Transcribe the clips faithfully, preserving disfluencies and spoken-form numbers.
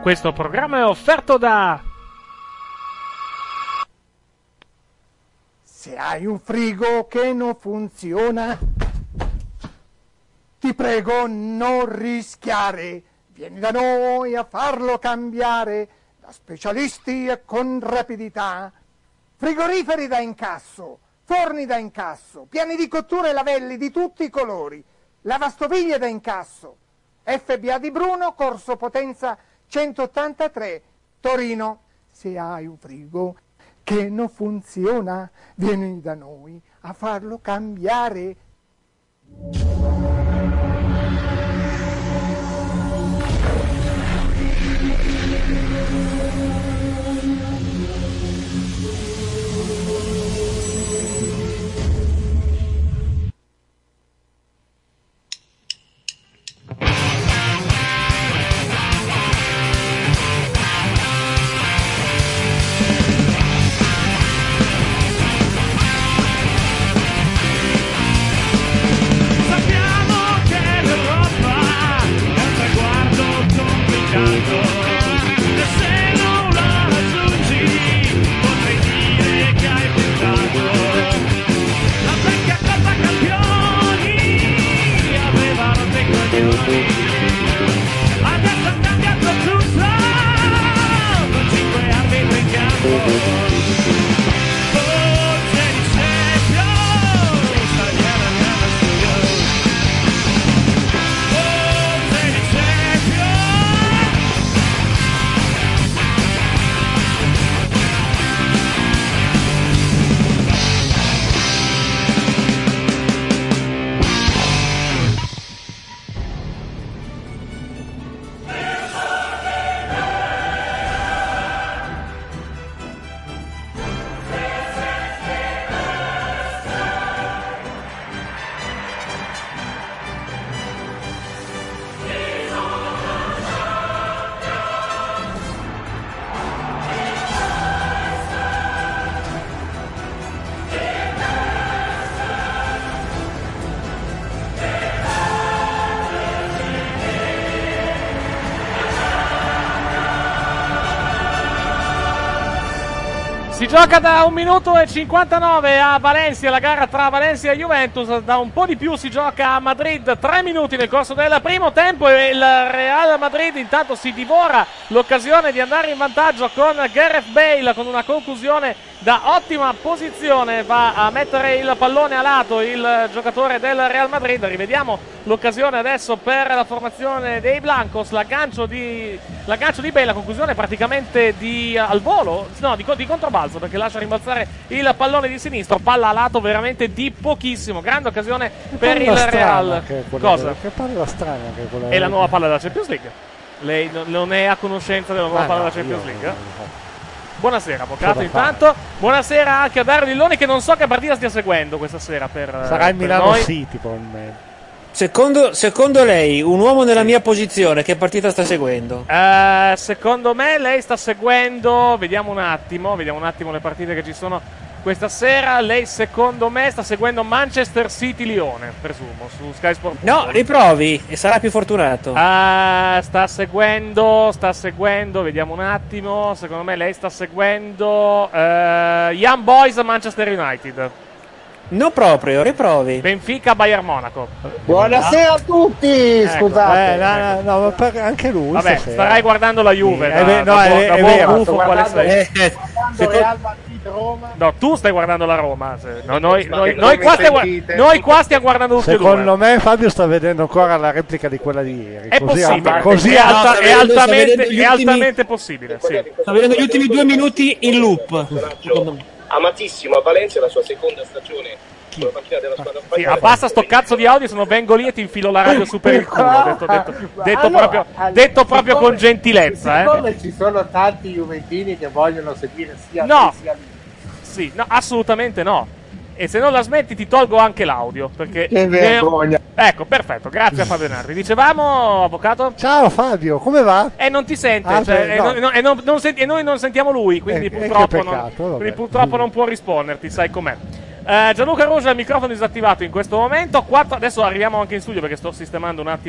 Questo programma è offerto da... Se hai un frigo che non funziona, ti prego non rischiare. Vieni da noi a farlo cambiare, da specialisti e con rapidità. Frigoriferi da incasso, forni da incasso, piani di cottura e lavelli di tutti i colori, lavastoviglie da incasso. F B A di Bruno, Corso Potenza centottantatré, Torino. Se hai un frigo che non funziona, vieni da noi a farlo cambiare. Adesso è cambiato tutto, con cinque arbitri in campo. Forse di Sergio, stagliare nella studio. Forse di Sergio. Si gioca da un minuto e cinquantanove a Valencia, la gara tra Valencia e Juventus. Da un po' di più si gioca a Madrid, tre minuti nel corso del primo tempo, e il Real Madrid intanto si divora l'occasione di andare in vantaggio con Gareth Bale, con una conclusione da ottima posizione. Va a mettere il pallone a lato il giocatore del Real Madrid. Rivediamo l'occasione adesso per la formazione dei Blancos, l'aggancio di, l'aggancio di Bale, la conclusione praticamente di, al volo, no, di, di controbalzo, perché lascia rimbalzare il pallone di sinistro, palla a lato veramente di pochissimo. Grande occasione che per il Real. Che Cosa? Che palla strana che è quella. È la nuova palla della Champions League. Lei non è a conoscenza della nuova ah, palla no, della Champions io, League? no, no. Buonasera avvocato, intanto buonasera anche a Dario Dilloni, che non so che partita stia seguendo questa sera per, sarà il per Milano noi. City probabilmente. Secondo, secondo lei, un uomo nella mia posizione, che partita sta seguendo? Uh, secondo me lei sta seguendo, vediamo un attimo, vediamo un attimo le partite che ci sono questa sera. Lei secondo me sta seguendo Manchester City-Lione, presumo, su Sky Sport. No, riprovi e sarà più fortunato. Uh, sta seguendo, sta seguendo, vediamo un attimo, secondo me lei sta seguendo uh, Young Boys Manchester United. No, proprio, riprovi. Benfica Bayern Monaco. Buonasera a tutti, ecco, scusate. Eh, no, no, no, per anche lui. Vabbè, stasera. starai guardando la Juve. Sì, da, è ve- no, da, è, da, è, da è buon vero. gufo quale sei. Eh, eh, secondo... Real Madrid Roma. No, tu stai guardando la Roma. Se- No, noi, Ma noi, che noi, come qua stiamo, sentite? noi qua stiamo guardando tutti e due. Secondo me Fabio sta vedendo ancora la replica di quella di ieri. È così possibile, alta- così è, alta- alta- sta è vedendo- sta altamente, vedendo gli è ultimi- altamente possibile. Sì. Sto vedendo gli ultimi due minuti in loop. Secondo me. Amatissimo a Valencia, la sua seconda stagione con la panchina della squadra Sì, spagnola. abbassa sto cazzo di audio, se no vengo lì e ti infilo la radio su per il culo. Detto, detto, detto Allora, proprio, allora, detto proprio siccome- con gentilezza. Eh. Siccome ci sono tanti juventini che vogliono seguire sia No. me sia lì. Sì, no, assolutamente no. E se non la smetti ti tolgo anche l'audio, perché Che vergogna. Ecco, perfetto, grazie a Fabio Nardi. Dicevamo, avvocato? Ciao Fabio, come va? E non ti sente, Ah, cioè, beh, e, no. non- e non- non senti- e noi non sentiamo lui, quindi Eh, eh, purtroppo, che non, peccato, vabbè. quindi purtroppo non può risponderti, sai com'è. Eh, Gianluca Rosa, il microfono disattivato in questo momento. Quattro, adesso arriviamo anche in studio perché sto sistemando un attimo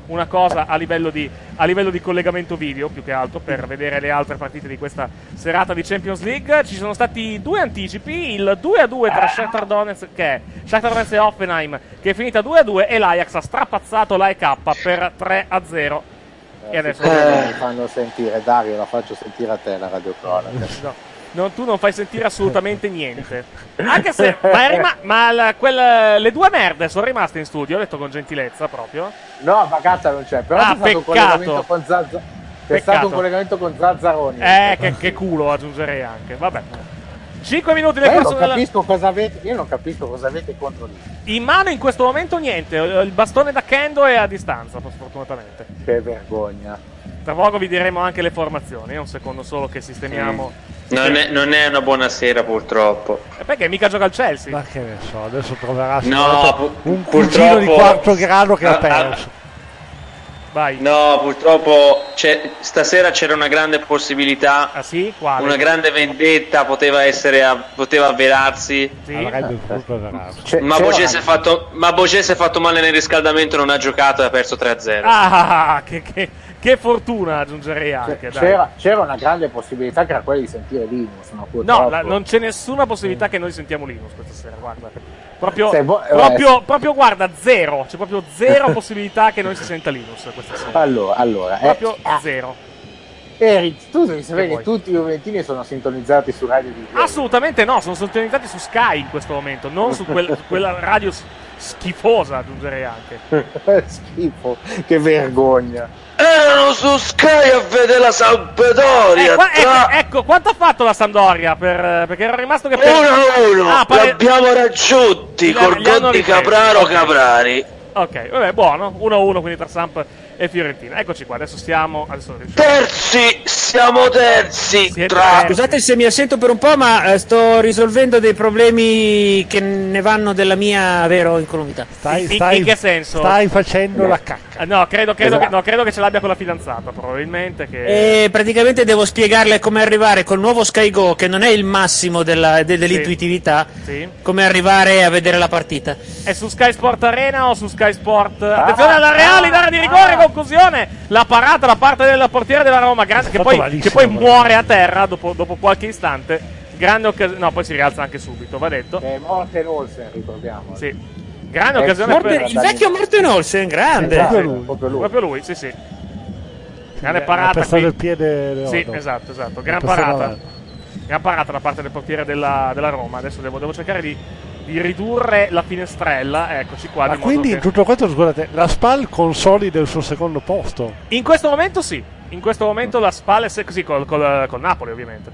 una cosa a livello, di, a livello di collegamento video, più che altro, per vedere le altre partite di questa serata di Champions League. Ci sono stati due anticipi, il due a due tra Shakhtar Donetsk, che è Shakhtar Donetsk e Hoffenheim, che è finita due a due, e l'Ajax ha strapazzato l'A E K per tre a zero. Eh, e adesso eh. mi fanno sentire, Dario, la faccio sentire a te la radiocronaca. No. Non, tu non fai sentire assolutamente niente. Anche se. Ma, è rima- ma la, quel, le due merde sono rimaste in studio, ho detto con gentilezza proprio. No, Bagazza non c'è. Però Ah, c'è stato un collegamento con Zazza. C'è Peccato. stato un collegamento con Zazzaroni. Eh, che, che culo, aggiungerei anche. Vabbè. cinque minuti Ma nel io corso non della. capisco cosa avete. Io non capisco cosa avete contro lì. In mano in questo momento niente. Il bastone da Kendo è a distanza, sfortunatamente. Che vergogna. Tra poco vi diremo anche le formazioni. Un secondo solo che sistemiamo. Mm. Non è, non è una buona sera, purtroppo. E perché mica gioca al Chelsea? Ma che ne so, adesso troverà No, pu- un purtroppo cugino di quarto grado che ah, ha perso. Vai. No, purtroppo c'è, stasera c'era una grande possibilità. Ah sì? Quale? Una grande vendetta poteva essere a, poteva avverarsi. Sì. Avrebbe potuto avverarsi. C'è- Ma c'era Bocè si una- è fatto, ma Bocè si è fatto male nel riscaldamento, non ha giocato e ha perso tre a zero. Ah, che, che, che fortuna, aggiungerei anche. c'è- dai. c'era, c'era una grande possibilità che era quella di sentire Linus. Ma purtroppo... No, la- non c'è nessuna possibilità che noi sentiamo Linus questa sera, guarda. Proprio, Sei bo- proprio, proprio, guarda, zero. C'è proprio zero possibilità che noi si senta Linus questa sera. Allora, allora eh, Proprio ah, zero. Eric, tu devi sapere Che che, vuoi? tutti i juventini sono sintonizzati su Radio D J. Assolutamente no, sono sintonizzati su Sky in questo momento, non su, quel- su quella radio s- schifosa, aggiungerei anche. Schifo, che vergogna. Erano su Sky a vedere la Sampdoria. Eh, qua- tra- ecco, ecco, quanto ha fatto la Sampdoria? Per, perché era rimasto che per... uno a uno, Ah, pare- l'abbiamo raggiunti Li- col li hanno gol di ripresi, Capraro ok. Caprari. Ok, vabbè, buono, uno a uno quindi tra Samp e Fiorentina. Eccoci qua, adesso stiamo... Adesso riusciamo- Terzi, siamo terzi. Siete Tra... terzi. Scusate Se mi assento per un po', ma eh, sto risolvendo dei problemi che ne vanno della mia vero incolumità. Stai, In- stai, in che senso? Stai facendo la cacca. Ah, no, credo, credo, Esatto. che, no, credo che ce l'abbia con la fidanzata, probabilmente. Che... E praticamente devo spiegarle come arrivare col nuovo Sky Go, che non è il massimo della- de- dell'intuitività, Sì. come arrivare a vedere la partita. È su Sky Sport Arena o su Sky Sport? Attenzione alla Reale in area di rigore, conclusione. La parata da parte del portiere della Roma, grande, che, fatto poi, malissimo, che poi però. muore a terra dopo, dopo qualche istante. Grande occasione. No, poi si rialza anche subito, va detto. È Morten Olsen, ricordiamo. Sì. Grande Eh, occasione Morten- per Il vecchio Morten Olsen, grande. Esatto, Proprio lui. proprio lui. proprio lui, sì, sì. Grande Ha parata pestato qui. il piede. Sì, no, no. esatto, esatto. Ha Gran pestato parata. avanti. Gran parata da parte del portiere della, della Roma. Adesso devo, devo cercare di, di ridurre la finestrella. Eccoci qua. Ma di modo quindi che- in tutto questo, scusate, la Spal consolida il suo secondo posto. In questo momento sì. In questo momento la spalla è se- così col, col, col Napoli, ovviamente.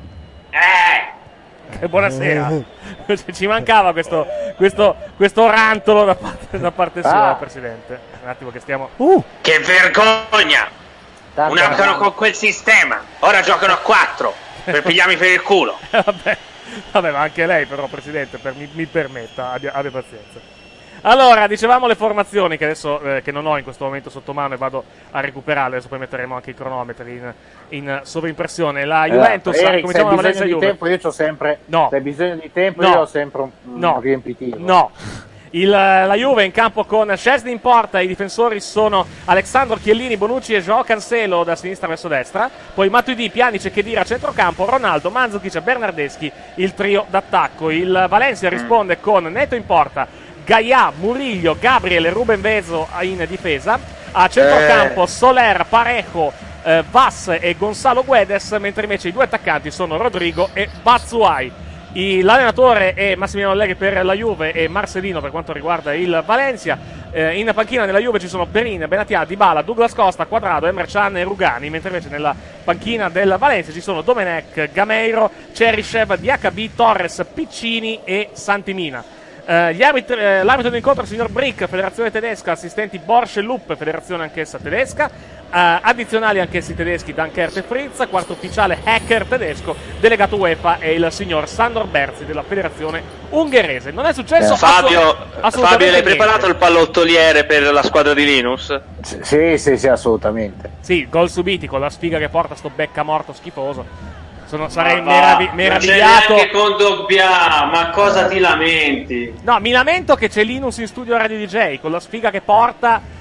Eh! Buonasera. Ci mancava questo, questo, questo rantolo da parte, da parte sua, Ah. Presidente. Un attimo che stiamo... Uh, Che vergogna! Tanto- Giocano con quel sistema, ora giocano a quattro per pigliarmi per il culo. Eh, vabbè, vabbè, ma anche lei però, Presidente, per- mi, mi permetta, abbia, abbia pazienza. Allora, dicevamo le formazioni che adesso eh, che non ho in questo momento sotto mano e vado a recuperare, adesso poi metteremo anche i cronometri in, in sovraimpressione. La Juventus, Esatto. Eric, se cominciamo hai da Valencia bisogno di Juve. tempo, io c'ho sempre. No. Se hai bisogno di tempo, No. io ho sempre un, un No. riempitivo. No. Il, la Juve in campo con Szczesny in porta, i difensori sono Alessandro Chiellini, Bonucci e Joao Cancelo da sinistra verso destra, poi Matuidi, Pjanic e Khedira a centrocampo, Ronaldo, Mandzukic e Bernardeschi il trio d'attacco. Il Valencia risponde con Neto in porta, Gaia, Murillo, Gabriel e Ruben Vezo in difesa, a centrocampo Eh. Soler, Parejo, eh, Vass e Gonzalo Guedes, mentre invece i due attaccanti sono Rodrigo e Batshuayi. I- L'allenatore è Massimiliano Allegri per la Juve e Marcelino per quanto riguarda il Valencia. Eh, in panchina nella Juve ci sono Perin, Benatia, Dybala, Douglas Costa, Quadrado, Emre Can e Rugani, mentre invece nella panchina del Valencia ci sono Domenech, Gameiro, Cheryshev, D H B, Torres, Piccini e Santimina. Eh, gli arbitri- eh, l'arbitro dell'incontro è il signor Brick, Federazione Tedesca, assistenti Borsch e Lupp, Federazione anch'essa tedesca. Uh, addizionali anch'essi tedeschi Dankert e Fritz, quarto ufficiale hacker tedesco, delegato UEFA è il signor Sandor Berzi della federazione ungherese. Non è successo Eh, Fabio, assolut- assolutamente Fabio, l'hai niente. preparato il pallottoliere per la squadra di Linus? Sì, sì, sì, assolutamente. Sì, gol subiti con la sfiga che porta sto becca morto schifoso. Sono, sarei Ma meravi- va, meravigliato. Non c'è neanche con Dobbia, ma cosa ti lamenti? No, mi lamento che c'è Linus in studio Radio D J con la sfiga che porta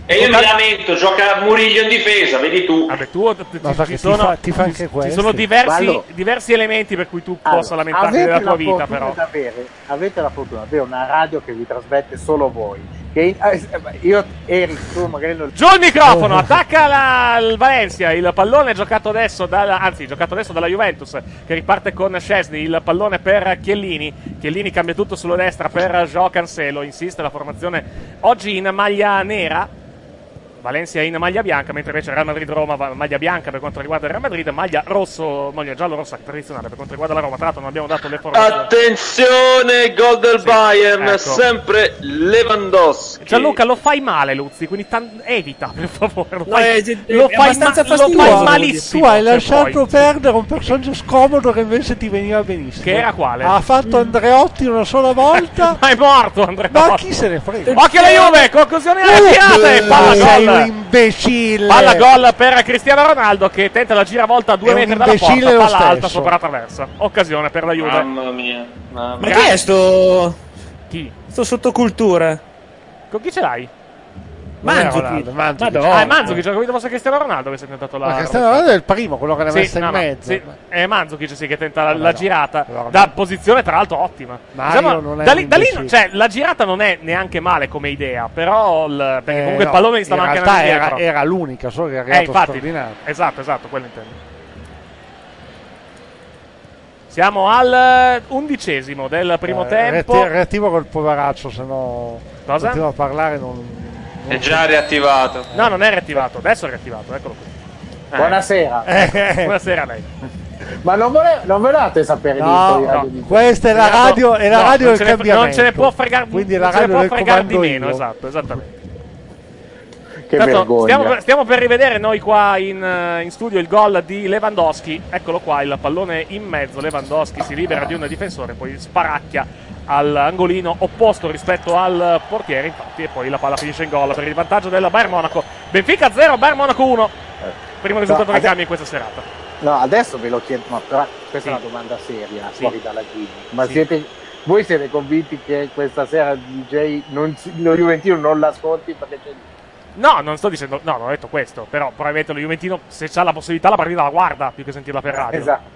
E io mi lamento, gioca Murillo in difesa, vedi tu. Vabbè, tu Ma ci, perché ci sono, ti fa, ti fa anche ci questo. sono diversi, Guarda. diversi elementi per cui tu Allora, possa lamentarti avete della tua la vita, fortuna però. d'avere- avete la fortuna di avere una radio che vi trasmette solo voi. Che eh, io, Eric, tu magari non... Giù il microfono, attacca la, il Valencia, il pallone giocato adesso dalla, anzi giocato adesso dalla Juventus che riparte con Szczesny, il pallone per Chiellini, Chiellini cambia tutto sulla destra per Joao Cancelo, insiste la formazione oggi in maglia nera, Valencia in maglia bianca, mentre invece Real Madrid-Roma va maglia bianca per quanto riguarda il Real Madrid, maglia rosso, maglia giallo-rossa tradizionale per quanto riguarda la Roma. Tra l'altro non abbiamo dato le formazioni. Attenzione, gol del Sì, Bayern, ecco. sempre Lewandowski. Gianluca, lo fai male, Luzzi, quindi tan- evita, per favore. Lo No, fai, è- è- lo è fai, abbastanza ma- lo fastidioso, fai devo dire. malissimo. Tu hai se lasciato puoi. perdere un personaggio scomodo che invece ti veniva benissimo. Che era quale? Ha fatto Andreotti una sola volta. Ma è morto, Andrea. Ma chi se ne frega? Occhio alla Juve, conclusione alla tirata e palla sei un gol. imbecille. Palla gol per Cristiano Ronaldo che tenta la giravolta a due È un metri dalla imbecille porta, lo palla alta stesso. sopra la traversa. Occasione per la Juve. Mamma mia, mamma Ma mia. chi è sto. Chi? sto sottocultura? Con chi ce l'hai? Non è Mandzukic. Ronaldo, Mandzukic. Madonna. Ah, è Mandzukic, ho capito fosse Cristiano Ronaldo che si è tentato la... Ma Cristiano Ronaldo è il primo, quello che l'ha Sì, messa in no, no, mezzo. sì, è Mandzukic sì, che tenta la, Vabbè, la no. girata Allora, da ma- posizione tra l'altro ottima. Mario non è da un lì, da lì- imbecille. cioè, la girata non è neanche male come idea, però il, perché Eh, comunque no, il pallone gli stava in anche realtà andando era, dietro. era l'unica, solo che è Eh, arrivato infatti, straordinario. esatto, esatto, quello intendo. Siamo al undicesimo del primo Eh, tempo. reatti- Reattivo col poveraccio, se no Cosa? continua a parlare non... È già riattivato. No, non è riattivato, adesso è riattivato, eccolo qui. Buonasera. Eh, Buonasera a lei. Ma non, vole- non volevate sapere No, niente di Radio no, di questa è la Esatto. radio, è la No, radio non del ce ne- cambiamento. Non ce ne può fregare, Quindi è non la ce ne radio può del fregare di comando meno, io. esatto, esattamente. Che Tanto vergogna. stiamo, stiamo per rivedere noi qua in, eh, in studio il gol di Lewandowski. Eccolo qua, il pallone in mezzo. Lewandowski si libera di un difensore, poi sparacchia all'angolino opposto rispetto al portiere, infatti, e poi la palla finisce in gol per il vantaggio del Bayern Monaco. Benfica zero, Bayern Monaco uno. Primo risultato No, che ade- cambia in questa serata. No, adesso ve lo chiedo, ma però questa Sì. è una domanda seria, Sì. fuori dalla gimmick. Ma Sì. siete, voi siete convinti che questa sera il D J, non, si- lo Juventino non l'ascolti perché c'è... No, non sto dicendo, no, non ho detto questo, però probabilmente lo Juventino, se c'ha la possibilità, la partita la guarda più che sentirla per radio. Esatto.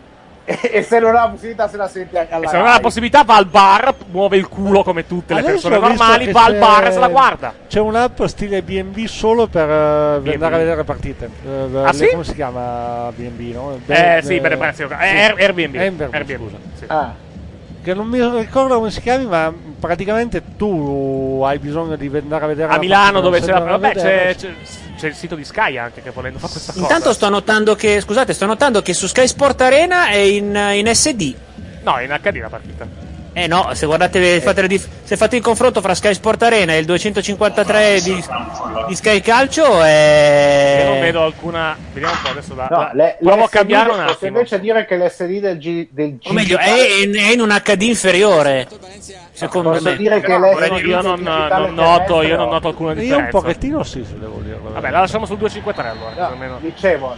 E, e se non ha la possibilità se la senti anche alla E se non ha la Rai. possibilità va al bar, muove il culo come tutte le Adesso persone ho visto normali, che va al c'è- bar e se la guarda. C'è un'app stile B and B solo per eh, B and B. andare a vedere le partite. Eh, Ah, le- sì? Come si chiama B and B, no? Eh sì, bene, prezzo. Eh, Air- Airbnb. Airbnb, Airbnb, scusa. sì. Ah, Che non mi ricordo come si chiami, ma praticamente tu hai bisogno di andare a vedere A la Milano partita, dove non c'è la... sai dove Vabbè, vedere. c'è, c'è, c'è il sito di Sky anche che volendo fa questa cosa. Intanto sto notando che. Scusate, sto notando che su Sky Sport Arena è in, in S D. No, in H D la partita. Eh no, se guardate, fate la dif- se fate il confronto fra Sky Sport Arena e il duecentocinquantatré di, di Sky Calcio è... Io non vedo alcuna... Vediamo un po' adesso da... no, da- le, provo a l'S D cambiare un posso attimo. invece dire che l'S D del G del O meglio, è digitale- in, è in un H D inferiore. Secondo posso me. dire che No, l'S D io, io non, digitale non noto, terrestre io non no. noto alcuna Io un differenza. pochettino sì, se devo dirlo. Vabbè, la lasciamo sul due cinque tre allora. No, almeno. dicevo,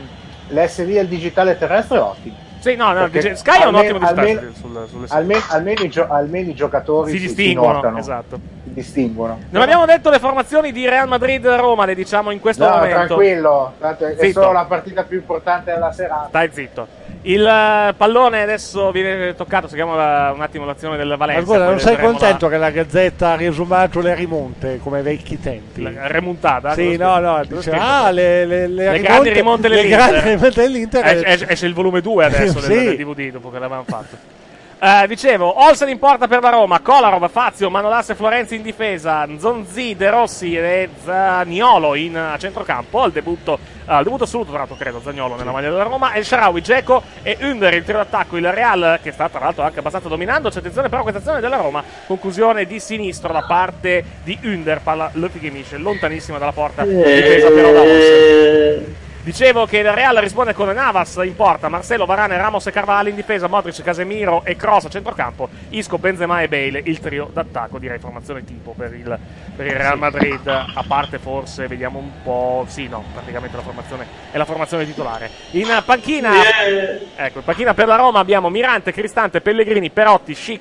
le- l'S D del digitale terrestre è ottimo. Sì, no, no, Perché dice- Sky è un almeno- ottimo dispatch almeno- sul, sulle Almeno, almeno, i, gio- almeno i giocatori si si, distinguono, notano, esatto. si distinguono. Non abbiamo detto le formazioni di Real Madrid-Roma, le diciamo in questo No, momento. tranquillo, tanto è, è Zitto. solo la partita più importante della serata. Stai zitto. Il eh, pallone adesso viene toccato, seguiamo la- un attimo l'azione del Ma Valencia. guarda, poi non sei vedremo contento che la Gazzetta ha riesumato le rimonte come ai vecchi tempi? La, la remontata? Sì, Cosa no, no, scritto? dice, Cosa ah, scritto? le, le, le, Le grandi rimonte le dell'Inter. grandi rimonte dell'Inter. Es- es- esce il volume due adesso del, Sì. del D V D dopo che l'avevamo fatto. Eh, dicevo, Olsen in porta per la Roma, Kolarov, Fazio, Manolas e Florenzi in difesa, Nzonzi, De Rossi e Zaniolo in a centrocampo, al debutto, al debutto assoluto tra l'altro credo, Zaniolo nella maglia della Roma, El Shaarawy, Dzeko e Under il trio d'attacco, il Real che sta tra l'altro anche abbastanza dominando, c'è attenzione però a questa azione della Roma, conclusione di sinistro da parte di Under, palla Löffigemische, lontanissima dalla porta, difesa però da Olsen. Dicevo che il Real risponde con Navas in porta, Marcelo, Varane, Ramos e Carvalho in difesa, Modric, Casemiro e Kroos a centrocampo, Isco, Benzema e Bale, il trio d'attacco, direi formazione tipo per il, per il Real Madrid, a parte forse, vediamo un po', sì no, praticamente la formazione è la formazione titolare. In panchina, ecco, in panchina per la Roma abbiamo Mirante, Cristante, Pellegrini, Perotti, Schick,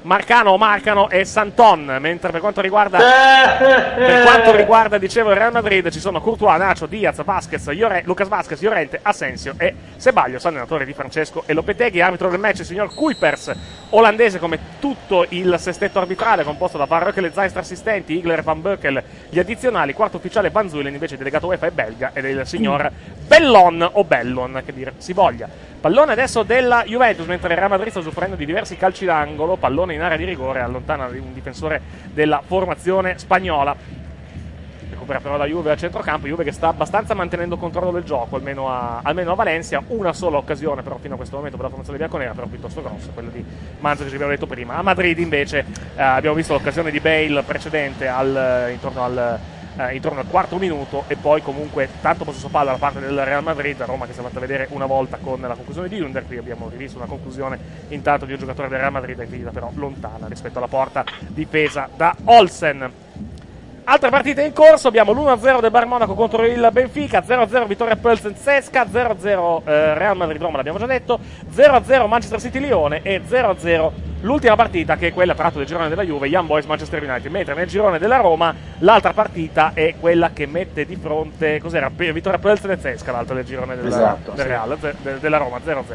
Marcano, Marcano e Santon, mentre per quanto riguarda per quanto riguarda dicevo il Real Madrid ci sono Courtois, Nacho, Diaz, Vasquez, Llore, Lucas Vasquez, Llorente, Asensio e Ceballos, allenatore di Francesco e Lopetegui, arbitro del match il signor Kuipers, olandese come tutto il sestetto arbitrale composto da Van Reukel e Zeistra assistenti, Igler e Van Beukel gli addizionali, quarto ufficiale Van Zuilen invece delegato UEFA e belga ed il signor Bellon o Bellon che dire si voglia. Pallone adesso della Juventus mentre il Real Madrid sta soffrendo di diversi calci d'angolo, pallone in area di rigore, allontana un difensore della formazione spagnola. Recupera però la Juve al centrocampo, Juve che sta abbastanza mantenendo controllo del gioco, almeno a, almeno a Valencia, una sola occasione però fino a questo momento per la formazione bianconera, però piuttosto grossa, quella di Manzo che ci abbiamo detto prima. A Madrid invece eh, abbiamo visto l'occasione di Bale precedente al, intorno al Eh, intorno al quarto minuto e poi comunque tanto possesso palla da parte del Real Madrid, Roma che si è fatta vedere una volta con la conclusione di Under. Qui abbiamo rivisto una conclusione intanto di un giocatore del Real Madrid, è finita però lontana rispetto alla porta difesa da Olsen. Altre partite in corso, abbiamo l'uno a zero del Bayern Monaco contro il Benfica, zero a zero vittoria Pilsen-Zesca, zero a zero eh, Real Madrid-Roma, l'abbiamo già detto, zero a zero Manchester City-Lione e zero a zero l'ultima partita che è quella tra l'altro del girone della Juve, Young Boys Manchester United, mentre nel girone della Roma l'altra partita è quella che mette di fronte, cos'era? Vittoria Pilsen-Zesca, l'altra del girone della, esatto, del sì. Real, de, della Roma, zero a zero.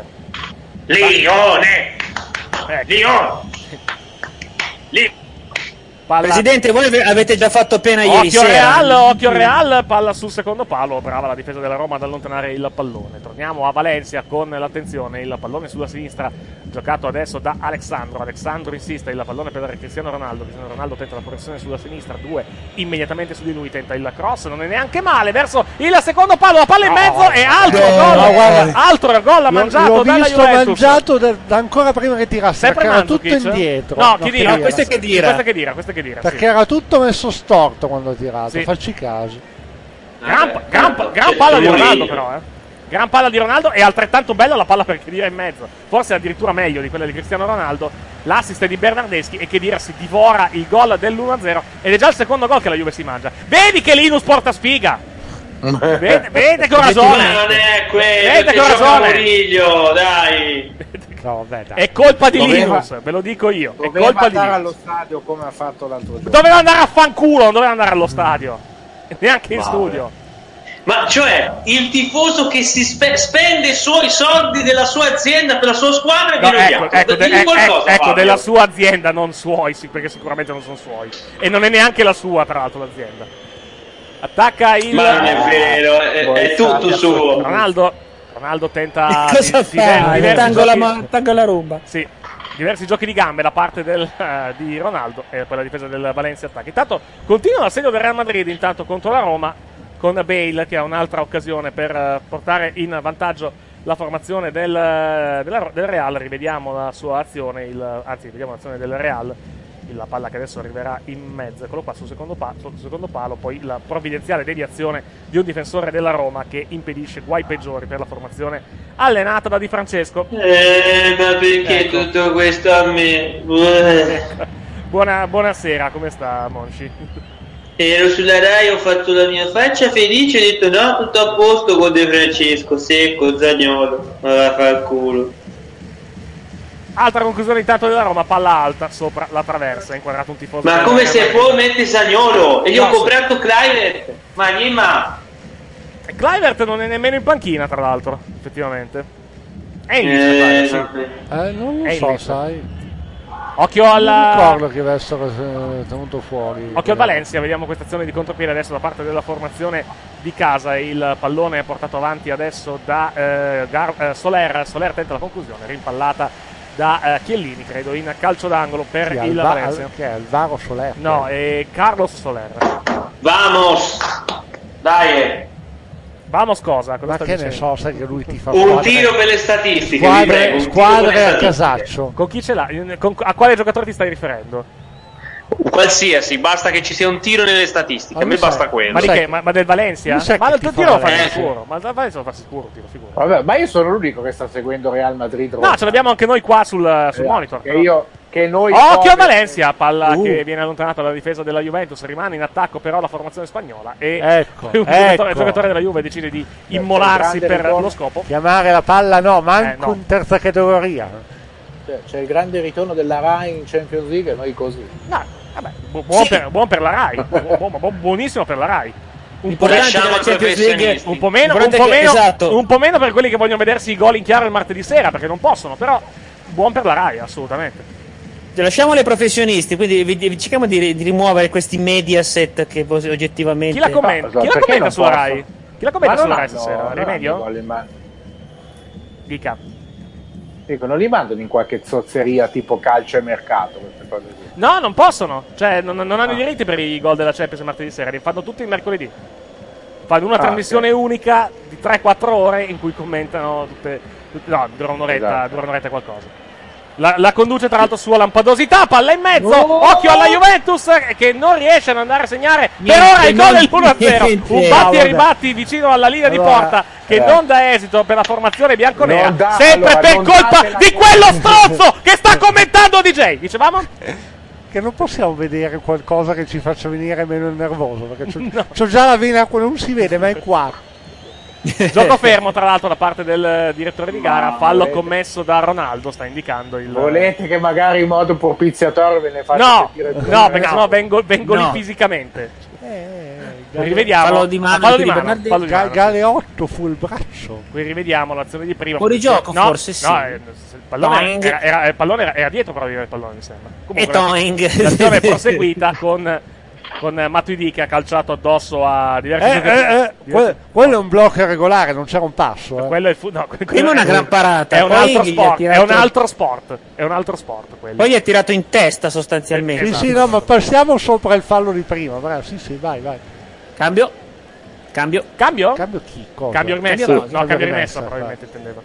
Lione! Ecco. Lione! Lione! Palla. Presidente, voi avete già fatto pena ieri Occhio sera. Real, occhio Real, palla sul secondo palo, brava la difesa della Roma ad allontanare il pallone. Torniamo a Valencia con l'attenzione, il pallone sulla sinistra, giocato adesso da Alexandro. Alexandro insiste, il pallone per Cristiano Ronaldo. Cristiano Ronaldo tenta la progressione sulla sinistra, due immediatamente su di lui, tenta il cross, non è neanche male, verso il secondo palo, la palla in mezzo no, e altro no, gol, no, guarda, altro gol ha mangiato l'ho dalla visto Juventus. mangiato da, da ancora prima che tirasse, Sempre perché era tutto Mandzukic? indietro. No, no chi dira? No, questo è che dira. Questa che dira, questa che dira. Perché sì. era tutto messo storto quando ha tirato, Sì. facci caso. Gran, gran, gran palla di Ronaldo però, eh. Gran palla di Ronaldo e altrettanto bella la palla per Khedira in mezzo. Forse addirittura meglio di quella di Cristiano Ronaldo. L'assist è di Bernardeschi e Khedira si divora il gol dell'uno a zero ed è già il secondo gol che la Juve si mangia. Vedi che Linus porta sfiga. Vede, vede che ho ragione. Ma non è quello, Vede che ho ragione. Muriglio, dai. No, beh, dai. È colpa di Doveva- Linus, ve lo dico io. È Doveva colpa di andare Linus. allo stadio come ha fatto l'altro giorno. Doveva andare a fanculo, non doveva andare allo stadio. Neanche in Vabbè. studio. Ma cioè, il tifoso che si spe- spende i suoi soldi della sua azienda per la sua squadra No, viene ecco, odiato. ecco, de- Digli ecco, qualcosa, ecco, Fabio. della sua azienda, non suoi, sì, perché sicuramente non sono suoi. E non è neanche la sua, tra l'altro, l'azienda. Attacca il... Ma non è vero, è, è tutto suo. Ronaldo, Ronaldo tenta... Cosa di- fa? diversi Tango la, giochi- ma- tango la rumba. Sì, diversi giochi di gambe da parte del, eh, di Ronaldo e poi la difesa del Valencia attacca. Intanto continua l'assedio del Real Madrid intanto contro la Roma con Bale che ha un'altra occasione per eh, portare in vantaggio la formazione del, della- del Real. Rivediamo la sua azione, il, anzi vediamo l'azione del Real, la palla che adesso arriverà in mezzo, eccolo qua sul secondo, pa- sul secondo palo, poi la provvidenziale deviazione di un difensore della Roma che impedisce guai peggiori per la formazione allenata da Di Francesco. Eh, ma perché Ecco. tutto questo a me? Eh. Buona, buonasera, come sta Monci? Ero sulla Rai, ho fatto la mia faccia felice e ho detto no, tutto a posto con De Francesco, secco, Zaniolo, ma va a far culo. Altra conclusione intanto della Roma, palla alta sopra la traversa, inquadrato un tifoso. Ma del come Real se Madrid. può mettere Zaniolo? E gli ho No, comprato Kluivert, ma Nima. Kluivert non è nemmeno in panchina, tra l'altro, effettivamente. È in lista, Eh, Kluivert, sì. vabbè. Eh, non lo È in so, lista. sai. Occhio Non alla... ricordo che avessero eh, tenuto fuori. Occhio al Valencia, vediamo questa azione di contropiede adesso da parte della formazione di casa. Il pallone è portato avanti adesso da eh, Gar- eh, Soler. Soler tenta la conclusione, rimpallata da eh, Chiellini, credo, in calcio d'angolo per Sì, il Alva- Valencia. che è Alvaro Soler. No, è Carlos Soler. Vamos! Dai! Vamos cosa? Cosa Ma sta che ne dicendo? so, sai che lui ti fa Un squadre- tiro per le statistiche, vi squadre, prego, un tiro squadre per le a statistiche. casaccio. Con chi ce l'ha? Con- a quale giocatore ti stai riferendo? Qualsiasi, basta che ci sia un tiro nelle statistiche. Ma A me lo sai. basta quello. Ma, di sai che? che- Ma, ma del Valencia? lo sai Ma che il ti fa tiro lo fa Valencia? sicuro. Ma il Valencia lo fa sicuro, un tiro, figura. Vabbè, ma io sono l'unico che sta seguendo Real Madrid. No, ce l'abbiamo anche noi qua sul, sul monitor. Che io, che noi Occhio a poveri- Valencia, palla Uh. che viene allontanata dalla difesa della Juventus, rimane in attacco però la formazione spagnola e Ecco, un giocatore, ecco. il giocatore della Juve decide di immolarsi grande per ritorno. lo scopo. Chiamare la palla no, manco Eh, no. in terza categoria. Cioè, c'è il grande ritorno della Rai in Champions League e noi così. No, vabbè, bu- buon, Sì. per, buon per la Rai, bu- bu- bu- buonissimo per la Rai. Un po', L'importante lasciamo della ai Champions League professionisti. un po' meno, un l'importante po' è che- meno, esatto. un po' meno per quelli che vogliono vedersi i gol in chiaro il martedì sera, perché non possono, però buon per la Rai, assolutamente. Lasciamo ai professionisti, quindi vi- vi- cerchiamo di, di rimuovere questi Mediaset che pos- oggettivamente. Chi la commenta, No, chi la perché commenta non sulla posso? Rai? Chi la commenta Ma sulla non Rai hanno- stasera? non hanno Rimedio? gol in mano. Dica. Dico, non li mandano in qualche zozzeria tipo calcio e mercato, queste cose qui. No, non possono. Cioè, non, non hanno Ah. i diritti per i gol della Champions il martedì sera. Li fanno tutti il mercoledì. Fanno una Ah, trasmissione unica di tre quattro ore in cui commentano tutte. tutte- no, dura un'oretta, Esatto. dura un'oretta e qualcosa. La, la conduce tra l'altro sua lampadosità, palla in mezzo, Oh! occhio alla Juventus eh, che non riesce ad andare a segnare. Niente, per ora il gol non- è l'uno a zero. niente. Un Ah, batti e vabbè. ribatti vicino alla linea di Allora, porta che eh. non dà esito per la formazione bianconera. Non dà- Sempre allora, per non colpa date la di colpa. quello stronzo che sta commentando D J. Dicevamo? Che non possiamo vedere qualcosa che ci faccia venire meno nervoso, perché c'ho, c'ho già la vena, non si vede, ma è qua. Gioco fermo tra l'altro da parte del direttore di gara, Ma fallo volete- commesso da Ronaldo, sta indicando il... Volete che magari in modo propiziatorio ve ne faccia No, sentire due? no, perché sennò vengo, vengo No. lì fisicamente. Eh, Rivediamo. Fallo di mano fallo di di mano, Bernardini. fallo di Ga- mano, sì. Galeotto fu il braccio. Qui rivediamo l'azione di prima. Fuori gioco, No, forse, sì. No, eh, il pallone, Toing. era, era, il pallone era, era dietro proprio il pallone, mi sembra. E Comunque, Toing. l'azione è proseguita con, con Matuidi che ha calciato addosso a diversi Eh, giocatori. eh, eh, que- quello è un blocco regolare, non c'era un passo. eh. Quello è il fu- no, quello Prima è- una gran parata, È un poi altro gli ha sport. È tirato- un altro sport. È un altro sport quello. Poi gli ha tirato in testa sostanzialmente. Sì, esatto. sì, no, ma passiamo sopra il fallo di prima. Bravo, sì, sì, vai, vai. Cambio. Cambio. Cambio? Cambio chi? Cosa? Cambio rimesso? Cambio No, cosa? cambio Cambio rimessa rimessa, probabilmente intendeva.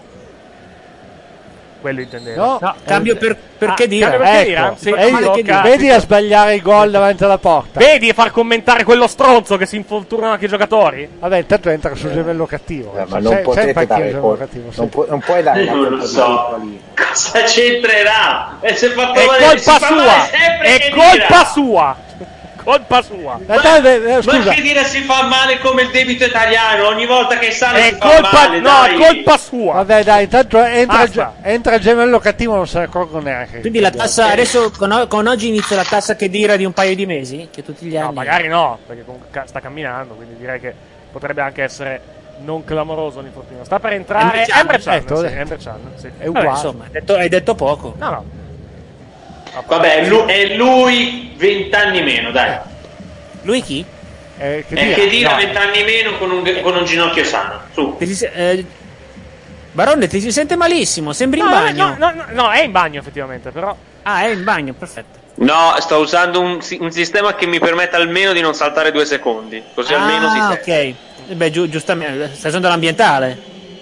Quello intendeva. No, No, cambio per, perché Ah, dire. cambio perché ecco. dire? Sì, Vedi- ma tocca- vedi a sbagliare i gol davanti alla porta. Vedi far commentare quello stronzo che si infortunano anche i giocatori? Vabbè, intanto entra sul gemello cattivo. Eh, ma C'è- non c'è potete il panchino dare gemello colpa. cattivo, sì. Non, pu- non puoi dare la Non lo colpa di so. colpa lì. Cosa c'entrerà? E se fa È provare colpa si fa male sua! sempre È che colpa tira. sua! Colpa sua! Eh, dai, dai, eh, Ma scusa, che dire si fa male come il debito italiano? Ogni volta che sale È si fa colpa, male, no, dai. è colpa sua! vabbè, dai, intanto entra, Basta. ge- entra il gemello cattivo, non se ne accorgo neanche. Quindi la tassa adesso con, o- con oggi inizia la tassa che dira di un paio di mesi? Che tutti gli anni. No, magari no, perché comunque ca- sta camminando, quindi direi che potrebbe anche essere non clamoroso l'infortunio. Sta per entrare Emre Can, Emre Can, eh, te l'ho sì, detto. Emre Can, sì. È Vabbè, uguale. insomma, hai detto, hai detto poco. No, no. Vabbè, è lui, è lui vent'anni meno, dai. Lui chi? Eh, che È dire? che dire No. vent'anni meno con un, con un ginocchio sano. Su. Ti si se- eh, Baronne, ti si sente malissimo, sembri in No, bagno. no, no, no, no, è in bagno effettivamente, però. Ah, è in bagno, perfetto. No, sto usando un, si- un sistema che mi permette almeno di non saltare due secondi. Così almeno si Ah, sente. ok. Eh Beh, giu- giustamente, stai usando l'ambientale.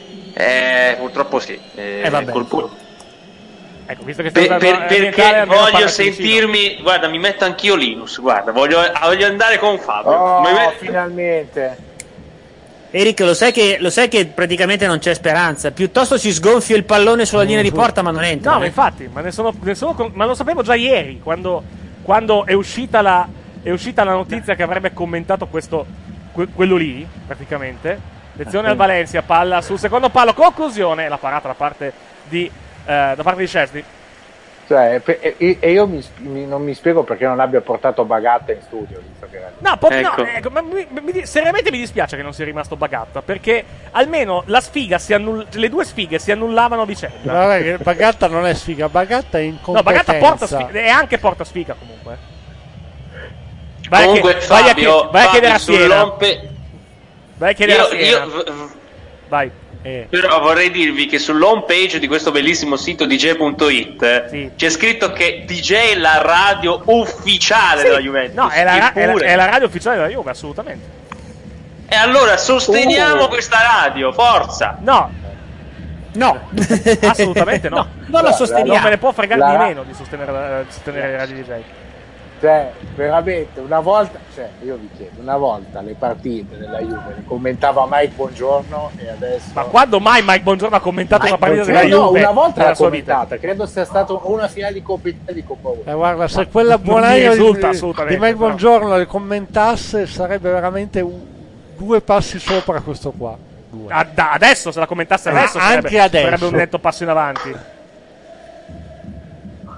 Eh, purtroppo sì. Eh, Eh, vabbè. col pu- Ecco, visto che sta Per- usando per- l'ambientale, perché almeno voglio parlaci vicino. sentirmi. Guarda, mi metto anch'io Linus. Guarda, voglio, voglio andare con Fabio. Oh, Mi met- finalmente. Eric, lo sai, che, lo sai che praticamente non c'è speranza. Piuttosto si sgonfia il pallone sulla linea di porta, ma non entra. No, ma eh. infatti, ma, ne sono, ne sono con- ma lo sapevo già ieri, quando, quando è, uscita la, è uscita la notizia che avrebbe commentato questo, que- quello lì, praticamente. Lezione al Valencia, palla sul secondo palo, conclusione, la parata da parte di, eh, da parte di Szczesny. Cioè, pe- e, e io mi, mi- non mi spiego perché non abbia portato Bagatta in studio. Visto che era- No, po- Ecco. no, ecco, ma mi- mi- seriamente mi dispiace che non sia rimasto Bagatta, perché almeno la sfiga si annull- le due sfighe si annullavano a vicenda. Vabbè, che Bagatta non è sfiga, Bagatta è No, incompetenza. Bagatta porta sfiga, è anche porta sfiga comunque. Vai a Comunque, chied- vai a Fabio, chied- vai a chiedere a Fabio Siena. sull'Ompe. Vai a chiedere a Io, Siena. io v- v- Vai. Eh, però vorrei dirvi che sull'home page di questo bellissimo sito d j punto i t Sì. c'è scritto che D J è la radio ufficiale Sì. della Juventus. No, è la, ra- è, la, Eppure. è la radio ufficiale della Juve, assolutamente. E allora sosteniamo Oh. questa radio, forza. No, No, assolutamente no. non la No, sosteniamo. Non me ne può fregare La di ra- meno di sostenere, la- di sostenere le radio D J. Cioè, veramente, una volta, cioè, io vi chiedo, una volta le partite della Juve le commentava Mike Buongiorno e adesso... Ma quando mai Mike Buongiorno ha commentato Mike una partita della Buongiorno, Juve? no, una volta nella l'ha sua vita? commentata, credo sia stata una finale di Coppa Italia di Coppa uno. eh, guarda, se quella non mi buonaia di, risulta di assolutamente, Mike però. Buongiorno le commentasse sarebbe veramente un- due passi sopra questo qua. Due. Ah, da- adesso, se la commentasse Eh, adesso, anche sarebbe, adesso. sarebbe un netto passo in avanti.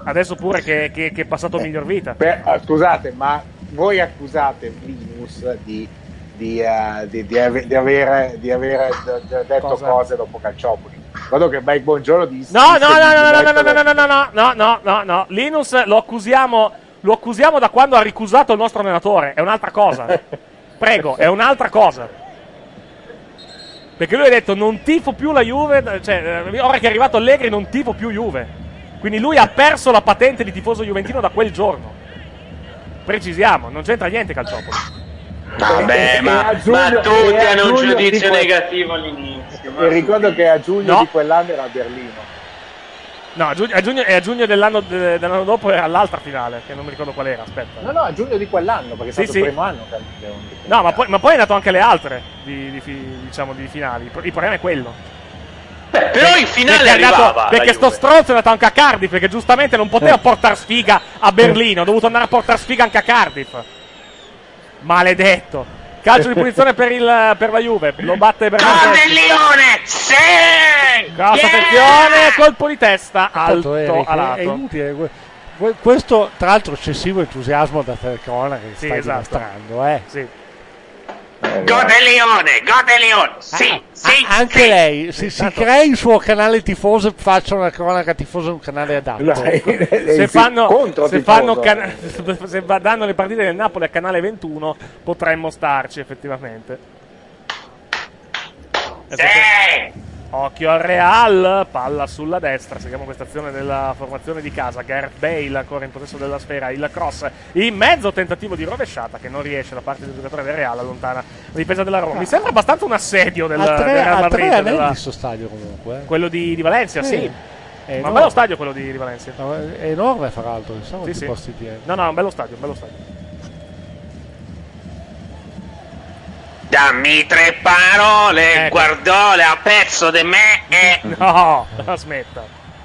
adesso pure che, che, che è passato miglior vita. Beh, ah, scusate, ma voi accusate Linus di, di, uh, di, di, ave- di avere, di avere d- d- detto Cosa? cose dopo Calciopoli. Guardo che Mike Buongiorno disse No, no, disse no, di- no, di no, no, no, mettere- no, no, no, no, no, no, no, no. Linus lo accusiamo, lo accusiamo da quando ha ricusato il nostro allenatore. È un'altra cosa. Prego, è un'altra cosa. Perché lui ha detto non tifo più la Juve, cioè ora che è arrivato Allegri non tifo più Juve. Quindi lui ha perso la patente di tifoso juventino da quel giorno. Precisiamo, non c'entra niente Calciopoli. Vabbè, E ma, a giugno- ma tutti e a hanno un giugno giudizio tipo- negativo all'inizio. ma- E ricordo che a giugno No. di quell'anno era a Berlino. No, a giugno, a giugno, e a giugno dell'anno, de- dell'anno dopo era l'altra finale, che non mi ricordo qual era, aspetta. No, no, a giugno di quell'anno, perché è Sì, stato sì. il primo anno che che- No, ma poi, ma poi è nato anche le altre di, di fi- diciamo, di finali. Il pro- il problema è quello. Beh, però in finale Perché, è andato- arrivava la perché sto Juve. stronzo è andato anche a Cardiff, perché giustamente non poteva portare sfiga a Berlino, ha dovuto andare a portare sfiga anche a Cardiff. Maledetto. Calcio di punizione per, il, per la Juve, lo batte Bernardeschi. Gol del Lione! Sì! Grossa Yeah! attenzione, colpo di testa, Appunto, alto Eric, a è, è lato. inutile. que- que- Questo, tra l'altro, eccessivo entusiasmo da telecronaca che Sì, stai esatto. dimostrando, eh. Sì. Gol del Lione! Gol del Lione! Sì, Ah, sì, ah, anche sì. lei, se si crei il suo canale tifoso e faccia una cronaca tifosa un canale adatto. Dai, Se sì, fanno, contro se, tifoso. fanno cana- se va- danno le partite del Napoli a canale ventuno, potremmo starci effettivamente. Sì! Occhio al Real, palla sulla destra, seguiamo questa azione della formazione di casa. Gareth Bale ancora in possesso della sfera, il cross in mezzo, tentativo di rovesciata che non riesce da parte del giocatore del Real, allontana la difesa della Roma. Mi sembra abbastanza un assedio del, a tre, del Real a Madrid, tre anelli della- sto stadio comunque. eh. quello di, di Valencia, sì. È Ma un enorme. bello stadio quello di, di Valencia. No, è enorme fra l'altro, non so quanti sì. posti tiene. No, no, è un bello stadio, un bello stadio. Dammi tre parole, Ecco. guardole a pezzo di me e... No, la smetta.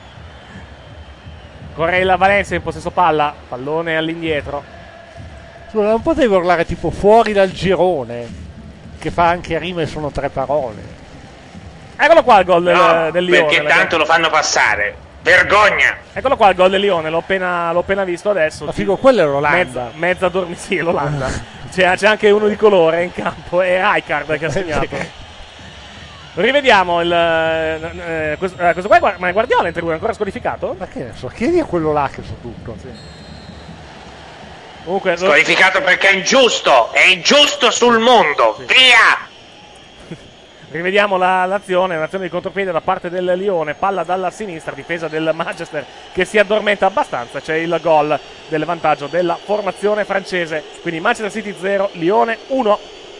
Corella Valencia in possesso palla, pallone all'indietro. Scusa, non potevi urlare tipo fuori dal girone, che fa anche rime e sono tre parole. Eccolo qua il gol del, No, del Lione. perché ragazzi. tanto lo fanno passare. Vergogna! Eccolo qua il gol del Lione, l'ho appena, l'ho appena visto adesso. Ma figo, quello è l'Olanda. Mezza, mezza dormi, sì, è l'Olanda. c'è, c'è anche uno di colore in campo, è Rijkaard che ha segnato. Rivediamo il. Eh, questo, eh, questo qua è Guar- ma è Guardiola in tribuna, ancora squalificato? Ma che ne so, chiedi a quello là che so tutto. Comunque, lo- Squalificato perché è ingiusto! È ingiusto sul mondo! Via! Rivediamo la- l'azione, un'azione di contropiede da parte del Lione, palla dalla sinistra, difesa del Manchester che si addormenta abbastanza, c'è il gol del vantaggio della formazione francese, quindi Manchester City zero, Lione uno.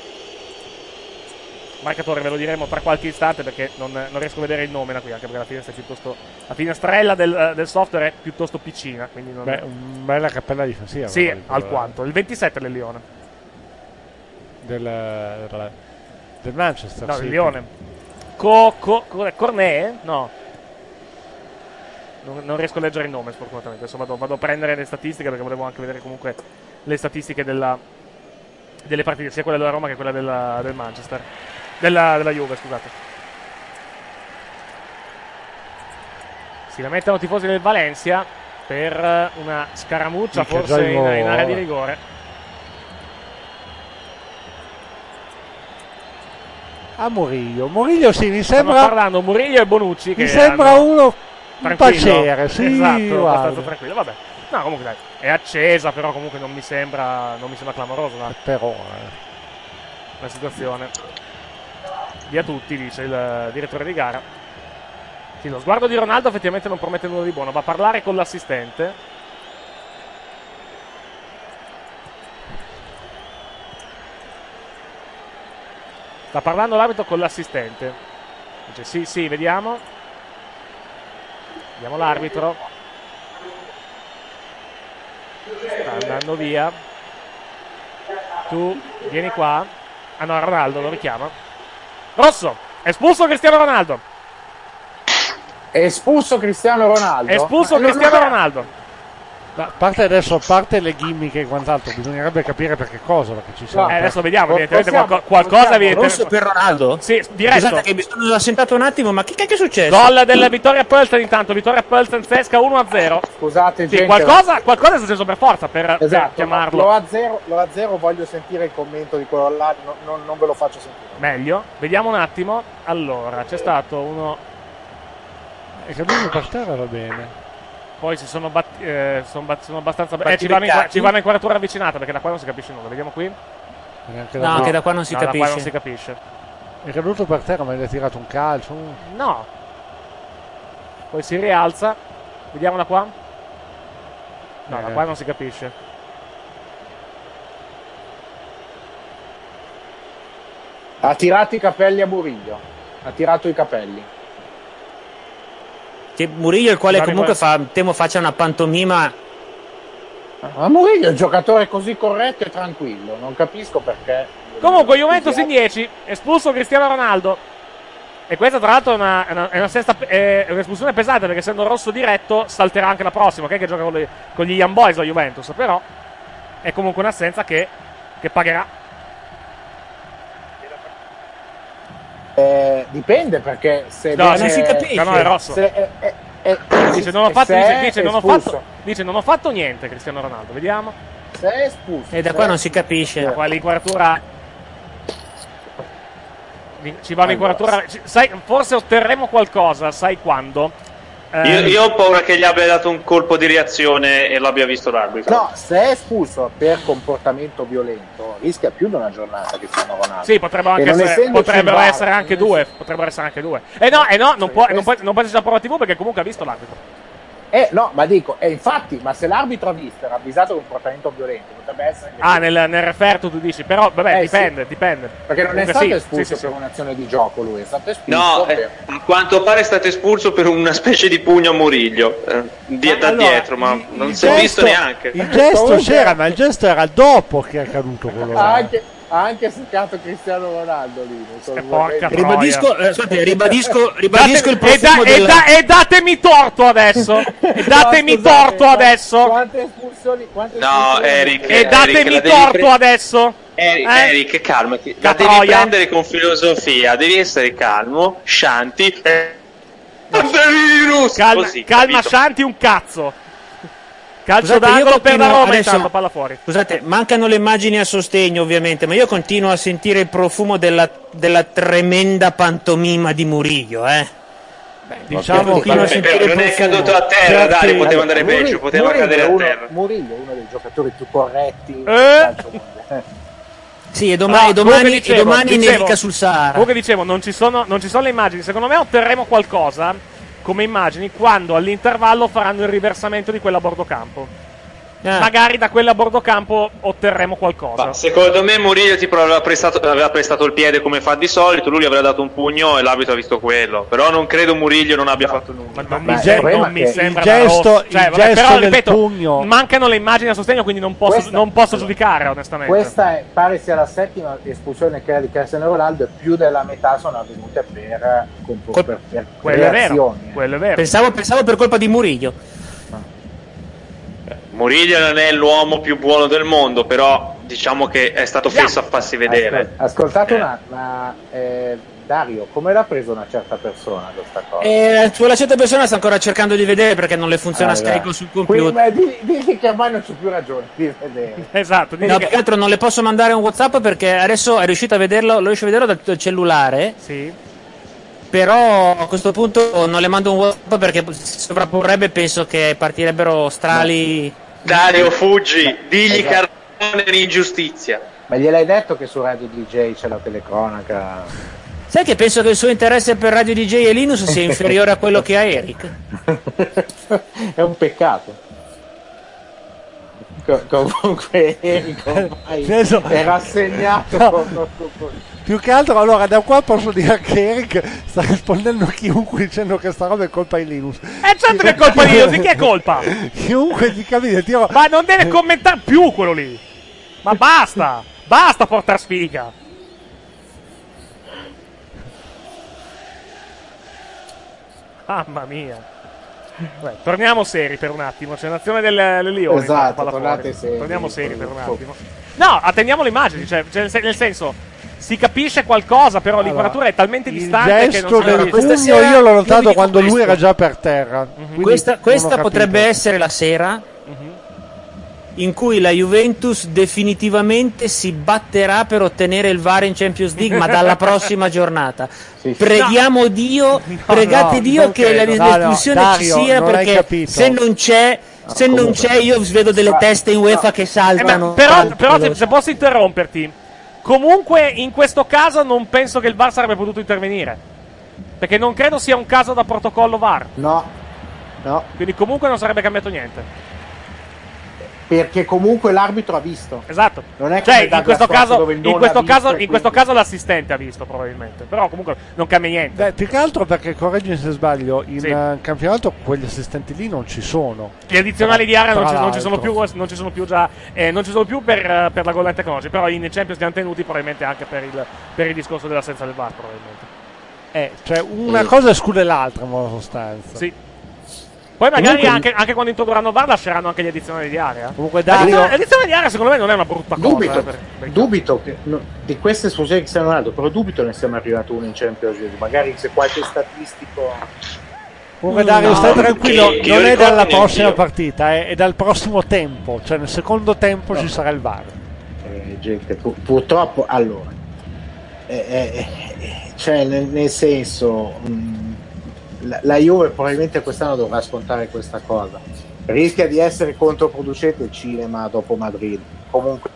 Marcatore ve lo diremo tra qualche istante perché non, non riesco a vedere il nome da qui, anche perché la finestra è piuttosto, la finestrella del, del software è piuttosto piccina, quindi non... Beh, una bella cappella difensiva. Sì, guarda, alquanto, il ventisette del Lione. Del, del, del Manchester No, City. il Lione. Co, co, co, Cornet? No. Non, non riesco a leggere il nome, sfortunatamente. Adesso vado, vado a prendere le statistiche perché volevo anche vedere comunque le statistiche della, delle partite, sia quella della Roma che quella della, del Manchester. Della, della Juve, scusate. Si lamentano i tifosi del Valencia per una scaramuccia, Minchia, forse già il in, gol. in area di rigore. A Murillo. Murillo sì, mi Stanno sembra. parlando Murillo e Bonucci. Che Mi sembra hanno- uno un tranquillo. pacere, sì, Esatto, guarda. abbastanza tranquillo. Vabbè. No, comunque dai, è accesa, però comunque non mi sembra, non mi sembra clamoroso la, Però, eh. la situazione. Via tutti, dice il direttore di gara. Sì, lo sguardo di Ronaldo effettivamente non promette nulla di buono. Va a parlare con l'assistente. Sta parlando l'arbitro con l'assistente. Dice sì, sì, vediamo. Vediamo l'arbitro. Sta andando via. Tu vieni qua. Ah no, Ronaldo lo richiama. Rosso, espulso Cristiano Ronaldo. È espulso Cristiano Ronaldo. Espulso Ma non- Cristiano non- Ronaldo. A parte adesso, a parte le gimmick e quant'altro, bisognerebbe capire per che cosa, perché ci sono. Eh, adesso vediamo, Po- evidentemente possiamo- qualco- qualcosa possiamo- evidentemente- Rosso per Ronaldo? Sì, diretto. Scusate che mi sono assentato un attimo, ma che cacchio è successo? Gol della Vittoria Pölten intanto, Vittoria Pölten fresca uno a zero. Scusate, Sì, gente, qualcosa, qualcosa è successo per forza per, per Esatto, chiamarlo. lo a zero, lo a zero voglio sentire il commento di quello là, no- non, non ve lo faccio sentire. Meglio, vediamo un attimo. Allora, c'è stato uno. E caduto per terra va bene. Poi si sono, bat- eh, sono, bat- sono abbastanza. Eh, Batti ci vanno, in, beccati. ci vanno inquadratura avvicinata perché da qua non si capisce nulla. Vediamo qui. Neanche No, anche da qua non si No, da qua capisce. non si capisce. È caduto per terra, ma gli ha tirato un calcio. No. Poi si rialza. Vediamo da qua. No, da Eh. qua non si capisce. Ha tirato i capelli a Murillo. Ha tirato i capelli. Che Murillo, il quale Guardi, comunque guarda. fa, temo faccia una pantomima. Ma Murillo è un giocatore così corretto e tranquillo. Non capisco perché. Comunque, Juventus in dieci. Espulso Cristiano Ronaldo. E questa, tra l'altro, è una, è una, è una sesta, è un'espulsione pesante perché, essendo rosso diretto, salterà anche la prossima. Ok, che gioca con, le- con gli Young Boys la Juventus. Però è comunque un'assenza che, che pagherà. Eh, dipende perché se No, viene- non si capisce. No, no, è rosso. se- eh, eh, eh, Dice non ho fatto, se dice, è dice, non ho espulso. fatto, dice non ho fatto niente Cristiano Ronaldo. Vediamo. Se è espulso. E da se qua è- non si capisce. Qua l'inquadratura. Ci va un'inquadratura. ci- Sai, forse otterremo qualcosa, sai quando? Eh, Io, io ho paura che gli abbia dato un colpo di reazione e l'abbia visto l'arbitro. No, se è espulso per comportamento violento, rischia più di una giornata Cristiano Ronaldo. Sì, potrebbero, anche E non essere, essendoci potrebbero il V A R, essere anche due. Potrebbero essere anche due. Eh no, eh no, non può, non può, non può esserci la prova tivù perché comunque ha visto l'arbitro. Eh no, ma dico, e infatti, ma se l'arbitro ha visto, era avvisato di un comportamento violento, potrebbe essere che Ah, nel, nel referto tu dici, però vabbè, Eh, dipende, sì. dipende. perché non è Comunque stato sì, espulso sì, sì, per sì. un'azione di gioco lui, è stato espulso No, per... eh, a quanto pare è stato espulso per una specie di pugno a Muriglio eh, di- Ma da allora, dietro, ma il- non il si è visto gesto- neanche. Il gesto Comunque- c'era, ma il gesto era dopo che è accaduto quello ha là. anche, ha anche seccato Cristiano Ronaldo lì. non so E come- porca troia. Ribadisco, eh, scusate, ribadisco, ribadisco il Date- e, da- profumo e del... da- e datemi torto adesso. E datemi No, scusate, torto ma- adesso. Quante espulsioni? Quante No, espulsioni? Eric, E Eric, datemi la devi torto pre- adesso. Eric, Eh? Eric, calmati, la Catroia. devi prendere con filosofia, devi essere calmo, shanti. Eh, virus! Calma, Così, calma capito? Shanti un cazzo. Calcio Scusate, io d'angolo per la continuo Roma, adesso- intanto palla fuori. Scusate, mancano le immagini a sostegno ovviamente, ma io continuo a sentire il profumo della, della tremenda pantomima di Murillo, eh. Diciamo continuo a Vabbè, sentire però il non è profumo. caduto a terra, Certi- dai, poteva andare Murillo- peggio, poteva Murillo cadere è a uno- terra. Murillo è uno dei giocatori più corretti Eh? del calcio mondiale. Sì, e domani, No, e domani, comunque dicevo, e domani dicevo- nevica sul Sahara. Comunque dicevo, non ci, sono, non ci sono le immagini. Secondo me otterremo qualcosa come immagini quando all'intervallo faranno il riversamento di quella a bordo campo. Ah. Magari da quella a bordo campo otterremo qualcosa. Ma secondo me Murillo tipo aveva prestato, aveva prestato il piede come fa di solito, lui gli aveva dato un pugno e l'arbitro ha visto quello. Però non credo Murillo non abbia fatto nulla. Ma non Ma mi, il sem- problema non è mi che sembra il una gesto- rossa. Cioè, il vabbè, gesto però del ripeto, pugno. mancano le immagini a sostegno, quindi non posso, Questa- non posso giudicare onestamente. Questa è, pare sia la settima espulsione che ha di Cristiano Ronaldo e più della metà sono avvenute per, compo- Col- per, per Quello è vero, reazioni. quello è vero. Pensavo, pensavo per colpa di Murillo. Murillo non è l'uomo più buono del mondo, però diciamo che è stato fesso a farsi vedere. Ascol- ascoltate Eh. una, ma eh, Dario, come l'ha preso una certa persona questa cosa? E quella certa persona sta ancora cercando di vedere perché non le funziona Ah, Skype dai. sul Quindi, computer. ma di- digli che ormai non c'è più ragione di vedere. Esatto, dici No, che- più che altro non le posso mandare un WhatsApp perché adesso è riuscito a vederlo, lo riesce a vederlo dal cellulare. Sì. Però a questo punto non le mando un WhatsApp perché si sovrapporrebbe, penso che partirebbero strali. Dario, fuggi, digli Esatto. Carbone l'ingiustizia. Ma gliel'hai detto che su Radio D J c'è la telecronaca? Sai che penso che il suo interesse per Radio D J e Linus sia inferiore a quello che ha Eric? È un peccato. Co- comunque Eric ormai Adesso- è rassegnato No. con- con- con- Più che altro, allora, da qua posso dire che Eric sta rispondendo a chiunque dicendo che sta roba è colpa di Linus. Eh, certo che è colpa di Dio, di chi è colpa? Chiunque gli capite, tiro... Ma non deve commentare più quello lì. Ma basta, basta portar sfiga. Mamma mia. Beh, torniamo seri per un attimo. C'è un'azione del, del Lione. Esatto, palla tornate fuori. seri. Torniamo seri per un attimo. No, attendiamo le immagini. Cioè, cioè, nel sen- nel senso, si capisce qualcosa, però Allora, l'inquadratura è talmente Il distante che non gesto si del capisce. pugno io l'ho notato dico quando lui questo. era già per terra. Quindi Questa, non ho questa capito. potrebbe essere la sera in cui la Juventus definitivamente si batterà per ottenere il V A R in Champions League, ma dalla prossima giornata. Preghiamo Dio, pregate no, Dio non che la- credo. No, no, l'espulsione Dario, ci sia, non hai perché capito. se non c'è, se non c'è, io vedo delle teste in UEFA che saltano. Eh, però, però se, se posso interromperti, comunque in questo caso non penso che il V A R sarebbe potuto intervenire, perché non credo sia un caso da protocollo V A R. No, no. Quindi comunque non sarebbe cambiato niente. Perché comunque l'arbitro ha visto. Esatto. Non è Cioè, come in Douglas questo Costa caso, dove in non questo ha visto caso, e in quindi- questo caso l'assistente ha visto probabilmente. Però comunque non cambia niente. Beh, più che altro perché, correggimi se sbaglio, in Sì. eh, campionato quegli assistenti lì non ci sono. Gli addizionali di area non Tra ci, non ci sono l'altro. più, non ci sono più già, eh, non ci sono più per, eh, per la goal line technology, però in Champions li hanno tenuti probabilmente anche per il, per il discorso dell'assenza del V A R probabilmente. Eh, cioè una cosa esclude l'altra in buona sostanza. Sì. Poi magari Comunque- anche, anche quando introdurranno V A R lasceranno anche gli addizionali di area. Comunque L'addizione- Dario, L'addizione di area secondo me non è una brutta cosa. Dubito, eh, per- per- dubito che, no, di queste espulsioni che stiano dando, però dubito ne siamo arrivati uno in Champions League. Magari se qualche statistico. comunque Dario No, stai che- tranquillo, che non io è ricordo dalla neanch'io. prossima partita, è, è dal prossimo tempo, cioè nel secondo tempo ci sarà il V A R. Eh, gente, pu- purtroppo, allora, eh, eh, eh, cioè nel, nel senso, mh, la, la Juve probabilmente quest'anno dovrà scontare questa cosa. Rischia di essere controproducente il cinema dopo Madrid. Comunque,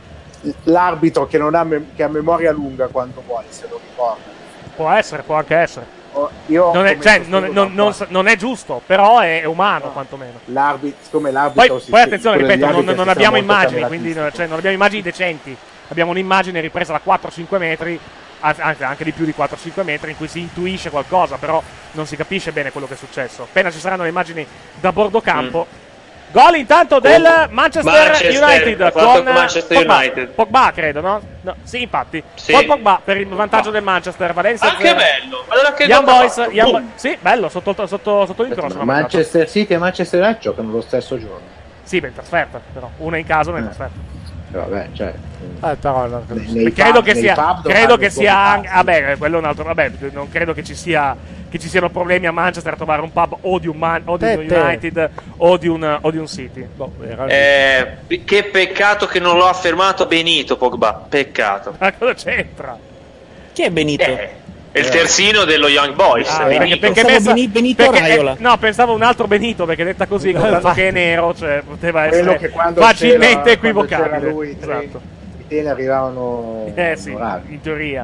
l'arbitro che non ha, me- che ha memoria lunga quando vuole, se lo ricorda. Può essere, può anche essere. Oh, io Non è, come cioè, sostengo non, non- da non- qua. non è giusto, però è umano quantomeno. L'arbitro, siccome l'arbitro Poi, si- poi attenzione, quello degli ripeto, non, arbitri non si abbiamo sta molto immagini, cameratisti. quindi cioè, non abbiamo immagini decenti. Abbiamo un'immagine ripresa da quattro cinque metri, anche, anche di più di quattro cinque metri, in cui si intuisce qualcosa, però non si capisce bene quello che è successo. Appena ci saranno le immagini da bordo campo. Gol intanto del Manchester, Manchester, United ha fatto con con Manchester Pogba. United. Pogba credo, no? No, sì, infatti. Sì. Poi Pogba per il vantaggio del Manchester. Valencia Ah, che zero. bello! Guarda che Young gol ha Boys, fatto. Young Boom. Boy- sì, bello, sotto, sotto, sotto l'incrocio. l'ha mandato. Manchester City e Manchester United giocano lo stesso giorno. Sì, beh, in trasferta, però. Una in casa, una in trasferta. Vabbè, cioè, Eh, però non- nei credo pub- che nei sia, pub credo dovranno che sia sgomitare. anche, vabbè, quello è un altro, vabbè, non credo che ci sia, che ci siano problemi a Manchester a trovare un pub o di un, Man- o di un Te, te. United o di un, o di un City. boh, era lì. Eh, che peccato che non l'ho affermato Benito Pogba. Peccato. Ma cosa c'entra? Chi è Benito? Eh, è il terzino dello Young Boys. Ah, Benito. perché, perché Pensavo pensa- Beni- Benito perché- Raiola. eh, no, pensavo un altro Benito, perché detta così, contanto che è nero, cioè poteva Quello essere che quando facilmente c'era- quando equivocabile. c'era lui, i tre- Esatto. i tele arrivavano Eh sì, bravi. in teoria.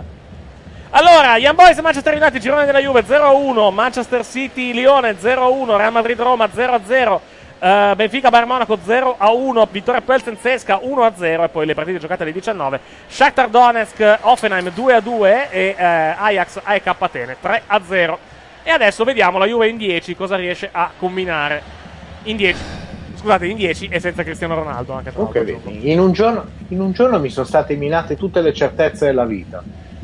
Allora, Young Boys e Manchester United, girone della Juve zero a uno, Manchester City Lione zero a uno, Real Madrid Roma zero a zero, eh, Benfica Bayern Monaco zero a uno, Vittoria Plzen Zesca uno a zero e poi le partite giocate alle diciannove, Shakhtar Donetsk Hoffenheim due a due e eh, Ajax A E K Atene tre a zero. E adesso vediamo la Juve in dieci cosa riesce a combinare. In dieci, scusate, in dieci e senza Cristiano Ronaldo anche tra Comunque, l'altro. vedi, in un giorno, in un giorno mi sono state minate tutte le certezze della vita.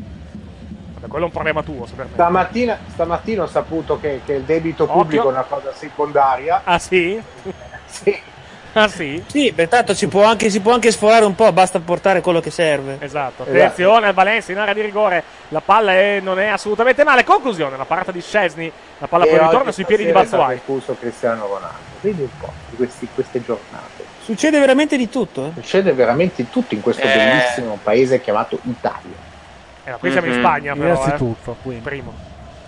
Vabbè, quello è un problema tuo, se permetti. Stamattina, stamattina ho saputo che, che il debito Occhio. pubblico è una cosa secondaria. Ah sì? Sì. Ah sì? Sì, beh, tanto si può, anche, si può anche sforare un po', basta portare quello che serve. Esatto, Esatto. attenzione al Valencia in area di rigore, la palla è- non è assolutamente male. Conclusione, la parata di Szczesny, la palla E poi oggi ritorna sui piedi di stasera è stato Batshuayi. espulso Cristiano Ronaldo. Vedi un po' di questi- queste giornate. Succede veramente di tutto, eh? Succede veramente tutto in questo Eh. bellissimo paese chiamato Italia. Eh, ma qui siamo in Mhm. Spagna però, Innanzitutto, eh. quindi. Primo.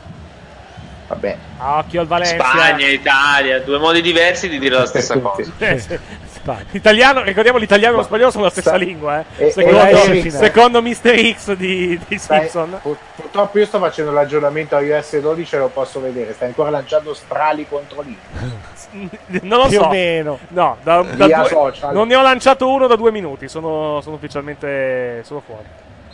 Vabbè. Occhio al Valencia. Spagna, Italia, due modi diversi di dire la stessa cosa. Eh, sì. L'italiano, ricordiamo l'italiano e lo spagnolo sono la stessa Sta- lingua, eh. e- secondo, e- secondo mister X di, di Stai- Simpson. pur- purtroppo io sto facendo l'aggiornamento a I O S dodici e lo posso vedere. Stai ancora lanciando strali contro lì. Non lo Più so. o meno. No, da, da Via due- social. non ne ho lanciato uno da due minuti. Sono, sono ufficialmente sono fuori.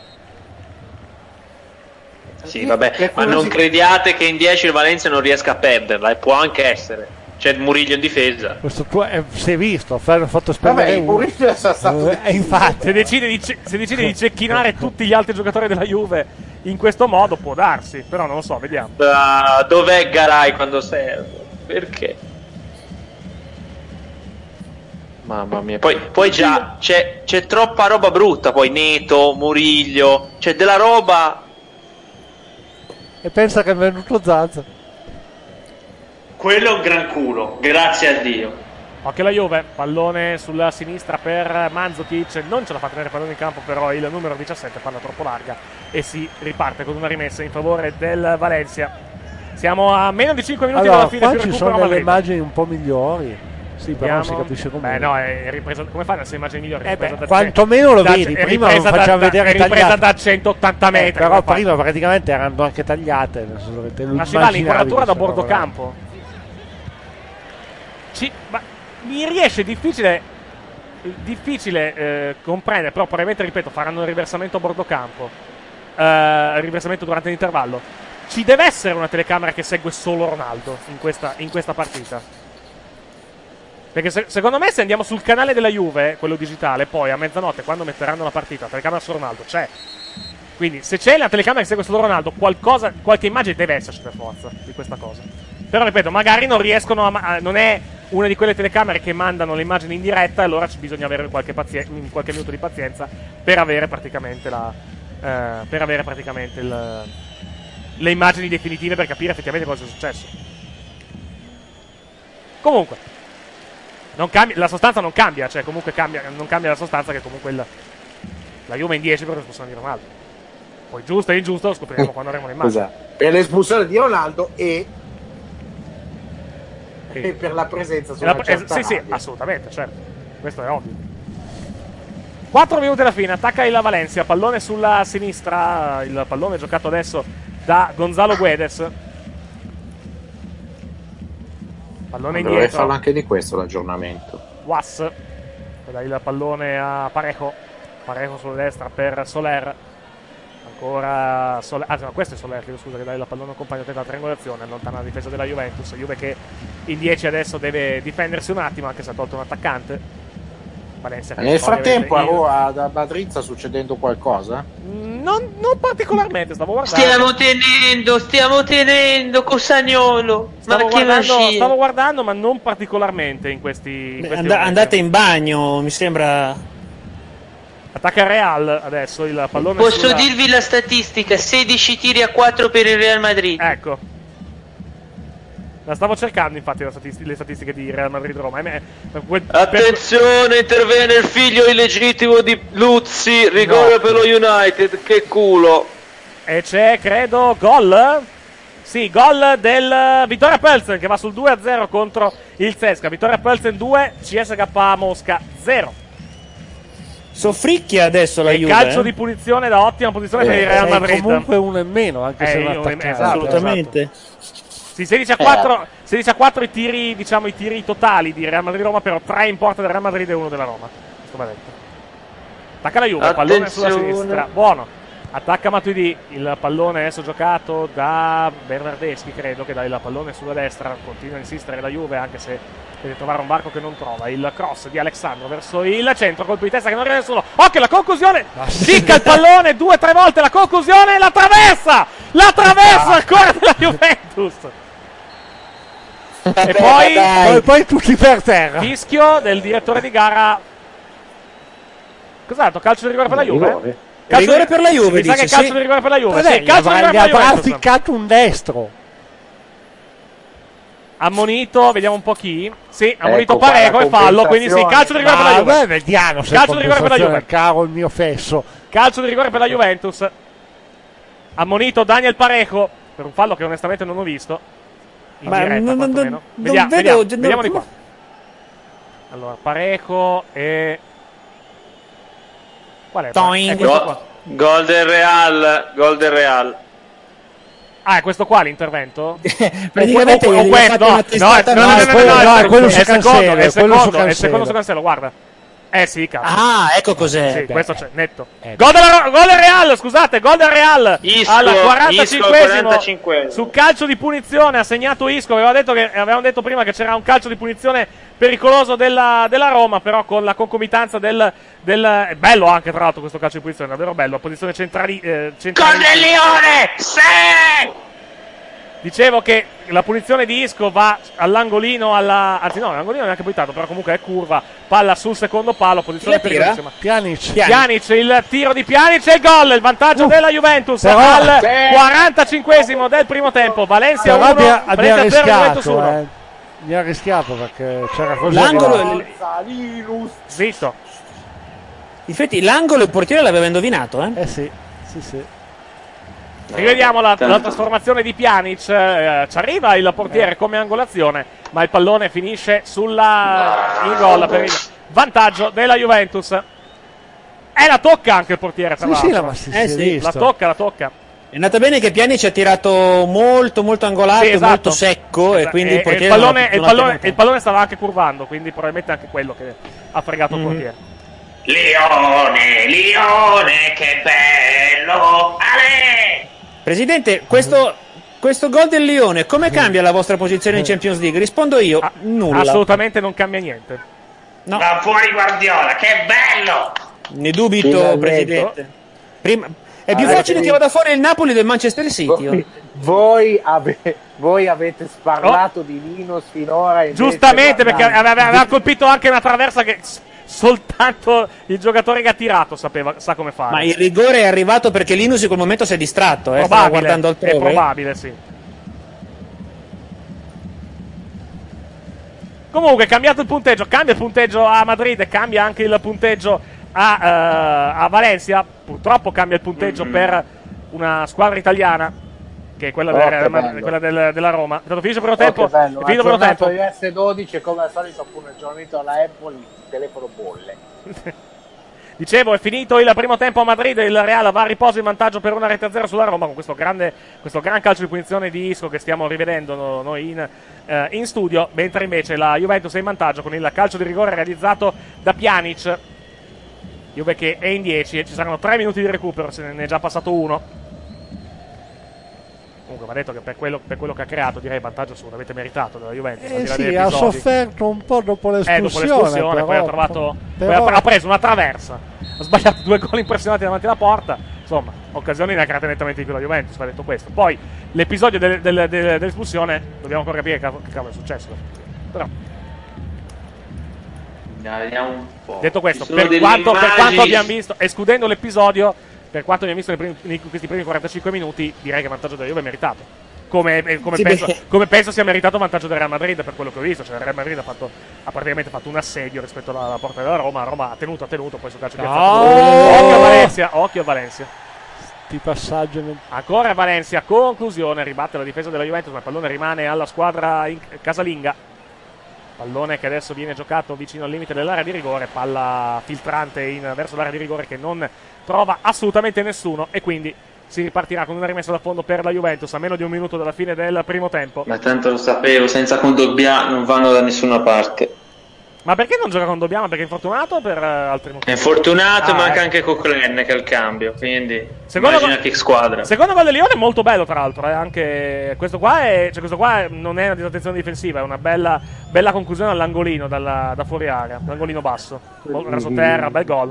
Sì, vabbè, Che ma non curiosi- crediate che in dieci il Valencia non riesca a perderla, e può anche essere. C'è il Murillo in difesa. Questo tuo, eh, si è visto, hanno fatto spendere Vabbè, il uno. Murillo è stato Eh, infatti. Se decide, di, ce- se decide di cecchinare tutti gli altri giocatori della Juve in questo modo può darsi, però non lo so, vediamo. Ah, dov'è Garay quando serve? Perché? Mamma mia, poi, poi già c'è, c'è troppa roba brutta, poi Neto, Muriglio, c'è della roba. E pensa che è venuto Zazza. Quello è un gran culo, grazie a Dio. Occhio la Juve, pallone sulla sinistra per Mandzukic, non ce la fa tenere il pallone in campo, però il numero diciassette, palla troppo larga e si riparte con una rimessa in favore del Valencia. Siamo a meno di cinque minuti Allora, dalla fine, qua più ci recupero sono delle Madrid. immagini un po' migliori. Sì, però non si Vediamo. capisce come. Beh, no, è ripresa. Come fanno a essere immagini migliori? Eh beh, Ripresa da- quantomeno lo da- vedi, è prima non ripresa da- facciamo da- vedere è ripresa tagliate. da centottanta metri. Eh, però come fa? prima praticamente erano anche tagliate. Nel senso che te lo Ma si va all'inquadratura immaginavi da questa bordo roba là. campo. Ci, ma mi riesce difficile difficile eh, comprendere, però probabilmente, ripeto, faranno il riversamento a bordo campo, eh, il riversamento durante l'intervallo. Ci deve essere una telecamera che segue solo Ronaldo in questa, in questa partita, perché se, secondo me se andiamo sul canale della Juve, quello digitale, poi a mezzanotte quando metteranno la partita, la telecamera su Ronaldo c'è. Quindi se c'è la telecamera che segue solo Ronaldo, qualcosa, qualche immagine deve esserci per forza di questa cosa. Però ripeto, magari non riescono a, a non è una di quelle telecamere che mandano le immagini in diretta, e allora ci bisogna avere qualche, pazien- qualche minuto di pazienza per avere praticamente la eh, per avere praticamente il, le immagini definitive per capire effettivamente cosa è successo. Comunque non cambia, la sostanza non cambia, cioè comunque cambia, non cambia la sostanza, che comunque il, la Juve in dieci per l'espulsione di Ronaldo. Poi giusto e ingiusto lo scopriremo quando avremo le immagini. Esatto. Per l'espulsione di Ronaldo e e per la presenza su La- una eh, certa sì, sì, radio. assolutamente, certo. Questo è ovvio. quattro minuti alla fine, attacca il Valencia, pallone sulla sinistra, il pallone giocato adesso da Gonzalo Guedes. Pallone Dovrei indietro. farlo anche di questo l'aggiornamento. Was, che dà il pallone a Parejo. Parejo sulla destra per Soler. Ancora Soler, ah no, questo è Soler, chiedo scusa, che dà il pallone accompagnato dalla triangolazione, allontana la difesa della Juventus. Juve che in dieci adesso deve difendersi un attimo, anche se ha tolto un attaccante. Valencia che Nel poi frattempo a, ovviamente- Ro- a Madrid sta succedendo qualcosa? Non, non particolarmente, stavo guardando. Stiamo tenendo, stiamo tenendo con Sagnolo. Stavo Ma che guardando, magia. stavo guardando, ma non particolarmente in questi, in questi And- momenti. andate in bagno, mi sembra. Attacca Real adesso il pallone. Posso sulla... dirvi la statistica: sedici tiri a quattro per il Real Madrid. Ecco. La stavo cercando, infatti, la statisti- le statistiche di Real Madrid-Roma. Eh, per quel- per- Attenzione, interviene il figlio illegittimo di Luzzi, rigore No. per lo United, che culo. E c'è, credo, gol. Sì, gol del Vittoria Pelsen, che va sul due a zero contro il Cesca. Vittoria Pelsen due, C S K A Mosca zero. Soffricchia adesso la E Juve. calcio eh? di punizione da ottima posizione per il Real Sei Madrid. comunque uno in meno, anche Eh, se uno non in attaccato. meno, Assolutamente. Sì, sedici a quattro, sedici a quattro i tiri, diciamo, i tiri totali di Real Madrid-Roma, però tre in porta del Real Madrid e uno della Roma. Questo va detto. Attacca la Juve, pallone sulla Attenzione. sinistra. Buono. Attacca Matuidi, il pallone adesso giocato da Bernardeschi, credo, che dà il pallone sulla destra. Continua a insistere la Juve, anche se deve trovare un varco che non trova. Il cross di Alexandro verso il centro, colpo di testa che non arriva nessuno. Occhio, la conclusione! Cicca il pallone due o tre volte, la conclusione e la traversa! La traversa ancora della Juventus! E poi, Poi, poi tutti per terra. fischio del direttore di gara. Cos'ha dato? Calcio di rigore per la Juve? Rigore per la Juve, Mi sa che dice, è calcio sì. di rigore per la Juve. Vabbè, Sì, gli calcio di avrà, rigore gli per la avrà Juventus. ficcato un destro. Ammonito, vediamo un po' chi. Sì, ammonito Ecco qua Parejo la e fallo, quindi sì, calcio di rigore per la Ma Juve. vabbè, vediamo se Calcio di rigore per la compensazione, Juve. caro il mio fesso. Calcio di rigore per la Juventus. Ammonito Daniel Parejo per un fallo che onestamente non ho visto. In Ma diretta, non- non- quantomeno. non Vediamo, vedo- vediamo, non- vediamo di qua. Allora, Parejo e... Qual è? Toing. È questo Go- qua. Gol del Real, gol del Real. Ah, è questo qua l'intervento? Praticamente o, o, o gli ha questo? fatto No, una no, testata- no, no, no, no, è no, quello- no, no, è quello è su il secondo, Cancelo, è il è quello su secondo, è il Cancelo. secondo su Cancelo, guarda. Eh sì, cazzo. Ah, ecco cos'è. Sì, beh, questo eh. c'è, netto. Eh, Gol della Ro- gol del Real, scusate, gol del Real. Isco, al Isco, quarantacinquesimo quarantacinquesimo. su calcio di punizione ha segnato Isco. Aveva detto che, avevamo detto prima che c'era un calcio di punizione pericoloso della, della Roma, però con la concomitanza del, del è bello anche tra l'altro questo calcio di punizione, davvero bello, posizione centrali, eh, centrali. Gol del Lione! Sì! Dicevo che la punizione di Isco va all'angolino, alla... anzi no, l'angolino non è neanche buttato, però comunque è curva, palla sul secondo palo, posizione pericolosissima. Pjanic. Pjanic, il tiro di Pjanic e il gol, il vantaggio uh, della Juventus però, al sì. quarantacinquesimo del primo tempo. Valencia uno, abbia, abbia Valencia zero, Juventus uno. Eh. Mi ha rischiato perché c'era così. L'angolo zitto. Infatti l'angolo il portiere l'aveva indovinato, eh? Eh sì, sì, sì. Rivediamo la, la trasformazione di Pjanic, eh, ci arriva il portiere come angolazione, ma il pallone finisce sulla in gol per il vantaggio della Juventus. E la tocca anche il portiere, tra sì, l'altro. Sì, la, ma si, eh, si sì, la tocca, la tocca. È andata bene che Pjanic ha tirato molto molto angolato, sì, esatto. molto secco e quindi e, il portiere il pallone, non ha, il, pallone, il pallone stava anche curvando, quindi probabilmente anche quello che ha fregato mm. il portiere. Lione, Lione, che bello! Ale! Presidente, questo, questo gol del Lione come cambia la vostra posizione in Champions League? Rispondo io, ah, nulla. Assolutamente non cambia niente. No. Va fuori Guardiola, che bello! Ne dubito, Finalmente. Presidente. Prima, è più Avete... facile che vada fuori il Napoli del Manchester City. Voi, voi, ave, voi avete sparlato oh. di Linus finora. Giustamente, perché aveva, aveva colpito anche una traversa che soltanto il giocatore che ha tirato sapeva, sa come fare. Ma il rigore è arrivato perché Linus in quel momento si è distratto, eh, stava guardando altrove. È probabile, sì. Comunque, cambiato il punteggio, cambia il punteggio a Madrid e cambia anche il punteggio a, uh, a Valencia. Purtroppo cambia il punteggio mm-hmm. per una squadra italiana, che è quella, oh, del, quella del, della Roma. Tanto finisce per il oh, tempo. Bello. Finito per il tempo. Io S dodici come al solito appunto aggiornamento alla Apple, il telefono bolle. Dicevo, è finito il primo tempo a Madrid, il Real va a riposo in vantaggio per una rete a zero sulla Roma con questo grande, questo gran calcio di punizione di Isco che stiamo rivedendo no, noi in, eh, in studio, mentre invece la Juventus è in vantaggio con il calcio di rigore realizzato da Pjanic. Juve che è in dieci e ci saranno tre minuti di recupero, se ne è già passato uno. Comunque va detto che per quello, per quello che ha creato direi vantaggio assolutamente meritato della Juventus. Eh sì, ha sofferto un po' dopo l'espulsione, eh, dopo l'espulsione però, poi, ha trovato, però... poi ha preso una traversa, ha sbagliato due gol impressionanti davanti alla porta. Insomma, occasioni ne ha create nettamente di più la Juventus, va detto questo. Poi l'episodio del, del, del, dell'espulsione dobbiamo ancora capire che cavolo è successo. Però vediamo un po'. Detto questo, per quanto, per quanto abbiamo visto, escludendo l'episodio, per quanto abbiamo visto nei primi, in questi primi quarantacinque minuti, direi che il vantaggio della Juve è meritato. Come, come, sì, penso, come penso sia meritato il vantaggio del Real Madrid, per quello che ho visto. Cioè il Real Madrid ha, fatto, ha praticamente fatto un assedio rispetto alla, alla porta della Roma. La Roma ha tenuto, ha tenuto, poi sul calcio no. piazzato. Occhio a Valencia, occhio a Valencia. Sti passaggi nel... Ancora Valencia, conclusione, ribatte la difesa della Juventus, ma il pallone rimane alla squadra in, casalinga. Pallone che adesso viene giocato vicino al limite dell'area di rigore, palla filtrante in, verso l'area di rigore che non trova assolutamente nessuno e quindi si ripartirà con una rimessa da fondo per la Juventus a meno di un minuto dalla fine del primo tempo. Ma tanto lo sapevo, senza Kondogbia non vanno da nessuna parte. Ma perché non gioca con Dobbiama? Perché è infortunato o per uh, altri motivi? È infortunato, ah, manca ecco. anche Coquelin che è il cambio, quindi secondo immagina go- che squadra. Secondo gol del Lione è molto bello, tra l'altro, eh? Anche questo qua, è, cioè questo qua non è una disattenzione difensiva, è una bella, bella conclusione all'angolino dalla, da fuori area, l'angolino basso, raso terra, bel gol.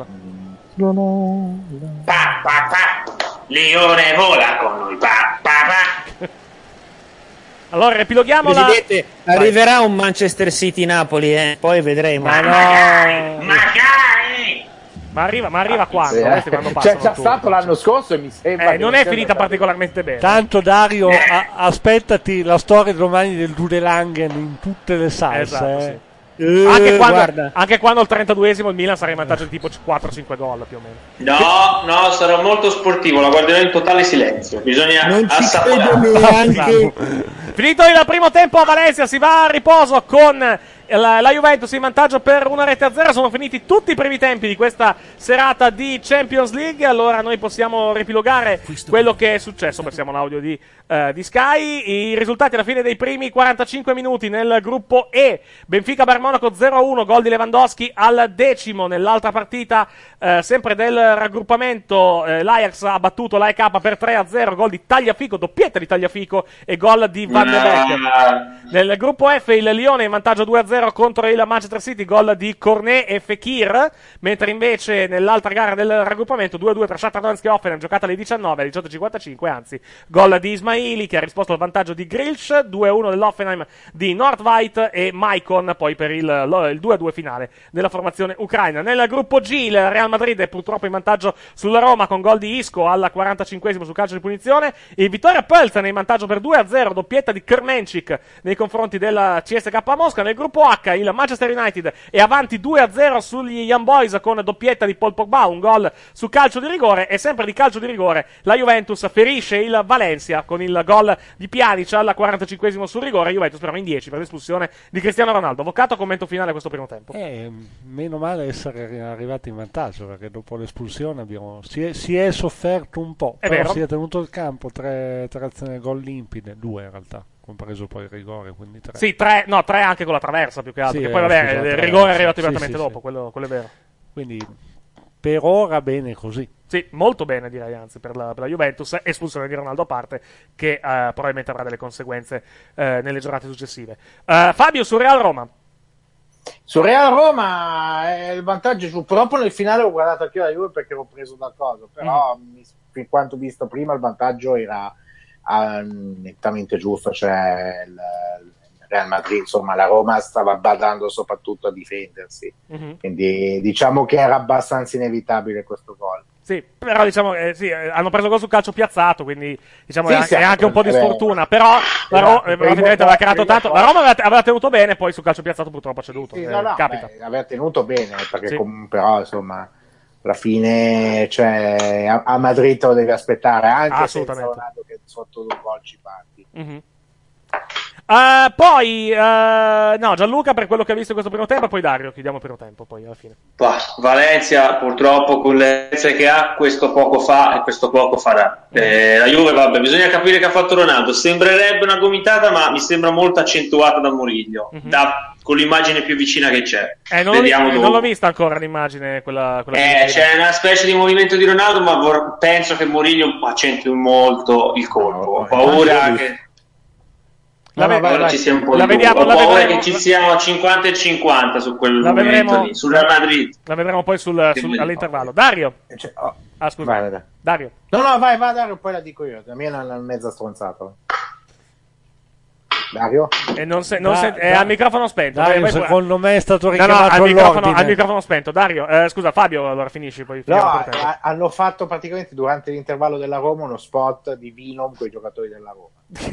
Pa, pa, pa. Lione vola con noi, pa, pa, pa. Allora, riepiloghiamo la... Presidente, arriverà un Manchester City-Napoli, eh? Poi vedremo. Ma no! Magari! Ma arriva, ma arriva quando? Eh, quando c'è già stato l'anno scorso e mi sembra eh, non è finita particolarmente bene. Tanto Dario, a- aspettati la storia domani del Dudelangen in tutte le salse. Esatto, eh. sì. Uh, anche, quando, anche quando al trentaduesimo il Milan sarà in vantaggio di tipo quattro cinque gol più o meno. No, no, sarò molto sportivo, la guarderò in totale silenzio. Bisogna non ci assaporare. credo neanche. Finito il primo tempo a Valencia, si va a riposo con la, la Juventus in vantaggio per una rete a zero. Sono finiti tutti i primi tempi di questa serata di Champions League. Allora noi possiamo riepilogare quello che è successo. Passiamo l'audio di, uh, di Sky. I risultati alla fine dei primi quarantacinque minuti nel gruppo E: Benfica Bayern Monaco zero a uno, gol di Lewandowski al decimo. Nell'altra partita uh, sempre del raggruppamento, uh, l'Ajax ha battuto l'A E K per tre a zero, gol di Tagliafico, doppietta di Tagliafico e gol di Van de Beek. Nel gruppo F il Lione in vantaggio due a zero zero contro il Manchester City, gol di Cornet e Fekir, mentre invece nell'altra gara del raggruppamento due a due tra Shakhtar Donetsk e Hoffenheim, giocata alle diciannove, alle diciotto e cinquantacinque, anzi, gol di Ismaili che ha risposto al vantaggio di Grilch, due a uno dell'Hoffenheim di Nordweit e Maicon poi per il, il due a due finale della formazione ucraina. Nel gruppo G il Real Madrid è purtroppo in vantaggio sulla Roma con gol di Isco al quarantacinquesimo sul calcio di punizione, il Vittoria Plzen è in vantaggio per due a zero, doppietta di Kermenčík nei confronti della C S K a Mosca. Nel gruppo H il Manchester United è avanti due a zero sugli Young Boys con doppietta di Paul Pogba, un gol su calcio di rigore, e sempre di calcio di rigore la Juventus ferisce il Valencia con il gol di Pjanic al quarantacinquesimo sul rigore. Juventus però in dieci per l'espulsione di Cristiano Ronaldo. Avvocato, commento finale a questo primo tempo. Eh, meno male essere arrivati in vantaggio, perché dopo l'espulsione abbiamo, si, è, si è sofferto un po', è però vero. si è tenuto il campo, tre, tre azioni gol limpide, due in realtà, compreso poi il rigore, quindi tre. Sì, tre, no, tre anche con la traversa più che altro, Sì, che poi eh, vabbè, scusate, il rigore è arrivato sì, immediatamente sì, dopo, sì. Quello, quello è vero. Quindi per ora bene così. Sì, molto bene direi, anzi, per la, per la Juventus, espulsione di Ronaldo a parte, che eh, probabilmente avrà delle conseguenze eh, nelle giornate successive. Uh, Fabio, su Real Roma. Su Real Roma eh, il vantaggio su, purtroppo nel finale ho guardato anche io la Juve perché ero preso da coso, però mm. mi, fin quanto visto prima il vantaggio era ah, nettamente giusto, cioè il, il Real Madrid, insomma la Roma stava badando soprattutto a difendersi, mm-hmm. quindi diciamo che era abbastanza inevitabile questo gol. Sì, però diciamo eh, sì, eh, hanno preso gol sul calcio piazzato, quindi diciamo Sì, è, sì, è anche un po' di eh, sfortuna, però la, Ro- esatto, eh, praticamente aveva creato tanto, la Roma aveva, aveva tenuto bene, poi sul calcio piazzato purtroppo ha ceduto, Sì, eh, no, no, capita. beh, aveva tenuto bene, perché Sì. com- però insomma alla fine cioè, a-, a Madrid lo devi aspettare anche senza Ronaldo che sotto due gol ci parti. Mm-hmm. Uh, poi uh, no, Gianluca per quello che ha visto in questo primo tempo, poi Dario, chiudiamo il primo tempo poi alla fine. Bah, Valencia purtroppo con le forze che ha questo poco fa e questo poco farà. Eh, la Juve vabbè, bisogna capire che ha fatto Ronaldo, sembrerebbe una gomitata ma mi sembra molto accentuata da Mourinho, mm-hmm. da, con l'immagine più vicina che c'è. Eh, non, Vediamo l'ho, eh, non l'ho vista ancora l'immagine quella, quella eh, c'è una specie di movimento di Ronaldo ma vor- penso che Mourinho accentui molto il colpo, ho paura che La, ve- no, no, ci sia un po' la di vediamo, Ho la paura vedremo, che ci siamo a cinquanta e cinquanta su quel la momento vedremo, lì, sul Real Madrid. La vedremo poi sul, sul, all'intervallo. Dario. Cioè, oh. Ah, scusa. Vai, vai. Dario. No, no, vai, vai, Dario, poi la dico io. La mia è una mezza stronzata. Dario? E non se, non Da, se, è da, al microfono spento. Dario, Vai, vai, secondo me è stato no, richiamato no, al microfono, all'ordine. al microfono spento. Dario, eh, scusa, Fabio, allora finisci poi. No, a, hanno fatto praticamente durante l'intervallo della Roma uno spot di vino con i giocatori della Roma.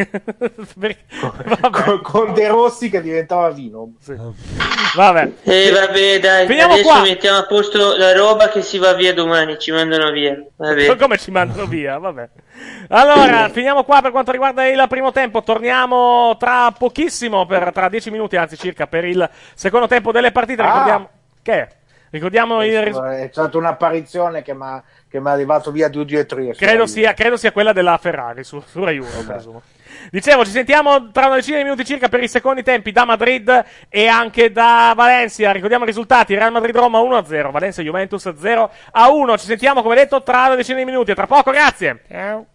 con, con, con De Rossi che diventava vino. Sì. Vabbè. E eh, vabbè, dai, Finiamo adesso qua. mettiamo a posto la roba che si va via domani, ci mandano via. Vabbè. Come ci mandano via? Vabbè. Allora, finiamo qua per quanto riguarda il primo tempo. Torniamo tra pochissimo, per, tra dieci minuti anzi circa, per il secondo tempo delle partite. Ah. Ricordiamo che è? Ricordiamo il risultato. È stata un'apparizione che mi ha arrivato via due e tre. Credo sia, credo sia quella della Ferrari su, su Rai uno, presumo. Dicevo, ci sentiamo tra una decina di minuti circa per i secondi tempi da Madrid e anche da Valencia. Ricordiamo i risultati: Real Madrid-Roma uno a zero, Valencia-Juventus zero a uno. Ci sentiamo, come detto, tra una decina di minuti. A tra poco, grazie. Eh.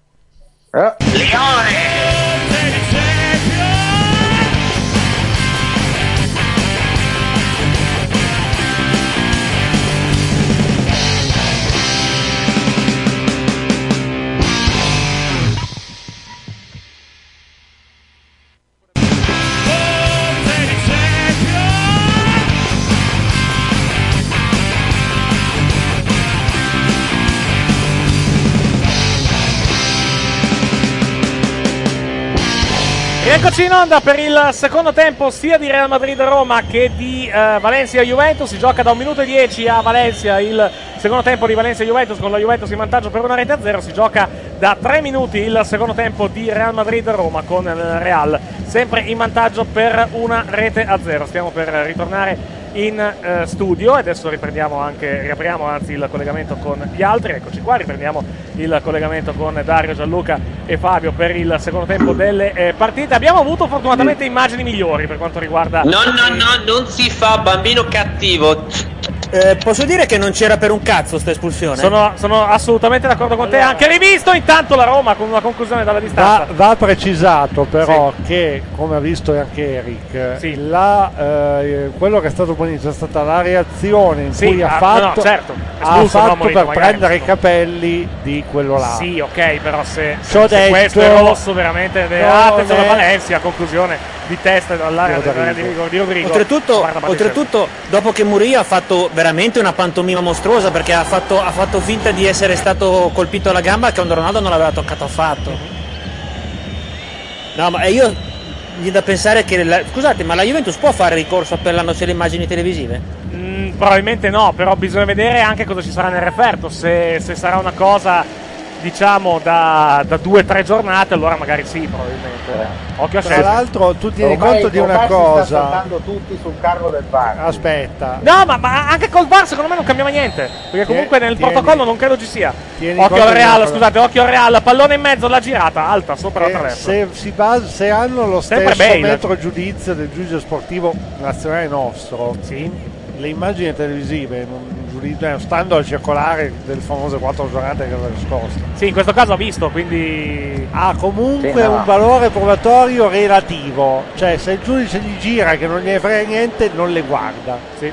Eccoci in onda per il secondo tempo sia di Real Madrid-Roma che di uh, Valencia-Juventus. Si gioca da un minuto e dieci a Valencia il secondo tempo di Valencia-Juventus, con la Juventus in vantaggio per una rete a zero. Si gioca da tre minuti il secondo tempo di Real Madrid-Roma, con il Real sempre in vantaggio per una rete a zero. Stiamo per ritornare in uh, studio e adesso riprendiamo anche, riapriamo anzi il collegamento con gli altri. Eccoci qua, riprendiamo il collegamento con Dario, Gianluca e Fabio per il secondo tempo delle eh, partite. Abbiamo avuto fortunatamente immagini migliori per quanto riguarda... No, no, no, non si fa, bambino cattivo. Eh, posso dire che non c'era per un cazzo sta espulsione? Sono, sono assolutamente d'accordo con te. Anche rivisto intanto la Roma con una conclusione dalla distanza. Va, va precisato però sì. che, come ha visto anche Eric, sì. la, eh, quello che è stato punito è stata la reazione in sì, cui ha ah, fatto, no, no, certo. ha Espulso, fatto no, Molino, per magari, prendere no. i capelli di quello là. Sì, ok, però se, se, se detto, questo è rosso veramente no, attenzione è... a Valencia, conclusione di testa dall'area di, di Rodrigo. Oltretutto, oltretutto dopo che Murillo ha fatto veramente una pantomima mostruosa, perché ha fatto, ha fatto finta di essere stato colpito alla gamba quando Ronaldo non l'aveva toccato affatto. No, ma io gli da pensare che la, scusate, ma la Juventus può fare ricorso appellandosi alle immagini televisive? Mm, probabilmente no, però bisogna vedere anche cosa ci sarà nel referto, se, se sarà una cosa diciamo da, da due o tre giornate, allora magari sì, probabilmente. Eh. Occhio a Tra l'altro tu tieni ormai, conto di una cosa, sta saltando tutti sul carro del V A R. Aspetta. No, ma, ma anche col V A R secondo me non cambiava niente, perché comunque tieni, nel protocollo non credo ci sia. Occhio al Real, scusate, occhio al Real, pallone in mezzo, la girata, alta, sopra la traversa. Se, si basa, se hanno lo Sempre stesso Bale. metro giudizio del giudice sportivo nazionale nostro, sì. le immagini televisive non giudizio, stando al circolare del famoso quattro giornate che l'ha riscosta. Sì, in questo caso ha visto, quindi ha comunque sì, no. un valore probatorio relativo, cioè se il giudice gli gira che non gliene frega niente non le guarda. Sì.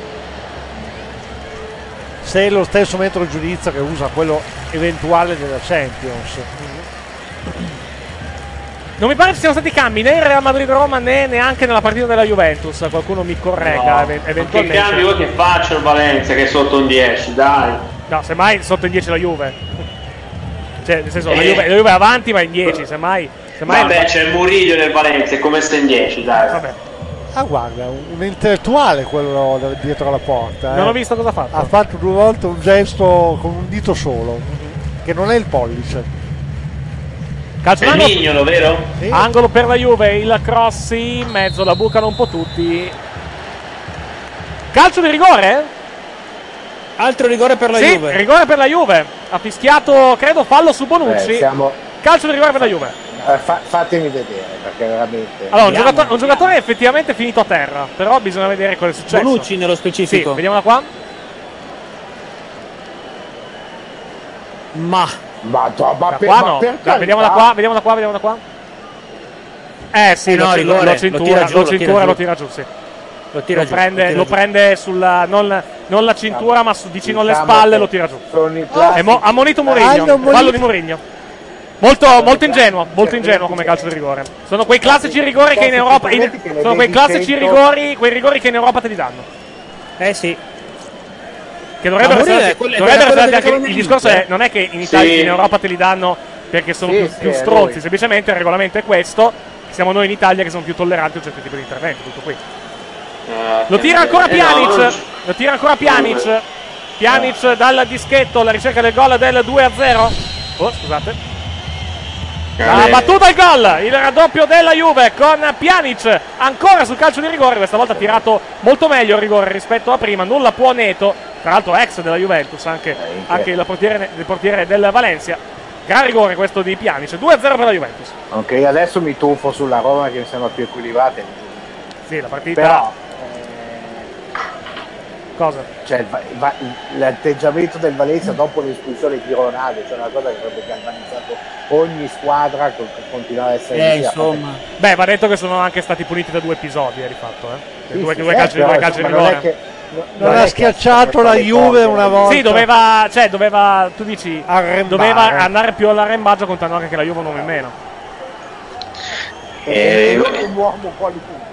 Se è lo stesso metro giudizio che usa quello eventuale della Champions. Non mi pare ci siano stati cambi né in Real Madrid-Roma né neanche nella partita della Juventus. Qualcuno mi corregga, no, eventualmente. Che cambi vuoi che faccia il Valencia che è sotto un dieci, dai. No, semmai sotto in dieci la Juve. Cioè, nel senso, eh. la, Juve, la Juve è avanti ma in dieci, semmai. semmai Vabbè, c'è il Murillo nel Valencia, è come se in dieci, dai. Vabbè. Ah, guarda, un, un intellettuale quello dietro la porta. Non eh. ho visto cosa ha fatto. Ha fatto due volte un gesto con un dito solo, mm-hmm. che non è il pollice. Calcio è Mignolo, vero? Sì. Angolo per la Juve, il cross in mezzo, la bucano un po' tutti. Calcio di rigore? Altro rigore per la sì, Juve. Rigore per la Juve. Ha fischiato, credo, fallo su Bonucci. Beh, siamo... Calcio di rigore per la Juve. Eh, fa- fatemi vedere, perché veramente. Allora, un giocatore, un giocatore è effettivamente finito a terra, però bisogna vedere cosa è successo. Bonucci nello specifico. Sì, vediamola qua. Ma, Ma ma, ma, per, qua ma no. per Dai, vediamola qua, vediamola qua, vediamola qua. Eh sì, eh no, lo, rigore, lo cintura, lo tira giù, lo cintura, lo tira lo tira giù, sì. Lo tira lo giù, prende, lo, tira lo giù. prende sulla non, non la cintura, ma su, vicino alle Diciamo spalle che lo tira giù. sono i Oh, è mo- ammonito Mourinho, fallo di Mourinho. Molto, molto ingenuo, molto ingenuo come calcio di rigore. Sono quei classici rigori che in Europa in, sono quei classici rigori, quei rigori che in Europa te li danno. Eh sì. Che dovrebbero Ma Mourinho essere, è quello- è dovrebbero quello essere che anche, il discorso è non è che in Italia Sì. in Europa te li danno perché sono Sì, più, sì, più è stronzi, lui. semplicemente il regolamento è questo. Siamo noi in Italia che siamo più tolleranti a certi tipi di interventi, tutto qui. Eh, Lo tira ancora eh, no, Pjanic, non- lo tira ancora Pjanic. Pjanic dal dischetto alla ricerca del gol del due a zero. Oh, scusate. La battuta al gol, il raddoppio della Juve con Pjanic ancora sul calcio di rigore, questa volta ha tirato molto meglio il rigore rispetto a prima, nulla può Neto, tra l'altro ex della Juventus, anche, anche il, portiere, il portiere del Valencia. Gran rigore questo di Pjanic, due a zero per la Juventus. Ok, adesso mi tuffo sulla Roma che mi sembra più equilibrata. Sì, la partita... Però Cosa? cioè, il va- va- l'atteggiamento del Valencia dopo l'espulsione di Ronaldo, cioè una cosa che avrebbe galvanizzato ogni squadra che continuava a essere Eh, lì a insomma. Beh, va detto che sono anche stati puniti da due episodi, eh, di fatto, eh. Sì, due, sì, due eh, calci, però, due calci di insomma, non è rigore. che- no- Non non ha è che schiacciato la le Juve cose- una volta. Sì, doveva, cioè, doveva, tu dici, Arrembare. doveva andare più all'arrembaggio contando anche che la Juve ha un uomo in meno. E Eh, lui è un uomo qualificato.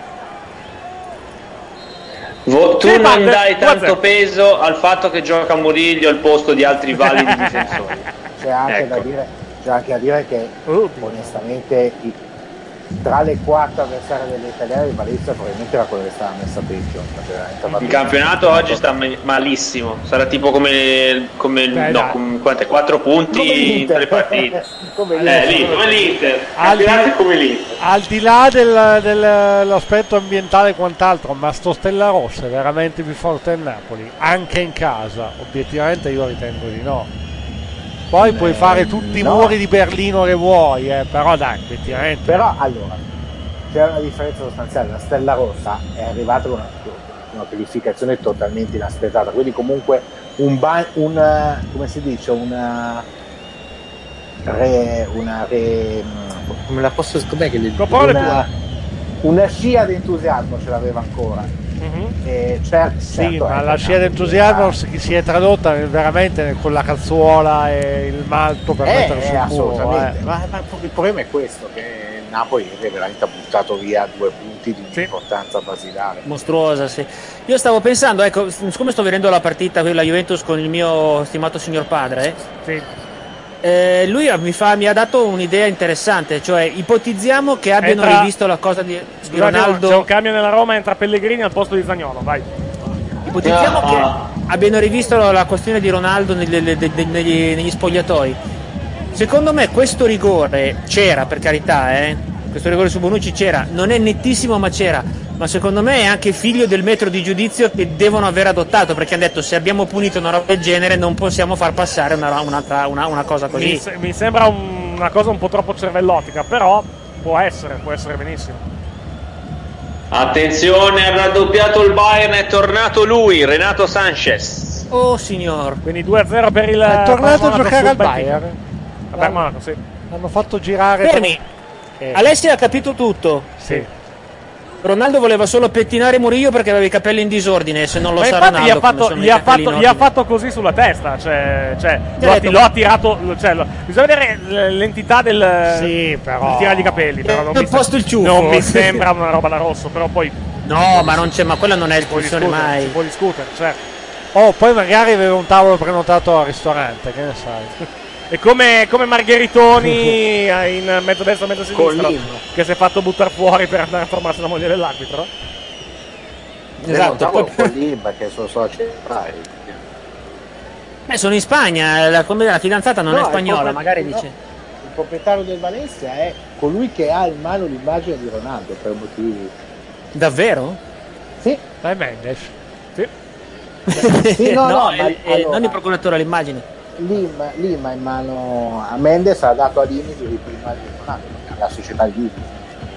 Vo- tu Sì, non Bande, dai due a zero. tanto peso al fatto che gioca Murillo al posto di altri validi difensori. C'è anche, Ecco. da dire, c'è anche da dire che Uh, onestamente i- tra le quattro avversarie delle italiane il Valencia probabilmente era quello che stava messa peggio, perché veramente va Il bene. campionato oggi sta me- malissimo, sarà tipo come, come Beh, no, dai. come quante? quattro punti Come in l'Inter. tre partite. Come Eh, l'Inter. lì, come l'Inter. Al di- Campionato è come l'Inter. Al di là del- dell'aspetto ambientale e quant'altro, ma sto Stella Rossa è veramente più forte del Napoli, anche in casa, obiettivamente io ritengo di no. Poi puoi fare tutti i no. muri di Berlino che vuoi, eh, però dai, effettivamente. Però allora c'è una differenza sostanziale, la Stella Rossa è arrivata con una, una qualificazione totalmente inaspettata, quindi comunque un, ba- una, come si dice, una re, una re, come la posso, com'è che le, una, una scia di entusiasmo ce l'aveva ancora. Mm-hmm. E certo, sì, certo, ma eh, la scia d'entusiasmo si, si è tradotta veramente con la cazzuola e il malto per eh, mettere eh, sul assolutamente. muro, eh. ma, ma il problema è questo, che il Napoli veramente ha buttato via due punti di sì. importanza basilare, mostruosa. Sì. Io stavo pensando, ecco, siccome sto vedendo la partita con la Juventus con il mio stimato signor padre, sì. eh, lui mi, fa, mi ha dato un'idea interessante, cioè ipotizziamo che abbiano entra... rivisto la cosa di, Scusate, di Ronaldo. C'è un cambio nella Roma, entra Pellegrini al posto di Zaniolo, vai. Ipotizziamo che abbiano rivisto la questione di Ronaldo negli, negli, negli, negli spogliatoi. Secondo me questo rigore c'era, per carità, eh? questo rigore su Bonucci c'era, non è nettissimo ma c'era, ma secondo me è anche figlio del metro di giudizio che devono aver adottato, perché hanno detto se abbiamo punito una roba del genere non possiamo far passare una, un'altra, una, una cosa così. Mi, se, mi sembra un, una cosa un po' troppo cervellotica, però può essere, può essere benissimo. Attenzione, ha raddoppiato il Bayern, è tornato lui, Renato Sanchez. Oh signor. Quindi due a zero per il è tornato a giocare al Bayern. Vabbè, Monaco, sì. Hanno fatto girare. Fermi. Eh. Alessia ha capito tutto. Sì. Ronaldo voleva solo pettinare Murillo perché aveva i capelli in disordine, se non lo ma sa infatti Ronaldo gli ha fatto, gli ha fatto, gli ha fatto così sulla testa, cioè, cioè lo, ha, lo ha tirato, cioè, lo, bisogna vedere l'entità del, sì, però. del tirare i capelli, però non, mi, mi, sem- il ciuffo. non mi sembra una roba da rosso, però poi no, ma non c'è, ma quella non è espulsione mai. Si può discutere, certo. Oh, poi magari aveva un tavolo prenotato al ristorante, che ne sai. E come, come Margheritoni in mezzo destra, mezzo sinistra, che si è fatto buttare fuori per andare a formarsi la moglie dell'arbitro. Esatto, poi con l'Ilba che sono soci. Beh, sono in Spagna, la, la fidanzata non no, è spagnola, magari no, dice. Il proprietario del Valencia è colui che ha in mano l'immagine di Ronaldo per motivi. Davvero? Sì. È Mendes. Sì. sì no, no, no, è, ma, è, allora, non il procuratore l'immagine. Lima, Lima in mano a Mendes ha dato a Lima l'immagine di Ronaldo, alla società Lima.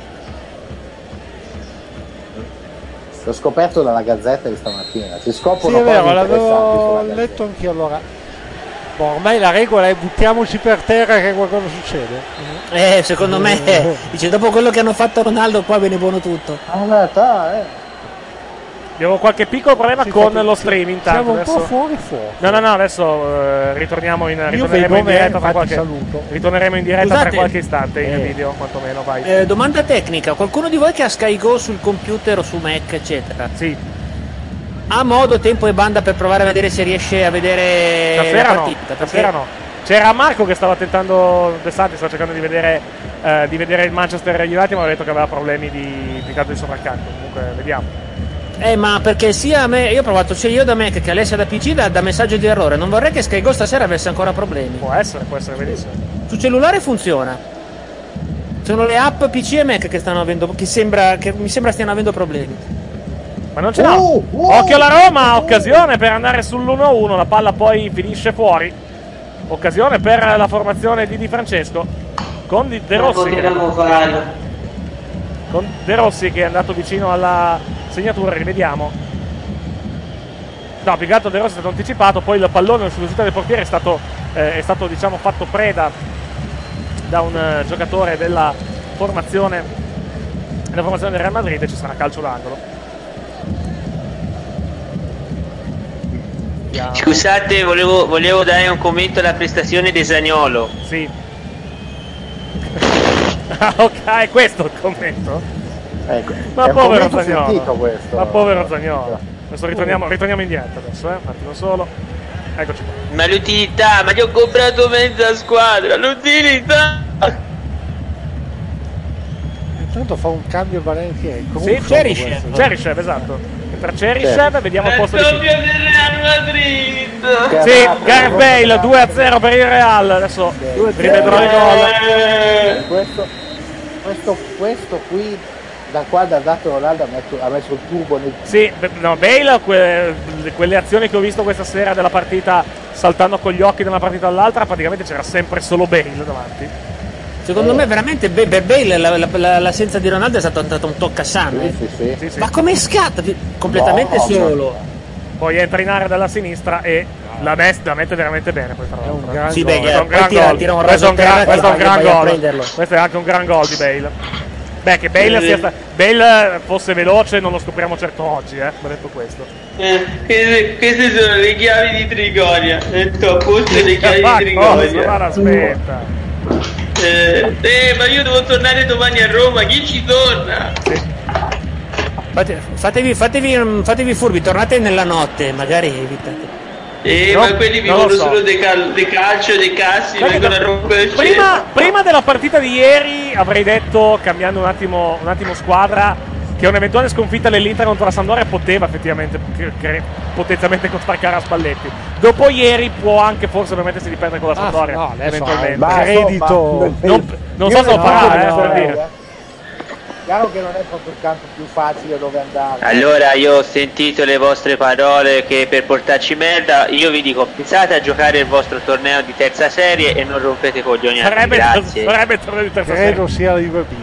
L'ho scoperto dalla Gazzetta di stamattina. Si scoprono sì, è vero, cose l'avevo letto anch'io allora. Boh, ormai la regola è buttiamoci per terra che qualcosa succede. Eh, secondo me dice dopo quello che hanno fatto Ronaldo qua viene buono tutto. Ah, realtà, eh. Abbiamo qualche piccolo problema sì, con fate, lo stream intanto. Siamo un adesso... po' fuori fuori. No, no, no, adesso eh, ritorniamo in, Io ritorneremo in diretta tra qualche saluto. Ritorneremo in diretta Scusate, tra qualche istante in eh, video, quantomeno, vai. Eh, domanda tecnica, qualcuno di voi che ha Sky Go sul computer o su Mac, eccetera? Sì. Ha modo, tempo e banda per provare a vedere se riesce a vedere Stasera la no, partita? stasera no. C'era Marco che stava tentando, De Santi stava cercando di vedere eh, di vedere il Manchester United, ma aveva detto che aveva problemi di, di caldo di sovraccanto. Comunque vediamo. Eh, ma perché sia a me, io ho provato sia io da Mac che Alessia da P C da, da messaggio di errore. Non vorrei che Sky Go stasera avesse ancora problemi. Può essere, può essere benissimo. Su cellulare funziona. Sono le app P C e Mac che stanno avendo, che sembra, che mi sembra stiano avendo problemi. Ma non ce l'ha. Uh, uh, Occhio alla Roma, uh, occasione per andare sull'uno a uno, la palla poi finisce fuori. Occasione per la formazione di Di Francesco con Di De Rossi. Che, con De Rossi che è andato vicino alla segnatura, rivediamo. No, più che altro De Rossi è stato anticipato, poi il pallone sull'uscita del portiere è stato, eh, è stato diciamo fatto preda da un uh, giocatore della formazione della formazione del Real Madrid e ci sarà calcio d'angolo. Scusate, volevo, volevo dare un commento alla prestazione di Zaniolo. Sì. Ok, è questo il commento? Ecco, ma povero Zaniolo, questo. ma povero Zaniolo. Adesso ritorniamo, ritorniamo in diretta adesso, eh? Un attimo solo. Eccoci qua. Ma l'utilità, ma gli ho comprato mezza squadra, l'utilità. Intanto fa un cambio Valencia. Sì, Cerishev, Cerishev, esatto. Entra Cerishev, vediamo il posto di del Real Madrid. Sì, Gareth Bale due a zero per il Real. Adesso rivedrò il gol. Questo, questo, questo qui da quando ha dato Ronaldo ha messo, ha messo il turbo nel... Sì, no, Bale, que, quelle azioni che ho visto questa sera della partita saltando con gli occhi da una partita all'altra, praticamente c'era sempre solo Bale davanti. Secondo eh. me veramente be- per Bale la, la, la, l'assenza di Ronaldo è stato, stato un toccasana. Sì, sì, sì. Sì, sì. Ma come scatta? Completamente no, solo. Poi entra in area dalla sinistra e la mette, la mette veramente bene. Poi, tra l'altro. Sì, beh, questo è un gran tira, gol. tira un questo è un gran, questo è un gran gol. Questo è anche un gran gol di Bale. Beh, che Bale, sia sta- Bale fosse veloce non lo scopriamo certo oggi, eh. Va detto questo. Eh, queste, queste sono le chiavi di Trigoria. Detto a posto le chiavi Ma di Trigoria. cosa? Aspetta. Eh, eh, ma io devo tornare domani a Roma. Chi ci torna? Sì. Fate, fatevi, fatevi, fatevi furbi, tornate nella notte, magari evitate. Eh, No, ma quelli non vivono lo so. solo dei, cal- dei calcio, dei cassi, Sai che vengono a da- rompere il prima, cielo. prima della partita di ieri avrei detto, cambiando un attimo, un attimo squadra, che un'eventuale sconfitta dell'Inter contro la Sampdoria poteva effettivamente che- che- potenzialmente costare cara a Spalletti. Dopo ieri può anche forse permettersi di perdere con la Ah, Sampdoria, no, adesso eventualmente. Ma, Credito. insomma, Non, non io so se lo ne farà, parlo eh, di per Sampdoria. dire. Chiaro che non è proprio il campo più facile dove andare. Allora io ho sentito le vostre parole che per portarci merda, io vi dico pensate a giocare il vostro torneo di terza serie e non rompete i coglioni a me, Sarebbe, grazie. sarebbe il torneo di terza Credo serie. sia la Juve B.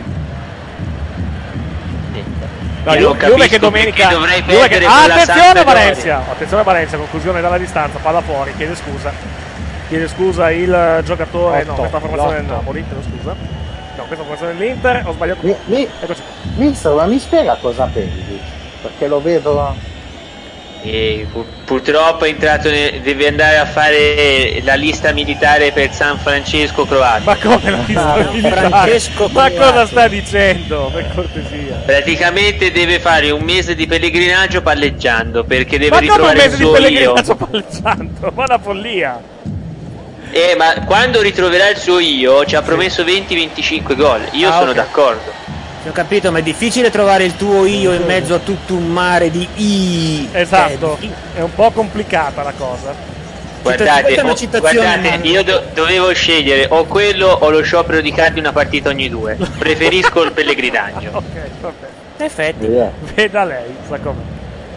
No, Io Ju- non Juve capisco che domenica perché dovrei Juve che- perdere ah, con la attenzione Sampdoria. Valencia, attenzione Valencia, conclusione dalla distanza, palla fuori, chiede scusa. Chiede scusa il giocatore, no, Otto, questa formazione del l'otto. Napoli, chiedo scusa. No, questa formazione dell'Inter, ho sbagliato. Mi, mi, Eccoci. mister, ma mi spiega cosa pensi? Perché lo vedo. E pur- purtroppo è entrato ne- deve andare a fare la lista militare per San Francesco Croato. Ma come la lista Ah, militare? Francesco Ma Croato. cosa sta dicendo? Per cortesia. Praticamente deve fare un mese di pellegrinaggio palleggiando perché deve Ma come un ritrovare il mese di suo io. pellegrinaggio palleggiando? Ma la follia! Eh, ma quando ritroverà il suo io ci ha promesso venti venticinque gol. Io Ah, sono ok. d'accordo. Ho capito, ma è difficile trovare il tuo io in mezzo a tutto un mare di i. Esatto, Eh, è un po' complicata la cosa. Guardate, questa è una oh, citazione, guardate, ma- io do- dovevo scegliere o quello o lo sciopero di cardi una partita ogni due. Preferisco il pellegrinaggio. Ok, vabbè. In effetti. Yeah. Veda lei, sa com'è.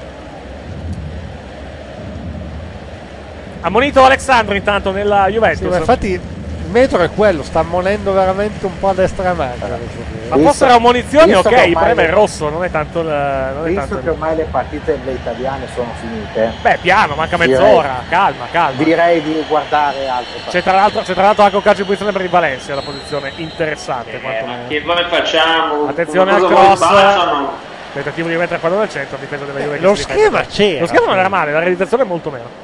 Ammonito Alessandro intanto nella Sì, Juventus. ma infatti il metro è quello, sta ammonendo veramente un po' a destra e a manca. Ma fossero ammonizioni, visto ok, che il ormai problema è il le- rosso, non è tanto il. Non è Visto tanto che il... ormai le partite delle italiane sono finite, Beh, piano, manca Direi- mezz'ora, calma, calma. direi di guardare altre partite. C'è tra l'altro, c'è tra l'altro anche un calcio di posizione per il Valencia, la posizione interessante. Eh, quantomeno. ma che poi facciamo? Attenzione Cosa al vuoi cross. passano? Tentativo di mettere il pallone al centro a difesa della Juve. Lo che si difende schema bene. c'era. Lo schema non era male, la realizzazione è molto meno.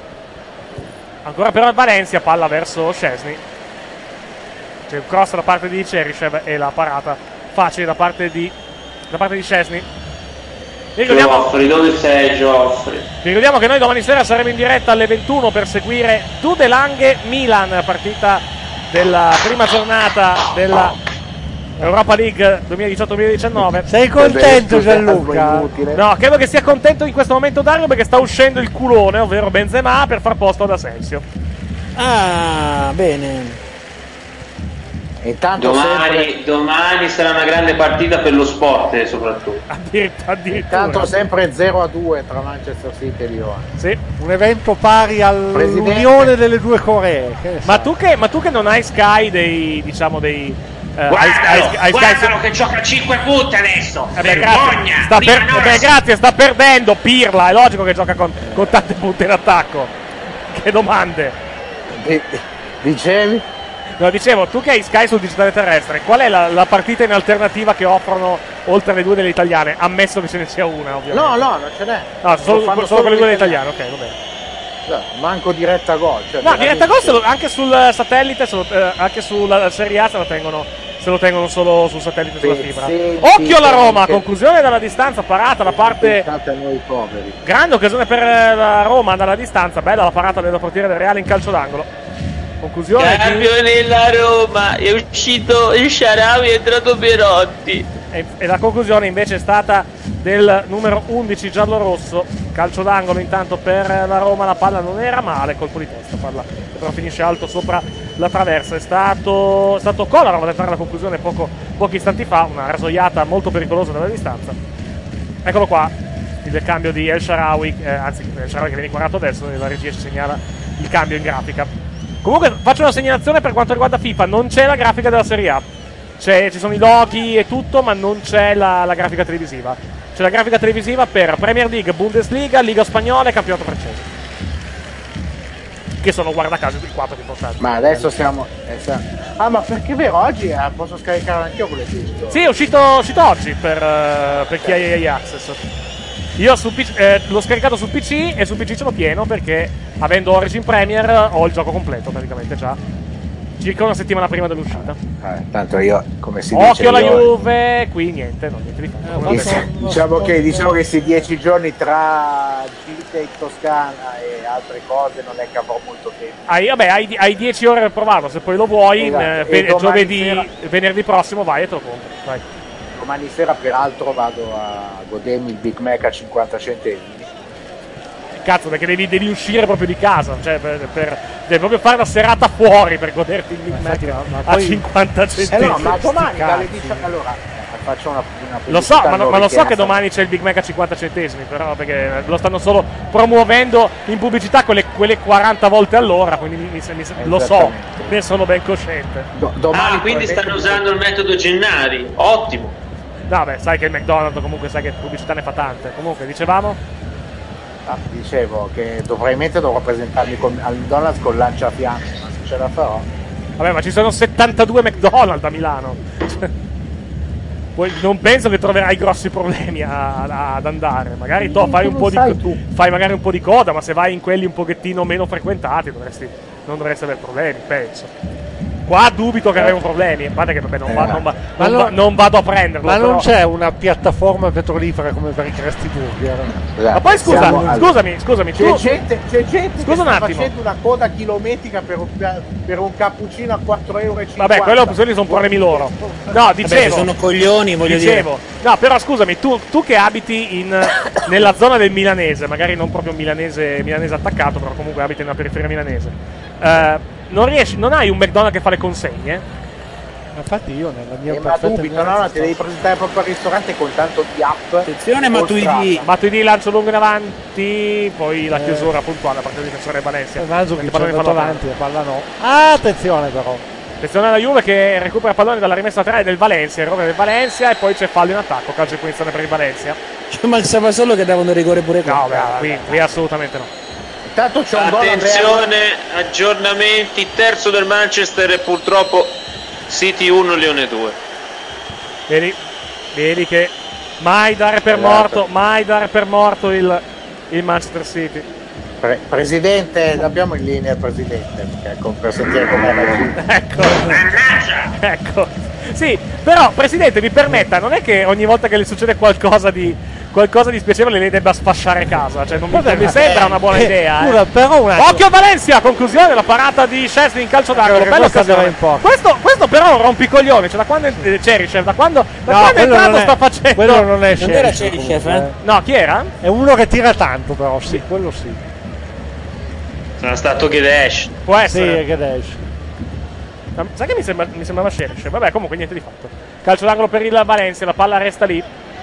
Ancora però il Valencia, palla verso Szczesny. C'è un cross da parte di Cheryshev e la parata facile da parte di da parte di Szczesny. Vi ricordiamo, Gioffri, dove sei Gioffri? vi ricordiamo che noi domani sera saremo in diretta alle ventuno per seguire Dudelange Milan, partita della prima giornata della Europa League duemiladiciotto duemiladiciannove. Sei contento Gianluca? No, credo che sia contento in questo momento Dario perché sta uscendo il culone, ovvero Benzema, per far posto ad Asensio. Ah, bene. Intanto Domani, sempre, domani sarà una grande partita per lo sport, eh, soprattutto. Addirittura. addirittura. intanto sempre zero a due tra Manchester City e Lione. Sì. Un evento pari all'unione Presidente. delle due Coree. Che ne Ma sai? tu che, ma tu che non hai Sky dei, diciamo dei... eh, hai- Guardalo, hai- hai Sky- guardalo che gioca cinque punti adesso. Eh beh, grazie. Vergogna. Sta, Prima per- non eh beh, la- grazie, sta perdendo Pirla, è logico che gioca con, con tante punte in attacco. Che domande. Di- Dicevi? No, dicevo, tu che hai Sky sul digitale terrestre, qual è la, la partita in alternativa che offrono oltre le due delle italiane? Ammesso che ce ne sia una, ovviamente. No, no, non ce n'è. No, solo, Lo fanno solo quelle due gli delle italiane, ok, va bene. italiani. Manco diretta gol. Cioè No, diretta veramente- gol se lo- anche sul satellite, se lo- eh, anche sulla Serie A se lo tengono, se lo tengono solo sul satellite sulla fibra. Sì, Occhio alla sì, Roma, che- conclusione dalla distanza, parata da parte. Pensate a noi poveri. Grande occasione per eh, la Roma dalla distanza, bella la parata del portiere del Reale in calcio d'angolo. Conclusione di- Cambio nella Roma, è uscito il Sharawi, è entrato Perotti. e, e la conclusione invece è stata del numero undici giallo-rosso. Calcio d'angolo intanto per la Roma, la palla non era male, colpo di testa, palla che però finisce alto sopra la traversa. È stato, è stato Kolarov ad entrare alla conclusione poco, pochi istanti fa, una rasoiata molto pericolosa dalla distanza. Eccolo qua, il cambio di El Shaarawy, eh, anzi El Shaarawy che viene inquadrato adesso, la regia ci segnala il cambio in grafica. Comunque faccio una segnalazione per quanto riguarda FIFA, non c'è la grafica della Serie A. C'è, ci sono i loghi e tutto, ma non c'è la, la grafica televisiva. C'è la grafica televisiva per Premier League, Bundesliga, Liga Spagnola e Campionato Francese. Che sono, guarda caso, i quattro più importanti. Ma adesso siamo... eh, siamo- Ah, ma perché è vero, oggi eh, posso scaricare anch'io con le visto? Sì, è uscito, uscito oggi per, eh, per chi ha E A Access. Io su P C, eh, l'ho scaricato su P C e su P C ce l'ho pieno perché avendo Origin Premier ho il gioco completo praticamente già. Circa una settimana prima dell'uscita. Eh, tanto io, come si dice... Occhio alla io- Juve, qui niente, no, niente di fatto. Come Dic- detto. diciamo che diciamo che questi dieci giorni tra gite in Toscana e altre cose non è che avrò molto tempo. Hai, vabbè, hai, hai dieci ore per provarlo, se poi lo vuoi, Esatto. eh, E ven- domani giovedì, sera- venerdì prossimo vai e te lo compri. Vai. Domani sera peraltro vado a godermi il Big Mac a cinquanta centesimi. Cazzo, perché devi, devi uscire proprio di casa, cioè per, per- devi proprio fare la serata fuori per goderti il Big Mac a poi- cinquanta Eh centesimi. no, ma domani Sti dalle cazzi. diciannove allora eh, faccio una, una Lo so, pubblicità ma, no- ma lo so che richiesta. domani c'è il Big Mac a cinquanta centesimi, però perché lo stanno solo promuovendo in pubblicità quelle, quelle quaranta volte all'ora, quindi mi, mi- mi- lo so, Esattamente. ne sono ben cosciente. Do- domani Ah, quindi stanno probabilmente- usando il metodo Gennari. Ottimo. No, beh, sai che il McDonald's comunque sai che pubblicità ne fa tante. Comunque, dicevamo? Ah, dicevo che probabilmente dovrò presentarmi con, al McDonald's con lanciafiamme, ma se ce la farò. Vabbè, ma ci sono settantadue McDonald's a Milano. Poi non penso che troverai grossi problemi a- a- ad andare. Magari to, fai, un po' di, fai magari un po' di coda, ma se vai in quelli un pochettino meno frequentati dovresti, non dovresti avere problemi, penso. Qua dubito che avremo problemi. A parte che vabbè, non, va- non va- Ma non no- va- non vado a prenderlo. Ma non però- c'è una piattaforma petrolifera come per i Cresti Burger? Ma poi scusa, Siamo al- scusami, scusami, C'è tu- gente, c'è gente Scusa che un sta attimo. facendo una coda chilometrica per un, per un cappuccino a quattro euro e cinquanta. Vabbè, quello quelli sono problemi loro. No, Vabbè, dicevo. se sono coglioni, voglio dicevo. dire. No, però scusami, tu, tu che abiti in, nella zona del milanese, magari non proprio milanese, milanese attaccato, però comunque abiti nella periferia milanese. eh, non riesci, non hai un McDonald's che fa le consegne? Infatti io nella mia Eh, ma perfetta dubito, no, ignoranza no, ti devi presentare proprio al ristorante con tanto di app. Attenzione, Matuidi. Matuidi lancio lungo in avanti, poi la chiusura puntuale a parte del difensore Valencia. Manzo che Il ci è pallone andato fallo avanti, la palla no. Ah, attenzione però. Attenzione alla Juve che recupera il pallone dalla rimessa laterale del Valencia, errore del Valencia e poi c'è fallo in attacco, calcio di punizione per il Valencia. Ci mancava solo che davano rigore pure qua. No, beh, qui, qui assolutamente no. Intanto c'è un gol a Attenzione, aggiornamenti, terzo del Manchester e purtroppo City uno, Lione due. Vedi, vedi che mai dare per Esatto. morto, mai dare per morto il, il Manchester City. Pre- presidente, abbiamo in linea il presidente, ecco, per sentire com'è la Juve. Ecco. Ecco. Sì, però Presidente mi permetta, non è che ogni volta che le succede qualcosa di qualcosa di spiacevole lei debba sfasciare casa, cioè non mi, non mi sembra una buona Eh, idea. scusa, eh. però un attimo. Occhio a Valencia, conclusione della parata di Szczesny in calcio d'angolo. Perché Bello questo andava occasione. in porta. Questo, questo però è un rompicoglione, cioè da quando eh, Cheryshev, da quando, da No, quando è quello entrato non è- sta facendo. quello non è Non era Szczesny, Cheryshev, comunque, eh? No, chi era? È uno che tira tanto però, sì, quello sì. Sarà stato Gedesh. Può Sì, essere. è che adesso. Ma sai che mi, sembra, mi sembrava Cheryshev? Vabbè, comunque niente di fatto. Calcio d'angolo per il Valencia, la palla resta lì.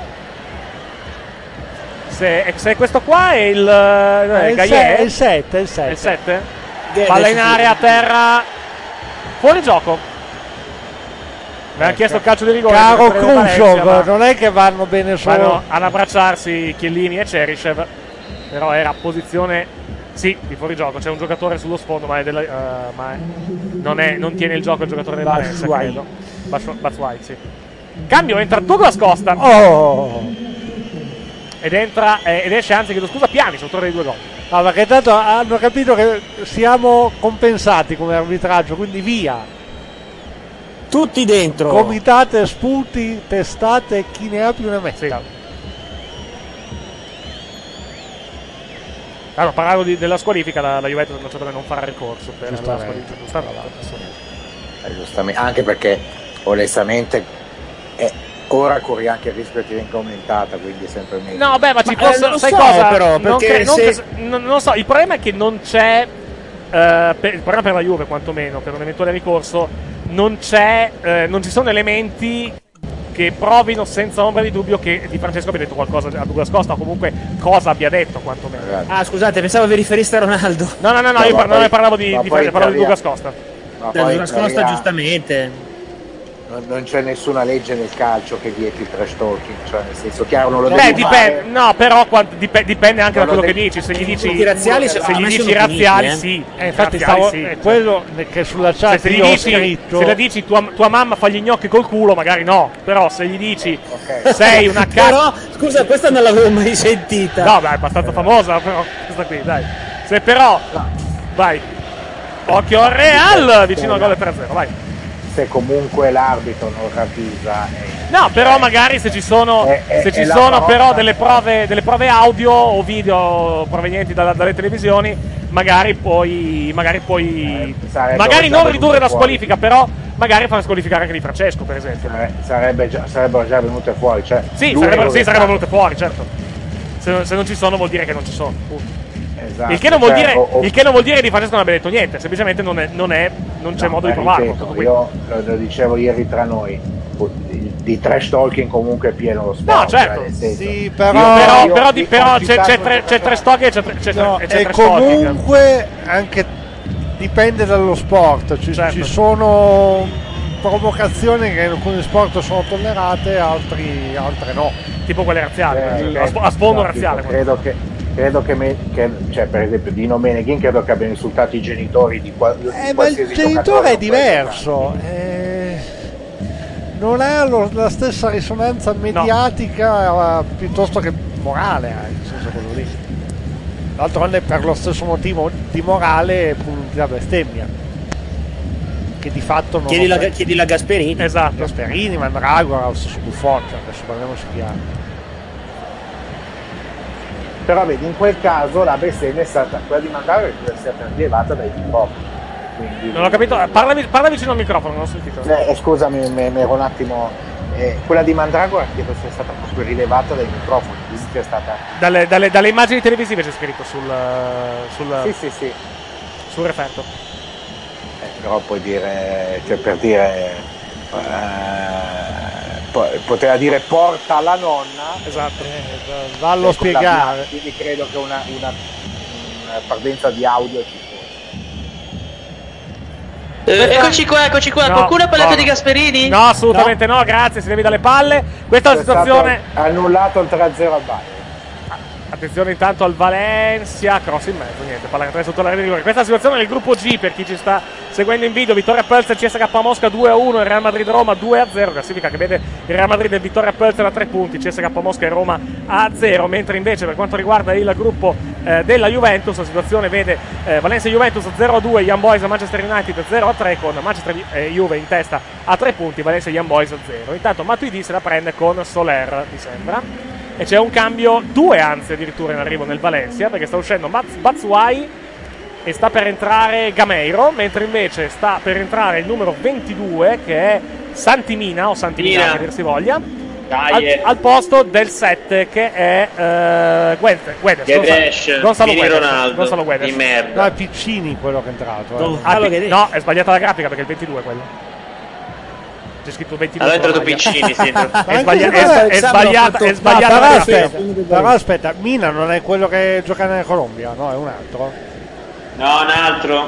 Se, se questo qua è il, eh, È il Gaia, se- è il sette, è il È sette. il sette? Guedes, Palla in sì. area a terra. Fuori gioco. Mi hanno chiesto il calcio di rigore. Caro per il Valencia, Khrushchev, ma non è che vanno bene solo. vanno ad abbracciarsi Chiellini e Cheryshev. Però era a posizione. Sì, di fuori gioco. C'è un giocatore sullo sfondo, ma, è della, eh, ma è- non, è, non tiene il gioco il giocatore del Valencia, Batshuayi. credo. Batshu- Batshuayi, sì. Cambio, entra Douglas Costa. Oh! Ed entra eh, ed esce anzi, chiedo scusa, Pjanic, autore dei due gol. Ah, perché tanto hanno capito che siamo compensati come arbitraggio, quindi via. Tutti dentro. Comitate, sputi, testate, chi ne ha più ne metta. Sì. Allora, parlavo di- della squalifica, la, la Juventus ha annunciato che non farà ricorso per la Giustamente. squalifica. Giustamente. Eh, giustamente, anche perché onestamente eh, ora corri anche il rischio che ti venga aumentata, quindi è sempre meglio. No, beh, ma ci Ma, posso. eh, lo sai so, cosa? però, non, perché non se- che- non- non lo so. Il problema è che non c'è. eh, per, il problema per la Juve, quantomeno, per un eventuale ricorso, non c'è. eh, non ci sono elementi che provino senza ombra di dubbio che Di Francesco abbia detto qualcosa a Douglas Costa, o comunque cosa abbia detto quantomeno. Ah, scusate, pensavo vi riferiste a Ronaldo. No, no, no, no, No, io ma par- non poi- ne parlavo di, ma di, poi Fran- parlavo di Italia- Douglas Costa. Ma Da poi Douglas Costa, Italia- giustamente. non, non c'è nessuna legge nel calcio che vieti il trash talking, cioè nel senso chiaro non lo Beh, devi dipende, fare. no, però quant- dip- dipende anche Non da lo quello che devi- dici. Se gli dici I razziali, se secondo gli me, dici sono razziali, finiti, sì. Eh, infatti razziali, stavo, sì, è cioè. quello che sulla Se, chat se gli io ho dici, scritto. se le dici tua, tua mamma fa gli gnocchi col culo, magari no. Però se gli dici Ok. sei una cazzo. Però, scusa, questa non l'avevo mai sentita. No, dai, è abbastanza famosa, però questa qui, dai. Se però. Vai. Occhio al Real, vicino al gol tre a zero, vai. Se comunque l'arbitro non ravvisa eh, No, però magari se ci sono, Eh, eh, se ci è la sono parola. però delle prove, delle prove audio o video provenienti dalla- dalle televisioni, magari puoi, magari puoi, Eh, sarebbe magari già non venuto ridurre la fuori. squalifica, però magari far squalificare anche Di Francesco, per esempio. sare- sarebbe già, sarebbero già venute fuori, cioè Sì, l'unico sarebbero, sì, che sarebbero sta- venute fuori, certo. Se, se non ci sono vuol dire che non ci sono. punto. Esatto, Il che, non vuol cioè, dire, o- o- il che non vuol dire che Di Francesco non abbia detto niente, semplicemente non, è, non, è, non c'è no, modo di eh, provarlo. ripeto, tutto qui. io lo, lo dicevo ieri tra noi, di, di trash talking comunque è pieno lo sport. No, certo. cioè, nel senso, Sì, io- però- Però, io- però, di- io però ho c'è, citato c'è, tre, c'è tre stock e c'è, tre- c'è, tre- No, e c'è e tre stalking. comunque anche dipende dallo sport. Ci, Certo. ci sono provocazioni che in alcuni sport sono tollerate, altri, altre no. Tipo quelle razziali, Eh, per esempio, eh, a, sp- a sfondo no, razziale. dico, credo che, credo che, me- che- cioè, per esempio Dino Meneghin credo che abbia insultato i genitori di, qua, di Eh, ma il qualsiasi genitore giocatore, è non puoi diverso. eh, non ha lo- la stessa risonanza mediatica eh, piuttosto che morale, eh, nel senso quello lì. D'altronde per lo stesso motivo di morale punti la bestemmia. Che di fatto non Chiedi lo la, fa- chiedi la Gasperini. Esatto. Gasperini, Mandragora, lo stesso Buffon, cioè, adesso parliamoci chiaro. Però vedi, in quel caso la bestemmia è stata quella di mandare che è stata rilevata dai microfoni. Quindi, Non ho capito, eh, parla, parla vicino al microfono, non ho sentito. Eh, eh, scusami, mi mi ero un attimo. eh, quella di Mandragora credo sia stata proprio rilevata dai microfoni, quindi sia stata. Dalle, dalle- dalle immagini televisive c'è scritto sul, sul, Sì, sì, sì. sul referto. Eh, però puoi dire, cioè per dire. eh, po- poteva dire porta la nonna. Esatto. Eh, vallo a Ecco, la- spiegare. Quindi credo che una, una, una partenza di audio ci fosse. Eh, eccoci qua, eccoci qua. No, Qualcuno ha parlato no, di no. Gasperini? No, assolutamente no, grazie, si levi dalle palle. Questa è la È stato situazione. annullato il tre a zero al Bayern. Attenzione intanto al Valencia, cross in mezzo, niente, palla entrare sotto l'area di rigore. Questa è la situazione del gruppo G per chi ci sta seguendo in video. Vittoria Pölzer, C S K Mosca due a uno, il Real Madrid Roma due a zero, classifica che vede il Real Madrid e Vittoria Pölzer a tre punti, C S K Mosca e Roma a zero, mentre invece per quanto riguarda il gruppo eh, della Juventus la situazione vede eh, Valencia Juventus zero a due, Young Boys a Manchester United zero a tre con Manchester e Juve in testa a tre punti, Valencia e Young Boys a zero. Intanto Matuidi se la prende con Soler, mi sembra. E c'è un cambio, due anzi addirittura in arrivo nel Valencia, perché sta uscendo Mats Batshuayi e sta per entrare Gameiro, mentre invece sta per entrare il numero ventidue che è Santimina o Santimina Mina. che dir si voglia, Dai, al, eh. al posto del sette che è eh, Guedes, Guedes, Guedes, Gonzalo Vini Guedes, Ronaldo, Gonzalo Guedes. di merda. No, è Piccini quello che è entrato. eh. Ah, Gonzalo Pi- Guedes. no, è sbagliata la grafica perché è il ventidue quello. C'è scritto ventidue. Allora è entrato sulla maglia. Piccini, sì. È, Anche sbaglia- se è, guarda, è Alessandro sbagliata, ha fatto- è No, sbagliata però la grafica. aspetta, però aspetta, Mina non è quello che gioca nella Colombia, no, è un altro. No, un altro.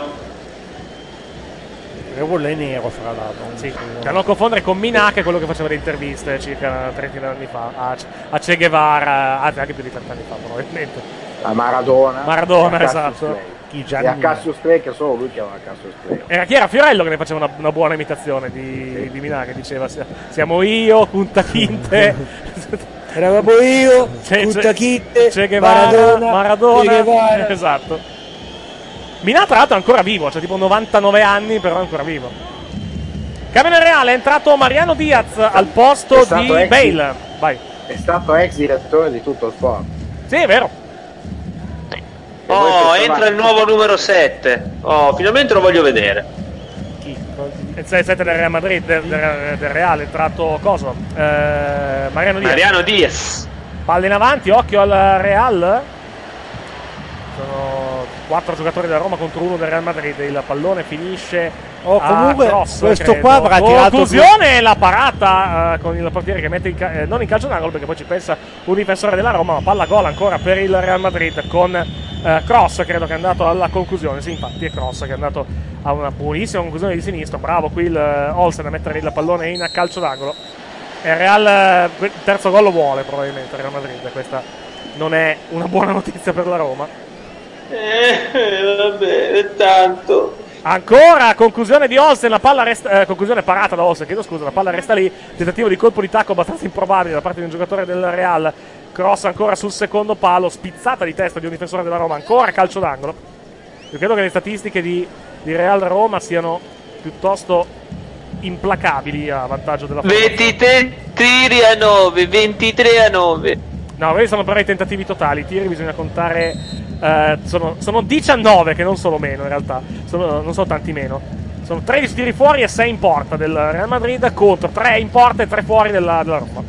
E quello è nero, fra l'altro. Sì, da non confondere con Minà, che è quello che faceva le interviste circa una trentina d'anni fa a, a Che Guevara, anzi anche più di trenta anni fa probabilmente. A Maradona. Maradona, e a Cassius esatto. Clay. Chi E a Cassius Clay, che solo lui chiamava Cassius Clay. Era chi era Fiorello che ne faceva una, una buona imitazione di, di Minà, che diceva "Sia- siamo io, Kunta Kinte, Eravamo io, C'è- Kunta c'è- Kinte, Che Guevara, Maradona, Maradona". Che Guevara. Esatto. Minà tra l'altro è ancora vivo, cioè tipo novantanove anni, però è ancora vivo. Cambio nel Reale, è entrato Mariano Diaz al posto È stato di ex- Bale. Vai. È stato ex direttore di tutto il sport. Sì, è vero. Oh, entra il nuovo numero sette. Oh, finalmente lo voglio vedere. Il sei sette del Real Madrid, del, del, del Real, è entrato coso? Eh, Mariano Diaz. Mariano Diaz. Palla in avanti, occhio al Real. Sono quattro giocatori della Roma contro uno del Real Madrid, il pallone finisce oh, comunque a cross, questo credo. qua avrà tirato conclusione, la parata uh, con il portiere che mette in ca- eh, non in calcio d'angolo perché poi ci pensa un difensore della Roma, ma palla gol ancora per il Real Madrid con uh, cross, credo che è andato alla conclusione, sì infatti è cross che è andato a una buonissima conclusione di sinistro, bravo qui il uh, Olsen a mettere il pallone in calcio d'angolo. E il Real uh, terzo gol lo vuole probabilmente il Real Madrid, questa non è una buona notizia per la Roma. Eh, vabbè, tanto. Ancora conclusione di Olsen, la palla resta, eh, conclusione parata da Olsen, chiedo scusa, la palla resta lì, tentativo di colpo di tacco abbastanza improbabile da parte di un giocatore del Real, cross ancora sul secondo palo, spizzata di testa di un difensore della Roma, ancora calcio d'angolo. Io credo che le statistiche di, di Real Roma siano piuttosto implacabili a vantaggio della Roma. ventitré tiri a nove, ventitré a nove. No, questi sono però i tentativi totali, i tiri bisogna contare, eh, sono, sono diciannove, che non solo meno in realtà, sono, non sono tanti meno. Sono tredici tiri fuori e sei in porta del Real Madrid contro tre in porta e tre fuori della, della Roma.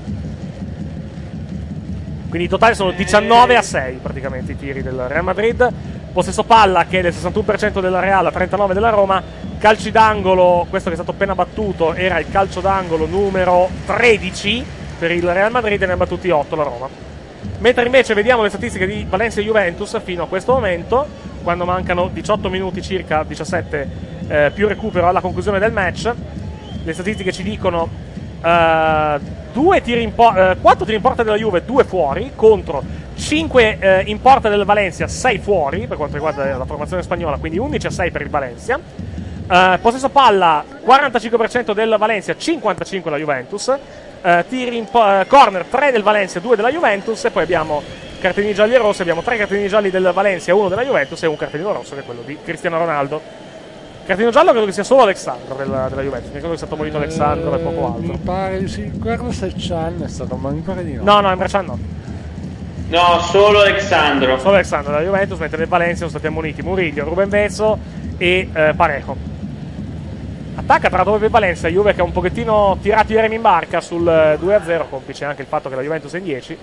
Quindi in totale sono diciannove a sei praticamente i tiri del Real Madrid. Possesso palla che è del sessantuno per cento della Real, a trentanove della Roma. Calci d'angolo, questo che è stato appena battuto era il calcio d'angolo numero tredici per il Real Madrid e ne ha battuti otto la Roma. Mentre invece vediamo le statistiche di Valencia e Juventus fino a questo momento, quando mancano diciotto minuti circa, diciassette eh, più recupero alla conclusione del match. Le statistiche ci dicono eh, due tiri in po- eh, quattro tiri in porta della Juve, due fuori, contro cinque eh, in porta del Valencia, sei fuori per quanto riguarda la formazione spagnola, quindi undici a sei per il Valencia. Eh, possesso palla quarantacinque per cento del Valencia, cinquantacinque la Juventus. Uh, tiri in po- uh, corner tre del Valencia, due della Juventus, e poi abbiamo cartellini gialli e rossi, abbiamo tre cartellini gialli del Valencia, uno della Juventus e un cartellino rosso che è quello di Cristiano Ronaldo. Cartellino giallo credo che sia solo Alexandro della, della Juventus, mi ricordo che è stato molto Alexandro e poco altro. Mi pare sì, guarda se Chan è stato, ma mi pare di no. No, no, Emre Can no. No, solo Alexandro. Solo Alexandro della Juventus, mentre nel Valencia sono stati ammoniti Murillo, Ruben Vesso e eh, Parejo. Attacca tra dove Valencia, Juve che ha un pochettino tirato i remi in barca sul due a zero, complice anche il fatto che la Juventus è in dieci.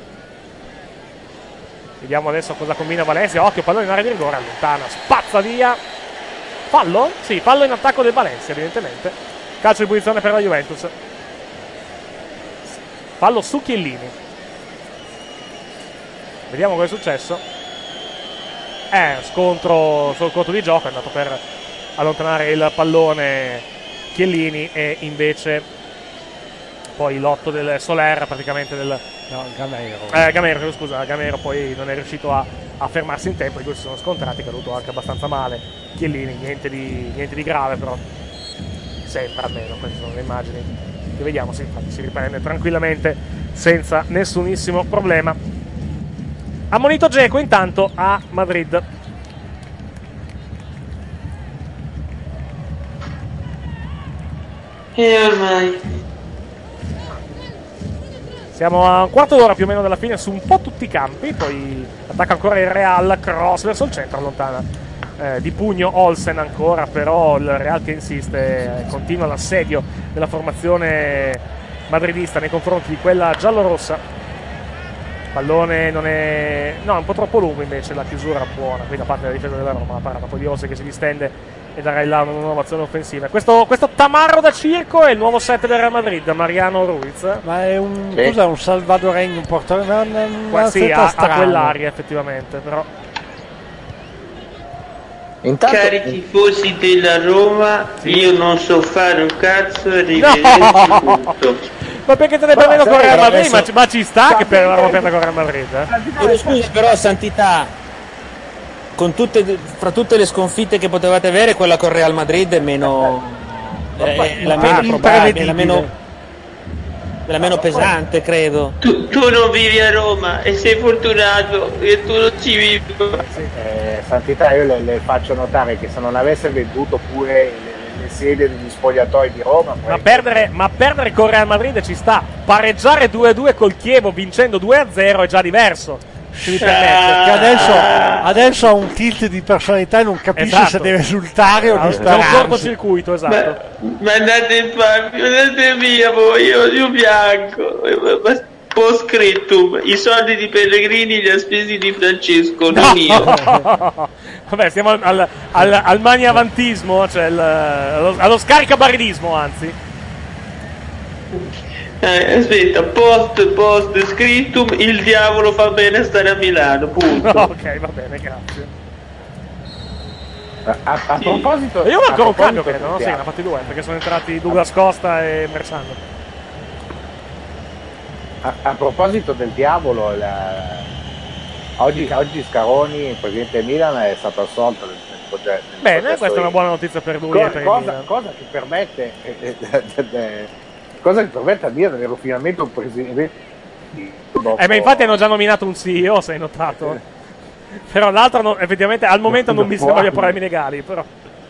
Vediamo adesso cosa combina Valencia. Occhio, pallone in area di rigore, allontana, spazza via. Fallo? Sì, fallo in attacco del Valencia evidentemente. Calcio di punizione per la Juventus. Fallo su Chiellini. Vediamo cosa è successo. Eh, scontro sul conto di gioco, è andato per allontanare il pallone Chiellini e invece poi l'otto del Soler praticamente del no, Gamero eh, Gamero, scusa, Gamero poi non è riuscito a, a fermarsi in tempo, i due si sono scontrati, è caduto anche abbastanza male Chiellini, niente di, niente di grave però sembra almeno, queste sono le immagini che vediamo, sì, infatti si riprende tranquillamente senza nessunissimo problema. Ammonito Dzeko intanto a Madrid. E ormai siamo a un quarto d'ora più o meno dalla fine su un po' tutti i campi, poi attacca ancora il Real, cross verso il centro, allontana eh, di pugno Olsen ancora, però il Real che insiste, eh, continua l'assedio della formazione madridista nei confronti di quella giallorossa. Pallone non è no, è un po' troppo lungo invece, la chiusura buona qui da parte della difesa della Roma, la parata poi di Olsen che si distende e darà là una nuova azione offensiva. Questo, questo tamarro da circo è il nuovo set del Real Madrid, Mariano Ruiz. Ma è un, sì. cos'è, un salvadoregno, un portoghese? Qua, sì, ha, ha quell'aria effettivamente, però. Intanto... Cari tifosi della Roma, sì. Io non so fare un cazzo e rivedete no! tutto. Ma perché te ne prendendo con Real Madrid? adesso... Ma, ma ci sta che per la Roma prenda con Real Madrid? Eh? Scusa, però Santità, con tutte, fra tutte le sconfitte che potevate avere, quella con Real Madrid è meno è, è la meno probabile, la meno, la meno pesante, credo. Tu, tu non vivi a Roma e sei fortunato che tu non ci vivi. Eh, Santità, io le, le faccio notare che se non avesse venduto pure le, le sedie degli spogliatoi di Roma, ma perdere, ma perdere con Real Madrid ci sta. Pareggiare due a due col Chievo vincendo due a zero è già diverso. Se mi permette. Che adesso, adesso ha un tilt di personalità e non capisce esatto. se deve esultare o disperarsi. C'è un cortocircuito, esatto. Ma, ma andate in famiglia, andate via voi, io, io bianco. Ma, post scriptum, i soldi di Pellegrini li ha spesi di Francesco, non no. io. Vabbè, siamo al, al, al, al maniavantismo, cioè il, allo, allo scaricabaridismo, anzi. Eh, aspetta, post, post scriptum, il diavolo fa bene stare a Milano, punto. Ok, va bene, grazie. A, a, a Sì. proposito, Io ho ancora a un cambio, proposito credo, no? del Sì, ne ha diavolo. fatti due, perché sono entrati Douglas Costa e Mersando. A, a proposito del diavolo, la- oggi, oggi Scaroni, il presidente del Milan, è stato assolto nel, nel progetto. nel Bene, processo questa è una I- buona notizia per lui Co- e per il cosa, Milan. cosa che permette eh, eh, eh, eh, cosa che permette a Milan di avere finalmente un presidente dopo- Eh, ma infatti hanno già nominato un C E O, se hai notato. Però l'altro, no- effettivamente, al momento non mi Dopo sembra abbia anni. problemi legali, però.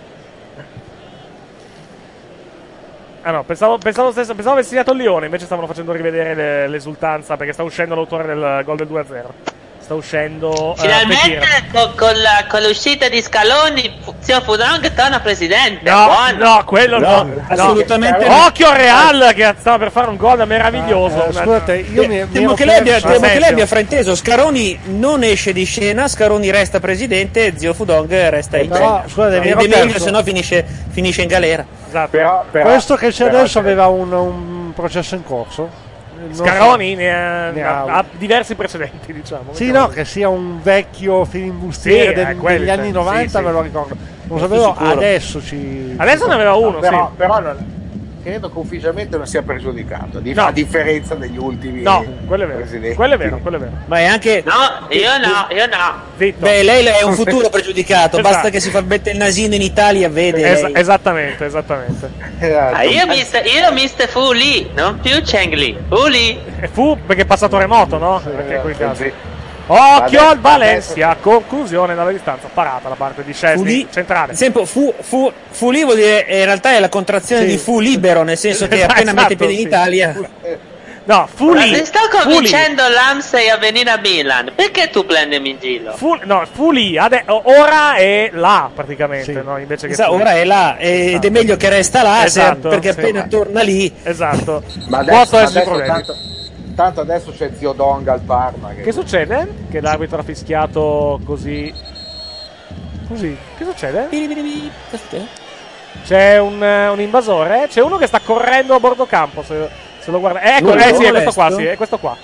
Ah no, pensavo, pensavo, stesso, pensavo avessi dato il Lione, invece stavano facendo rivedere le- l'esultanza perché sta uscendo l'autore del gol del due a zero. Sta uscendo. eh, Finalmente Fekir. con, con la- con l'uscita di Scaloni, Fu- zio Fudong torna presidente. No, buono. no, quello no. no. assolutamente no. Occhio al Real che stava per fare un gol meraviglioso. Eh, Una- scusate, io mi, mi Temo ero che, lei abbia, perso- temo che lei Asensio. abbia frainteso. Scaroni non esce di scena, Scaroni resta presidente e zio Fudong resta in però, cella. scusate, mi Ed ero è meglio, perso. se no finisce, finisce in galera. Esatto. Però, però- Questo che c'è però- adesso aveva un, un processo in corso. Non so- Scaroni ne ha, Ne ha- ha- ha diversi precedenti, diciamo. Sì, Mettiamo no, così. che sia un vecchio filibustiere Sì, del- eh, quelli, degli anni sì, novanta, sì, me sì. lo ricordo. Non lo sapevo, sicuro. adesso ci... Adesso ne aveva uno, però, sì. però non- credo che ufficialmente non sia pregiudicato, di- No. a differenza degli ultimi No, quello è vero. presidenti. Quello è vero, quello è vero. Ma è anche. No, io no, io no. Zitto. Beh, lei è un futuro pregiudicato, Esatto. basta che si fa mette il nasino in Italia, vede. Es- lei. esattamente, esattamente. Esatto. Ah, io mister, io mister Fu Li, non più Cheng Li. Fu Li. E fu perché è passato remoto, no? Perché in quel caso. Sì. Occhio Adesso- al Valencia, conclusione dalla distanza, parata la parte di Fu Szczesny, lì, centrale. esempio, fu, fu, fu lì vuol dire in realtà è la contrazione Sì. di fu libero, nel senso che Esatto, appena mette piede in sì. Italia. No, fu Ma lì. se sto fu lì. convincendo l'Amsey a venire a Milan, perché tu prendimi in giro? Fu, no, fu lì, ade- ora è là praticamente, Sì. no? Invece che Sa, fu lì. ora è là ed è meglio che resta là, se- Esatto, perché sì. appena torna lì. Esatto. Ma Possono adesso, ma esserci adesso problemi. tanto, tanto adesso c'è zio Donga al Parma. Che, Che succede? Che l'arbitro ha fischiato così. Così. Che succede? Biri, biri, biri. Cosa succede? C'è un, eh, un invasore? C'è uno che sta correndo a bordo campo. Se, se lo guarda. Ecco, Uno eh, sì, è questo qua, molesto? sì, è questo qua.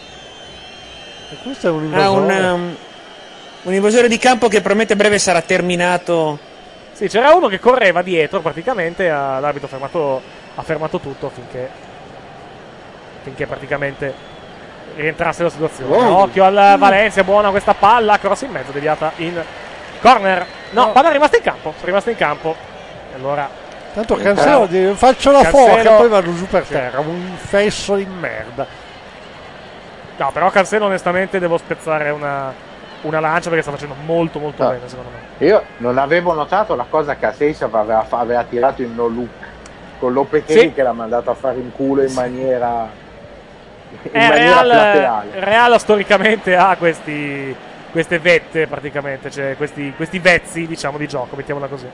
E questo è un Ah, un, invasore. um, un invasore di campo che promette a breve sarà terminato. Sì, c'era uno che correva dietro praticamente. ha- L'arbitro ha fermato, ha fermato tutto finché. Finché praticamente rientrasse la situazione. Oh. Occhio al Valencia, buona questa palla. Cross in mezzo, deviata in corner. No, No. palla è rimasta in campo. È rimasta in campo. E allora. Tanto Cancelo, di- faccio la Cancelo- foca e poi vado giù per Sì. terra. Un fesso di merda. No, però Cancelo onestamente devo spezzare una, una lancia perché sta facendo molto molto No. bene secondo me. Io non avevo notato la cosa che Asensio aveva, aveva tirato in no look con Lopetegui Sì. che l'ha mandato a fare in culo in maniera in Eh, maniera Real, plateale. Real storicamente ha questi, queste vette praticamente, cioè questi, questi vezzi diciamo di gioco, mettiamola così.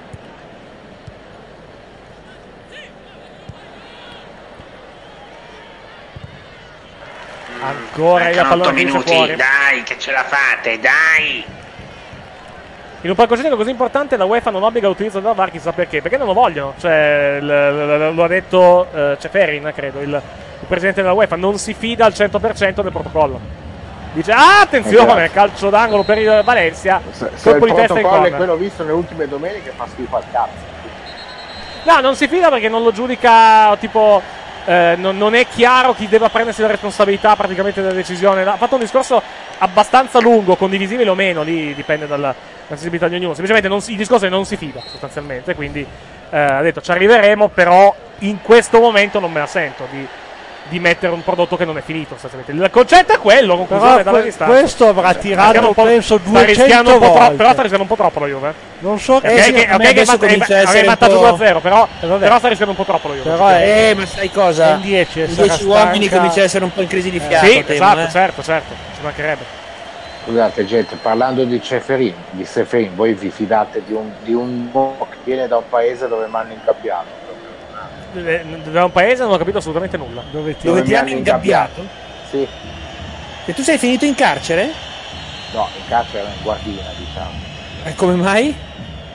Ancora il pallone che finisce fuori. dai, che ce la fate, dai! In un palcoscenico così importante la UEFA non obbliga l'utilizzo della V A R, chissà perché, perché non lo vogliono, cioè l- l- lo ha detto eh, Ceferin, credo, il, il presidente della UEFA, non si fida al cento per cento del protocollo. Dice, ah, attenzione, Esatto. calcio d'angolo per il Valencia, Se, se il colpo di testa in protocollo è corner. quello visto nelle ultime domeniche fa schifo al cazzo. No, non si fida perché non lo giudica, tipo, eh, non, non è chiaro chi deve prendersi la responsabilità praticamente della decisione. Ha fatto un discorso abbastanza lungo, condivisibile o meno, lì dipende dalla, dalla sensibilità di ognuno. Semplicemente non si- il discorso è che non si fida, sostanzialmente, quindi eh, ha detto ci arriveremo, però in questo momento non me la sento di, di mettere un prodotto che non è finito, sostanzialmente. Il concetto è quello, conclusione Però dalla que- distanza. questo avrà Sta tirato rischiando un po'- penso sta rischiando duecento un po' troppo, volte. però sta rischiando un po' troppo la Juve. Non so che Ok, sì, che, a me ok che adesso è comincia a essere un vantaggio po'- due a zero, però, Eh, vabbè. però sta rischiando un po' troppo la Juve. Però è- Eh, ma sai cosa? in dieci, I sarà dieci uomini stanca. comincia a essere un po' in crisi di fiato. Sì, temo, esatto, eh. certo, certo, ci mancherebbe. Scusate gente, parlando di Ceferin, di Ceferin, voi vi fidate di un, di un uomo che viene da un paese dove mi hanno ingabbiato? Eh, Da un paese non ho capito assolutamente nulla. Dove ti... Dove mi ti hanno hanno ingabbiato? Sì, E tu sei finito in carcere? no, in carcere era in guardina, diciamo. E come mai?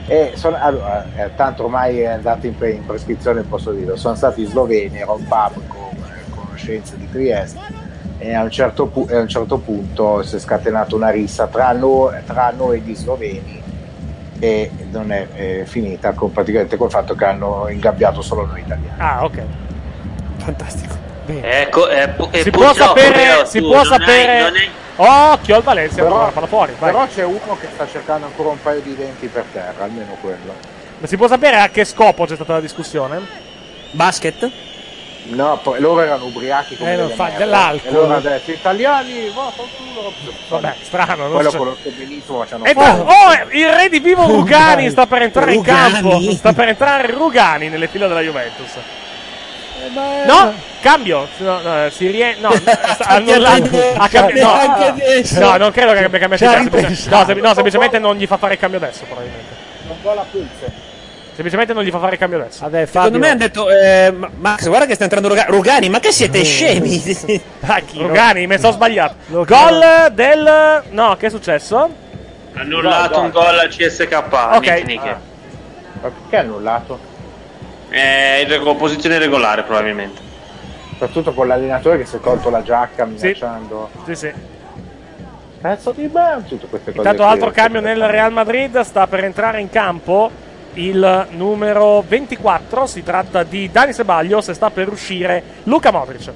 E sono, allora, eh, tanto ormai è andato in, pre- in prescrizione, posso dire, sono stati sloveni, ero un pub con eh, conoscenze di Trieste e a un certo, pu- a un certo punto si è scatenata una rissa tra, no- tra noi e gli sloveni e non è, è finita con, praticamente col fatto che hanno ingabbiato solo noi italiani. Ah, ok. Fantastico. Ecco, eh, pu- e Si può purtroppo, sapere, però, si tu può non sapere. hai- non hai- Occhio al Valencia, Però- allora, falla fuori. Vai. Però c'è uno che sta cercando ancora un paio di denti per terra, almeno quello. Ma si può sapere a che scopo c'è stata la discussione? Basket? No, poi loro erano ubriachi come Eh, non delle fa- merde. dell'alcol. E loro hanno detto italiani, vaffanculo. Vabbè, strano. Non Quello so. conosco benissimo, ma c'hanno E fatto. poi- oh, il re di Vivo Rugani sta per entrare in Rugani. campo. Sta per entrare Rugani nelle fila della Juventus. Eh, No, cambio. No, no, si rie... no, sta annullato. Ha cambi- no, Anche adesso. no, non credo che abbia cambiato Ci ha idea, semplice- ripensato. no, sem- no, semplicemente non gli fa fare il cambio adesso, probabilmente. Non do la pulse. Semplicemente non gli fa fare il cambio adesso. Vabbè, Secondo Fabio, me hanno detto, eh, Ma- Max, guarda che sta entrando Rugani. Rugani, ma che siete scemi? Rugani, mi sono sbagliato. lo Gol del... No, che è successo? annullato No, no. un gol al C S K. Ok. Nick Nick. Ah. Ma perché è annullato? Eh, in rego- posizione regolare, probabilmente. Soprattutto con l'allenatore che si è tolto la giacca minacciando. Sì, sì. Cazzo di bam, tutte queste cose. Intanto qui. altro cambio nel Real Madrid, sta per entrare in campo il numero ventiquattro, si tratta di Dani Ceballos e sta per uscire Luka Modric.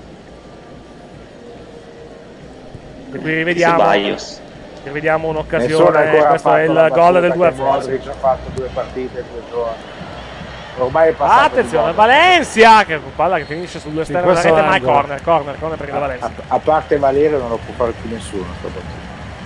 E qui rivediamo, Ceballos. rivediamo Nessuno un'occasione, ancora questo ha è fatto il la gol del battuta due a che zero. Modric ha fatto due partite in due giorni. Ormai è passato. Attenzione, di moda. Valencia, che palla che finisce sull'esterno della questo rete, ma è angolo. corner, corner, corner per il A, Valencia. a parte Valerio non lo può fare più nessuno sto partito.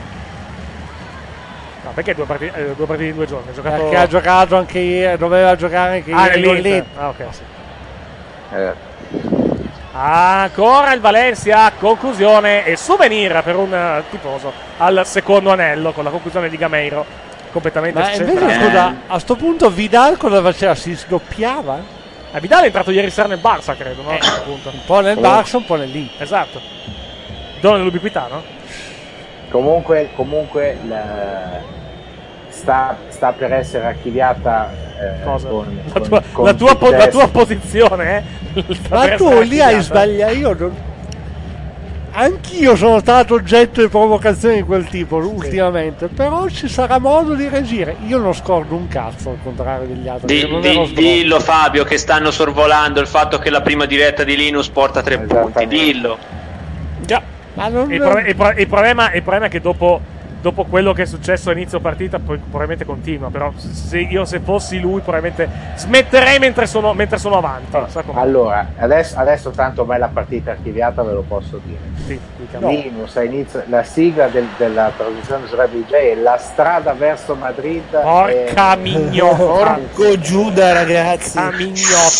No, perché due partite, eh, due partite in due giorni? Ha giocato... perché ha giocato anche ieri, doveva giocare anche Ah, ieri con nell'Inter. l'Inter. Ah, ok, sì. Eh, Ancora il Valencia, conclusione e souvenir per un eh, tifoso al secondo anello con la conclusione di Gameiro completamente Ma invece, centrale. scusa, a sto punto Vidal cosa faceva? Si sdoppiava? Eh, Vidal è entrato ieri sera nel Barça, credo, no? A questo punto. Un po' nel Barça, un po' nell'Inter. Esatto. Dono dell'ubiquità, no? comunque comunque la- sta, sta per essere archiviata eh, Cosa? con, La con- tua, con la tua po- la successo. tua posizione, eh? Sta Ma per tu essere lì hai archiviata. sbagliato. Io non... Anch'io sono stato oggetto di provocazioni di quel tipo ultimamente, però ci sarà modo di reagire. Io non scordo un cazzo al contrario degli altri. Di- perché non di- ero sbronzo. dillo Fabio che stanno sorvolando il fatto che la prima diretta di Linus porta tre punti, dillo. Già. Ma non... Il, pro- il pro- il problema, il problema è che dopo, dopo quello che è successo a inizio partita, poi probabilmente continua. Però se io se fossi lui, probabilmente smetterei mentre sono, mentre sono avanti. Sa com'è? Allora, adesso, adesso tanto ormai la partita è archiviata, ve lo posso dire. Sì, diciamo. Linus a inizio, la sigla del- della trasmissione su Radio D J è La strada verso Madrid. Porca e- mignotta. Porco Giuda, ragazzi. Porca mignotta.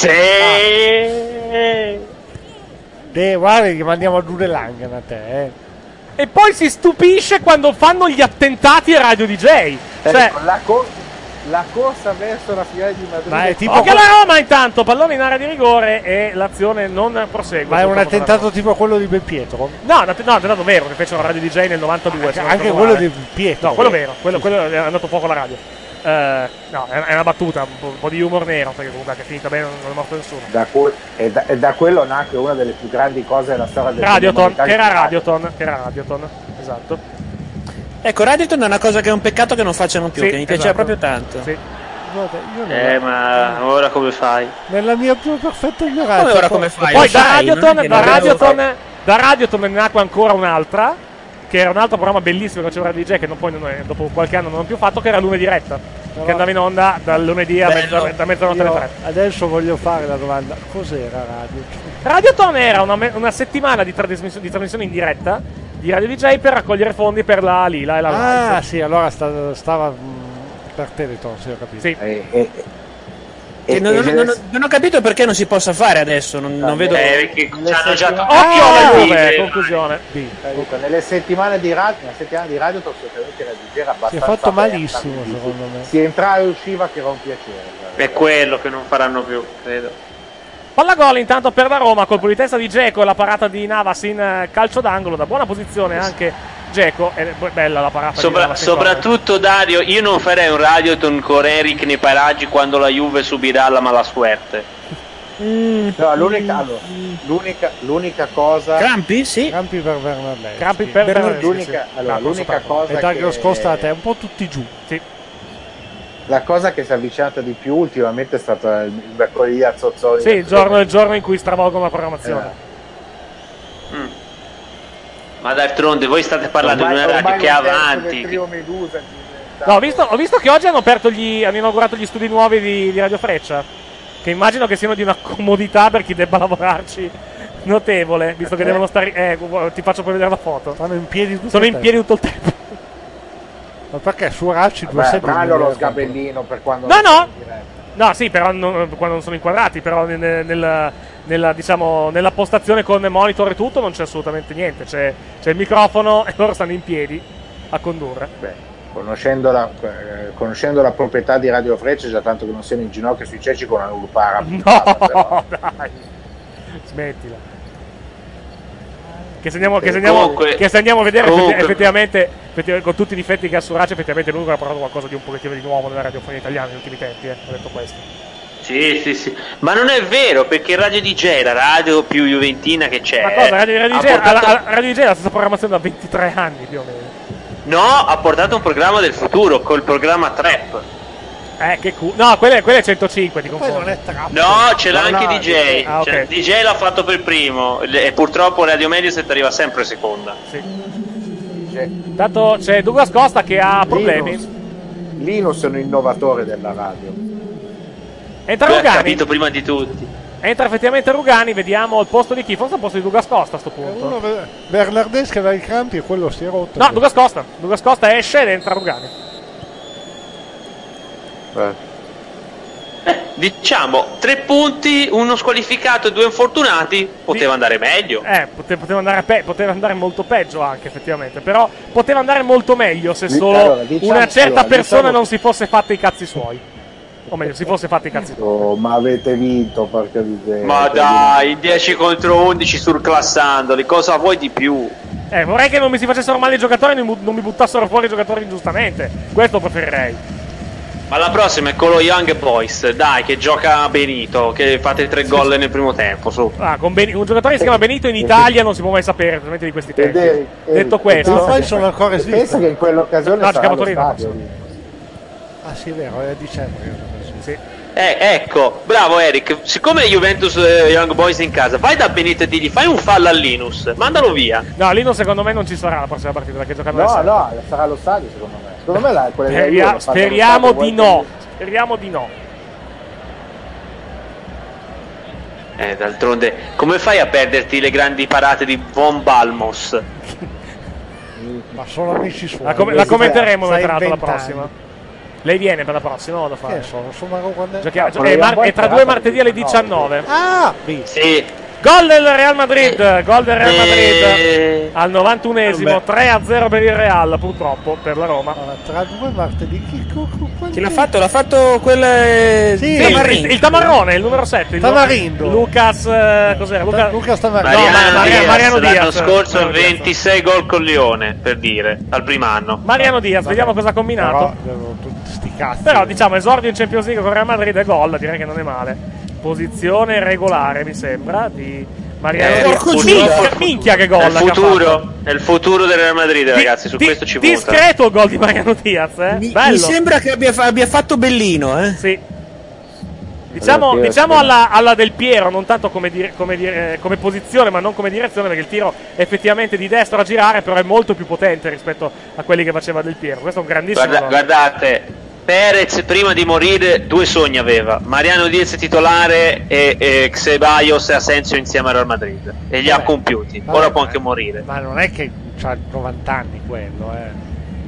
Sì. Eh, guarda che mandiamo giù Langen a te, eh. E poi si stupisce quando fanno gli attentati a Radio D J. Cioè, Ecco, la, cor- la corsa verso la finale di Madrid. Ma è tipo occhio alla Roma intanto, pallone in area di rigore e l'azione non prosegue. Ma è un purtroppo per la attentato Roma. tipo quello di Belpietro? No, un att- no, è attentato vero che fecero Radio D J nel novantadue. se non Anche ricordo quello male. di Pietro. No, quello vero, quello, quello è andato fuoco alla radio. Eh, no, è, è una battuta, un po', un po' di humor nero, perché comunque che è finita bene, non è morto nessuno. Da, cui- e, da, e da quello nasce una delle più grandi cose della storia del Radioton, dell'umanità che era che- Radioton, che era Radioton, esatto. Ecco, Radioton è una cosa che è un peccato che non facciano più, Sì, che mi piaceva esatto. proprio tanto. Sì. Guarda, io non- Eh, ma ora come fai? Nella mia più perfetta ignoranza. Come ora poi- come fai? Poi Lo da sai, Radioton, non è che da non devo Radioton, fare- da Radioton ne nacque ancora un'altra, che era un altro programma bellissimo che faceva Radio D J, che non, poi non è- dopo qualche anno non ho più fatto, che era Lunedì Diretta, che andava in onda dal lunedì a Bello. mezza- da mezzanotte alle Io tre. adesso voglio fare la domanda: cos'era radio? Radioton era una, me- una settimana di, trasmiss- di trasmissione in diretta di Radio D J per raccogliere fondi per la Lila e la Ah, Live. sì, allora sta- stava mh, per Teleton, sì, ho capito. Sì. E, e, Che e- non, e- non- non- non ho capito perché non si possa fare adesso, non, non vedo... Eh, perché ci hanno già settimane- Occhio Ah, alla sì, Juve, sì. conclusione. eh, dico, nelle settimane di radio, una settimana di radio assolutamente Radio D J era Si è abbastanza fatto aperta, malissimo, quindi secondo me. Si entrava e usciva che era un piacere. È quello che non faranno più, credo. Palla gol intanto per la Roma, colpo di testa di Dzeko, la parata di Navas in eh, calcio d'angolo, da buona posizione anche Dzeko, è bella la parata. Sopra- di soprattutto Dario, io non farei un radioton con Eric nei paraggi quando la Juve subirà la mala suerte. No, l'unica, allora, l'unica, l'unica cosa. Crampi? Sì. Crampi per Bernardeschi. Crampi per Bernardeschi, l'unica, sì. allora, Ah, l'unica cosa E Dario che- Scosta a te, un po' tutti giù. Sì. La cosa che si è avvicinata di più ultimamente è stata il il mercoledì a Zozzoli. Sì, il giorno, il giorno in cui stravolgono la programmazione. Mm. Ma d'altronde voi state parlando Ormai- di una radio ormai che è un terzo avanti. del trio Medusa. No, ho visto, ho visto che oggi hanno aperto gli, hanno inaugurato gli studi nuovi di, di Radio Freccia. Che immagino che siano di una comodità per chi debba lavorarci notevole, visto che Eh. devono stare. Eh, gu- ti faccio poi vedere la foto. Stanno in piedi tutto Sono il in tempo. piedi tutto il tempo. Ma perché su Racci due Beh, sedili? avranno lo eh, sgabellino per quando. No, no! No, sì, però non- quando non sono inquadrati, però nel- nel- nella, diciamo, nella postazione con monitor e tutto non c'è assolutamente niente. C'è, c'è il microfono e loro stanno in piedi a condurre. Beh, conoscendo la, eh, conoscendo la proprietà di Radio Freccia, già tanto che non siano in ginocchio sui ceci con una lupara. No, dai, smettila. Che se andiamo, che se andiamo, Comunque- che se andiamo a vedere effetti- comunque- effettivamente, effettivamente, con tutti i difetti che ha Surace, effettivamente lui ha portato qualcosa di un pochettino di nuovo nella radiofonia italiana negli ultimi tempi, eh, ho detto questo. Sì, sì, sì. Ma non è vero, perché Radio D J, la radio più juventina che c'è. Ma cosa, Radio, Radio, ha D J, portato- alla- alla- Radio D J ha la stessa programmazione da ventitré anni più o meno. No, ha portato un programma del futuro col programma Trap. Eh, che cu- No, quella è, quella è centocinque, ti Poi confondo. non è trap. No, ce l'ha No, anche no, D J. ah, ok. Cioè, D J l'ha fatto per primo e purtroppo Radio Mediaset arriva sempre seconda. Sì. Intanto c'è Douglas Costa che ha problemi. Linus, Linus è un innovatore della radio. Entra Lui ha Rugani. capito prima di tutti. Entra effettivamente Rugani, vediamo al posto di chi? Forse al posto di Douglas Costa a sto punto. Uno Bernardeschi aveva i crampi e quello si è rotto. No, Douglas Costa. Douglas Costa esce ed entra Rugani. Eh. Diciamo, tre punti, uno squalificato e due infortunati, poteva andare meglio. Eh, pote- poteva andare, pe- poteva andare molto peggio anche effettivamente, però poteva andare molto meglio se solo Allora, diciamo- una certa allora, persona diciamo- non si fosse fatta i cazzi suoi. O meglio, si fosse fatta i cazzi suoi. Oh, ma avete vinto, porca miseria. Ma dai, dieci contro undici surclassandoli, cosa vuoi di più? Eh, vorrei che non mi si facessero male i giocatori e non mi bu- non mi buttassero fuori i giocatori ingiustamente. Questo preferirei. Ma la prossima è con lo Young Boys, dai, che gioca Benito, che fate tre gol nel primo tempo, su. Ah, con Ben- un giocatore che si chiama Benito in Italia non si può mai sapere, specialmente di questi tempi. Ed Eric- Detto Eric, questo, Ma poi sono ancora Pensa esistenti. che in quell'occasione No, sarà giocava a allo Torino, stadio. Ah sì, è vero, è a dicembre. che l'ho preso. sì. Eh, ecco, bravo Eric, siccome Juventus e Young Boys in casa, vai da Benito e digli, fai un fallo a Linus, mandalo via. No, Lino secondo me non ci sarà la prossima partita perché giocano No, alle no, sarà allo stadio secondo me. Secondo me la, quella della Juve Speria- l'ha fatta allo speriamo stadio, di vuoi no. che- Speriamo di no. Eh, d'altronde, come fai a perderti le grandi parate di Von Balmos? Ma sono amici suoi. La, com- la commenteremo Sai, tra l'altro la vent'anni. prossima. Lei viene per la prossima, o da Che fare? sono? Sono quando è... Giochiamo, Ah, gio- è, mar- è tra due martedì alle diciannove. Ah, sì. Sì. Gol del Real Madrid, gol del Real Madrid Eh, al novantunesimo, Vabbè. tre a zero per il Real, purtroppo per la Roma. Allora, tra due martedì chi co- co- quanti- Chi l'ha fatto? L'ha fatto quel. eh, Sì, Sì, Tamarindo. il, il Tamarrone, il numero sette. il Tamarindo. Lucas, eh, cos'era? Luca, Luca Tamarindo. No, Mariano, ma- Maria- Diaz, Mariano l'anno Diaz. scorso Mariano Diaz. ventisei gol con Lione, per dire, al primo anno. Mariano Diaz, vediamo cosa ha combinato. Però, devo- tutti sti cazzi. Però diciamo esordio in Champions League con Real Madrid e gol, direi che non è male. Posizione regolare mi sembra di Mariano Eh, Diaz. purtroppo- Minchia, minchia che gol È il che ha fatto. futuro, è il futuro del Real Madrid, Di- ragazzi, su di- questo ci punta. discreto il gol di Mariano Diaz, eh? Mi, Bello. mi sembra che abbia, fa- abbia fatto bellino, eh. Sì. Diciamo, Allora, diciamo sì. alla, alla Del Piero, non tanto come, dire- come, dire- come posizione, ma non come direzione, perché il tiro è effettivamente di destra a girare, però è molto più potente rispetto a quelli che faceva Del Piero. Questo è un grandissimo Guarda- gol. guardate, Perez prima di morire due sogni aveva: Mariano Diaz titolare e, e Ceballos e Asensio insieme al Real Madrid, e li ha Vabbè. compiuti. Vabbè, Ora può ma- anche morire. Ma non è che ha novanta anni quello, eh.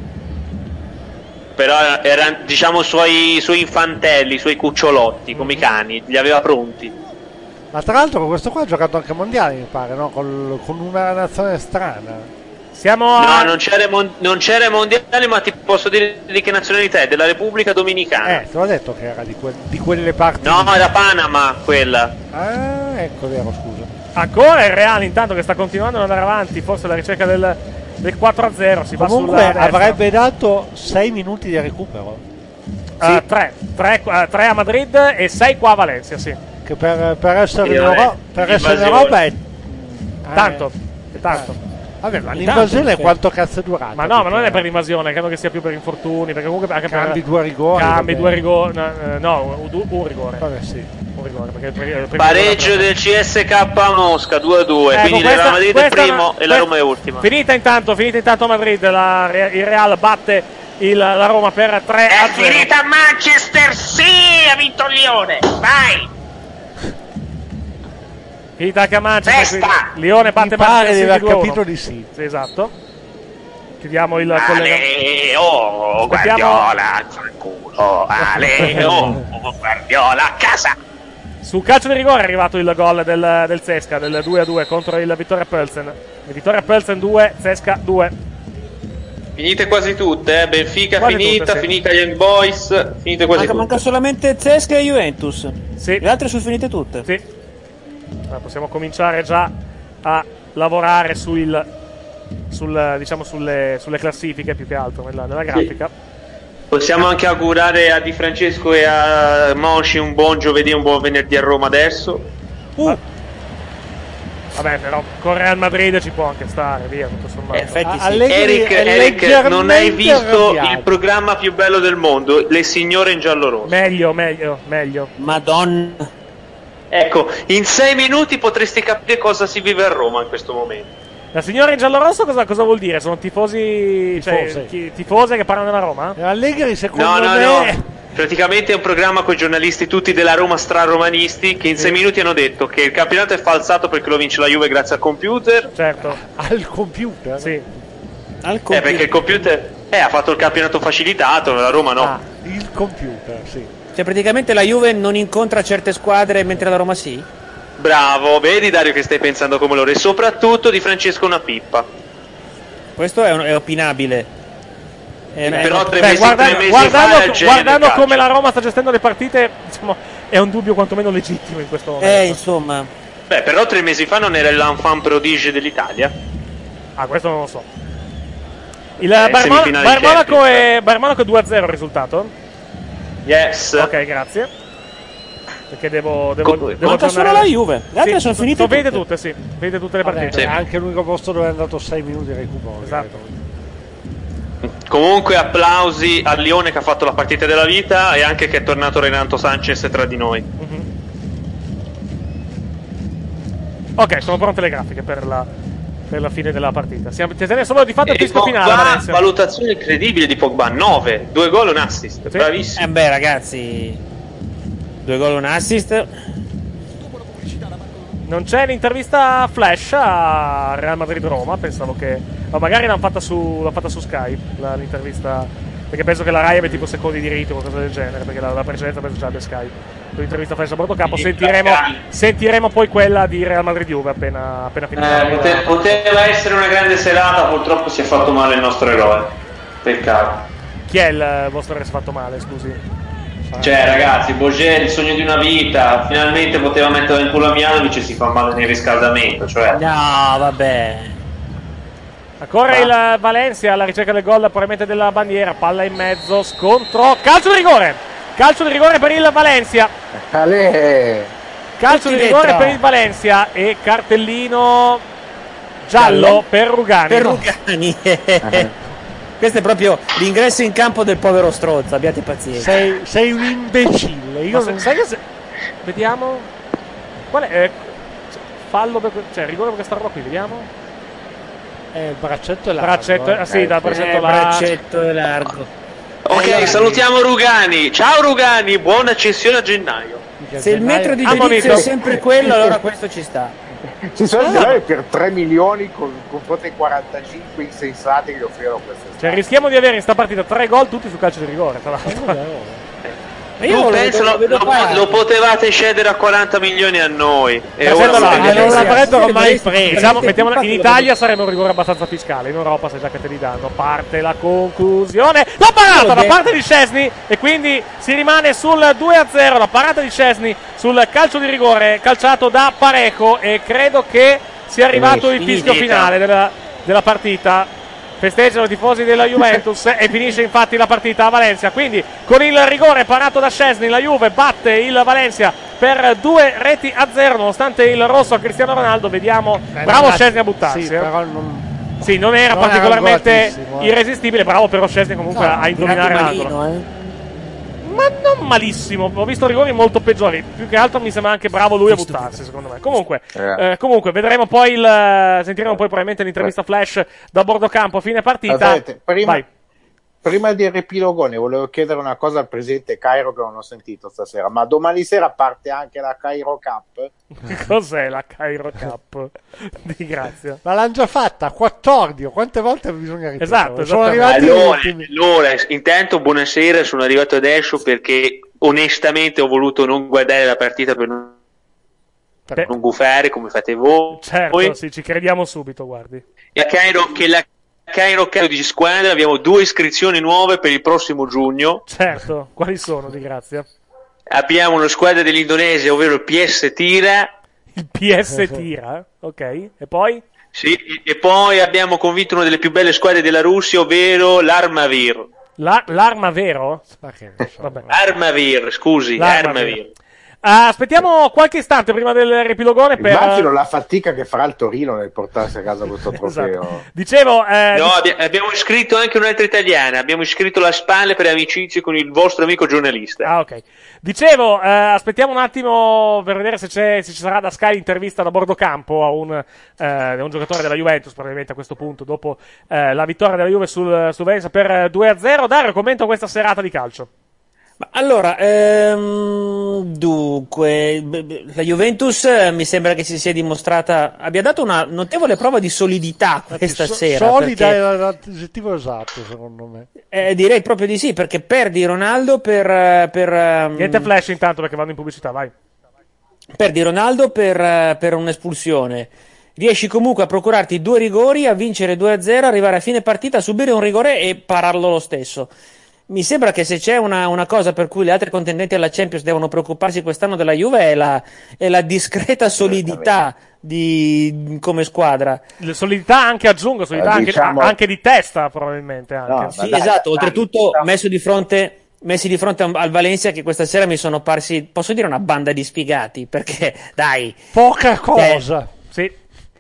Però erano, diciamo, suoi, suoi infantelli, i suoi cucciolotti, come i cani, li aveva pronti. Ma tra l'altro questo qua ha giocato anche mondiali, mi pare, no? Col- con una nazione strana. Siamo a... No, non c'era, mon- non c'era ai mondiali, ma ti posso dire di che nazionalità è, della Repubblica Dominicana. Eh, te l'ho detto che era di, que- di quelle parti. No, lì. è da Panama quella. Ah, ecco, è vero, scusa. Ancora il Real intanto che sta continuando ad andare avanti, forse alla ricerca del, del quattro a zero. Si Comunque va sulla avrebbe dato sei minuti di recupero. Sì. tre a Madrid e sei qua a Valencia, sì. Che per, per essere in Io Europa, per essere in Europa è tanto, è tanto. Vabbè, ma l'invasione sì. quanto cazzo è durata? Ma no, ma non è per l'invasione, credo che sia più per infortuni, perché comunque anche Cambi per due rigori. cambi vabbè. due rigori, no, eh, no, un, un rigore. Vabbè, sì. Un rigore, perché il primo- il primo Pareggio rigore- del C S K a Mosca due a due, Ecco, quindi questa- la Madrid è questa- primo e la questa- Roma è ultima. Finita intanto, finita intanto Madrid, la, il Real batte il, la Roma per tre a zero. È finita a Manchester, sì, ha vinto il Lione. Vai. Finita anche a Manchester, Testa! quindi Lione batte Mi pare Manchester di City aver due a uno. capito di sì. Sì, esatto. Chiudiamo il collegamento. Ale, oh, Aspettiamo- Guardiola, fanculo. Ale, oh, Guardiola, a casa. Sul calcio di rigore è arrivato il gol del, del Zesca del due a due contro il Vittoria Plzen. Il Vittoria Plzen due, Zesca due. Finite quasi tutte, eh? Benfica Quasi finita, tutte, sì. finita Young Boys, finite quasi Manca, tutte. manca solamente Zesca e Juventus. Sì. Le altre sono finite tutte. Sì. Allora, possiamo cominciare già a lavorare sul, sul, diciamo sulle, sulle classifiche più che altro nella, nella grafica. Possiamo anche augurare a Di Francesco e a Mosci un buon giovedì e un buon venerdì a Roma adesso. Uh. Vabbè, però con Real Madrid ci può anche stare, via, tutto sommato. Eh, effetti sì. Allegri Eric, è Eric, non hai leggermente visto arrabbiato. il programma più bello del mondo, Le signore in giallo rosso. Meglio, meglio, meglio. Madonna. Ecco, in sei minuti potresti capire cosa si vive a Roma in questo momento. La signora in giallo-rosso cosa, cosa vuol dire? Sono tifosi, cioè, Tifose. chi- tifose che parlano della Roma? Allegri secondo No, no, me no. Praticamente è un programma con i giornalisti tutti della Roma straromanisti che in sei minuti hanno detto che il campionato è falsato perché lo vince la Juve grazie al computer. Certo. al computer. Sì. Al Eh, computer. perché il computer eh, ha fatto il campionato facilitato, la Roma no. Ah, il computer, sì. Cioè praticamente la Juve non incontra certe squadre mentre la Roma sì? Bravo, vedi Dario che stai pensando come loro e soprattutto Di Francesco una pippa. Questo è, un- è opinabile. È una- è Però una- tre Beh, mesi, guardando, tre mesi guardando- fa era il genio del guardando calcio. come la Roma sta gestendo le partite, diciamo, è un dubbio quantomeno legittimo in questo momento. Eh, insomma. Beh, però tre mesi fa non era l'enfant prodige dell'Italia. Ah, questo non lo so. Il Eh, Bar, Mon- semifinali Bar di Monaco Champions, è Bar Monaco è due a zero il risultato? Yes. Ok, grazie. Perché devo, devo, Com- devo Manca solo aggiornare- la Juve. Le altre Sì, sono finite sono finite tutte. tutte, sì. Finite tutte le Vabbè, partite. è anche l'unico posto dove è andato sei minuti di recupero. Esatto. credo. Comunque applausi al Lione che ha fatto la partita della vita e anche che è tornato Renato Sanchez tra di noi. Mhm. Ok, sono pronte le grafiche per la, per la fine della partita. Siamo tenere solo di fatto il E fischio finale. Pogba, Valencia. valutazione incredibile di Pogba, nove, due gol e un assist, Sì. bravissimo. Eh beh ragazzi, due gol e un assist. Non c'è l'intervista flash a Real Madrid Roma, pensavo che... Ma magari l'hanno fatta su, l'hanno fatta su Sky, la- l'intervista... Perché penso che la Rai abbia tipo secondi diritti o qualcosa del genere, perché la, la precedenza penso ce l'abbia Sky. L'intervista flash a bordo campo, Sì, sentiremo, Sky. sentiremo poi quella di Real Madrid Juve appena, appena finita. Eh, pote- poteva essere una grande serata, purtroppo si è fatto male il nostro eroe. Peccato. Chi è il vostro che si è fatto male, scusi? Cioè ragazzi, Boger, il sogno di una vita, finalmente poteva mettere in culo a Mianovic e si fa male nel riscaldamento, cioè... No, vabbè. Ancora il Valencia alla ricerca del gol, probabilmente della bandiera, palla in mezzo, scontro, calcio di rigore! Calcio di rigore per il Valencia. Ale. Calcio di Tutti rigore dentro. per il Valencia e cartellino giallo, Giallo? per Rugani. Per Rugani. Questo è proprio l'ingresso in campo del povero stronzo, abbiate pazienza. Sei, sei un imbecille. Io Ma se- non- sai che se... Vediamo. Qual è? Eh, fallo per... Cioè, rigore per questa roba qui, vediamo. Eh, il braccetto è largo. Braccetto, eh. ah, sì, dal braccetto Eh, là. braccetto è largo. Ok, Allora, salutiamo Rugani. Ciao Rugani, buona accensione a gennaio. Se il metro di Ammonito. giudizio è sempre quello, allora questo ci sta. Ci sono girare per tre milioni con confronto ai quarantacinque insensati che gli offrirono queste Cioè, rischiamo di avere in sta partita tre gol tutti sul calcio di rigore, tra l'altro. Ma io Tu lo pensa, vedo- lo, vedo lo- pari. lo potevate cedere a quaranta milioni a noi. E Ma ora se lo no, vedete. non l'avrebbero Sì, mai sì, preso. sì, Diciamo, sì, mettiamola- infatti in lo Italia vedo. sarebbe un rigore abbastanza fiscale, in Europa sai già che te li danno. Parte la conclusione. La parata Io da ho parte di Szczesny e quindi si rimane sul due a zero. La parata di Szczesny sul calcio di rigore calciato da Parejo e credo che sia arrivato il fischio Finita. finale della, della partita. festeggiano i tifosi della Juventus e finisce infatti la partita a Valencia. Quindi con il rigore parato da Szczesny la Juve batte il Valencia per due reti a zero nonostante il rosso a Cristiano Ronaldo. Vediamo, Beh, bravo ragazzi, Szczesny a buttarsi. sì, eh. però non, sì, non era non particolarmente era eh. irresistibile, bravo però Szczesny comunque No, a indovinare malino, l'angolo. eh. Ma non malissimo, ho visto rigori molto peggiori. Più che altro mi sembra anche bravo lui a buttarsi, secondo me. Comunque, Eh. eh, comunque vedremo poi il. Sentiremo poi probabilmente l'intervista flash da bordo campo a fine partita. Aspetta, prima, Vai. prima di riepilogone volevo chiedere una cosa al presidente Cairo che non ho sentito stasera, ma domani sera parte anche la Cairo Cup? Cos'è la Cairo Cup? Di grazia. Ma l'hanno già fatta, quattordici, quante volte bisogna ripetere? Esatto, Sono esattamente. arrivati gli Allora, ultimi. allora, intanto buonasera, sono arrivato adesso perché onestamente ho voluto non guardare la partita per non, Beh, non gufare come fate voi. certo, sì, ci crediamo subito, guardi. E a Cairo, che la Cairo Cup di squadra abbiamo due iscrizioni nuove per il prossimo giugno. Certo, quali sono, di grazia? Abbiamo una squadra dell'Indonesia, ovvero il P S Tira. Il P S Tira, ok. E poi? Sì, e poi abbiamo convinto una delle più belle squadre della Russia, ovvero l'Armavir. La, l'arma vero? Vabbè. Armavir, scusi, L'Armavir. Armavir. Ah, aspettiamo qualche istante prima del riepilogone per... Immagino la fatica che farà il Torino nel portarsi a casa questo trofeo. Esatto. Dicevo... Eh, No, abbi- abbiamo iscritto anche un'altra italiana, abbiamo iscritto la Spalle per amicizie con il vostro amico giornalista. Ah, ok. Dicevo, eh, aspettiamo un attimo per vedere se, c'è, se ci sarà da Sky intervista da bordo campo a un, eh, a un giocatore della Juventus, probabilmente a questo punto, dopo eh, la vittoria della Juve sul, su Venezia per due a zero. Dario, commento questa serata di calcio. Ma allora, ehm, dunque, b- b- la Juventus eh, mi sembra che si sia dimostrata, abbia dato una notevole prova di solidità questa So- sera. solida perché- è l'aggettivo esatto, secondo me. Eh, direi proprio di sì, perché perdi Ronaldo per, eh, per, ehm, Niente flash intanto perché vanno in pubblicità, vai. perdi Ronaldo per, eh, per un'espulsione. Riesci comunque a procurarti due rigori, a vincere due a zero, arrivare a fine partita, a subire un rigore e pararlo lo stesso. Mi sembra che se c'è una, una cosa per cui le altre contendenti alla Champions devono preoccuparsi quest'anno della Juve è la, è la discreta solidità di, come squadra. La solidità anche, aggiungo, solidità Eh, anche, diciamo- a- anche di testa probabilmente. Anche. No, Sì, dai, esatto, dai, oltretutto dai. messo di fronte, messi di fronte al Valencia che questa sera mi sono parsi, posso dire una banda di sfigati, perché dai, Poca cosa Sì.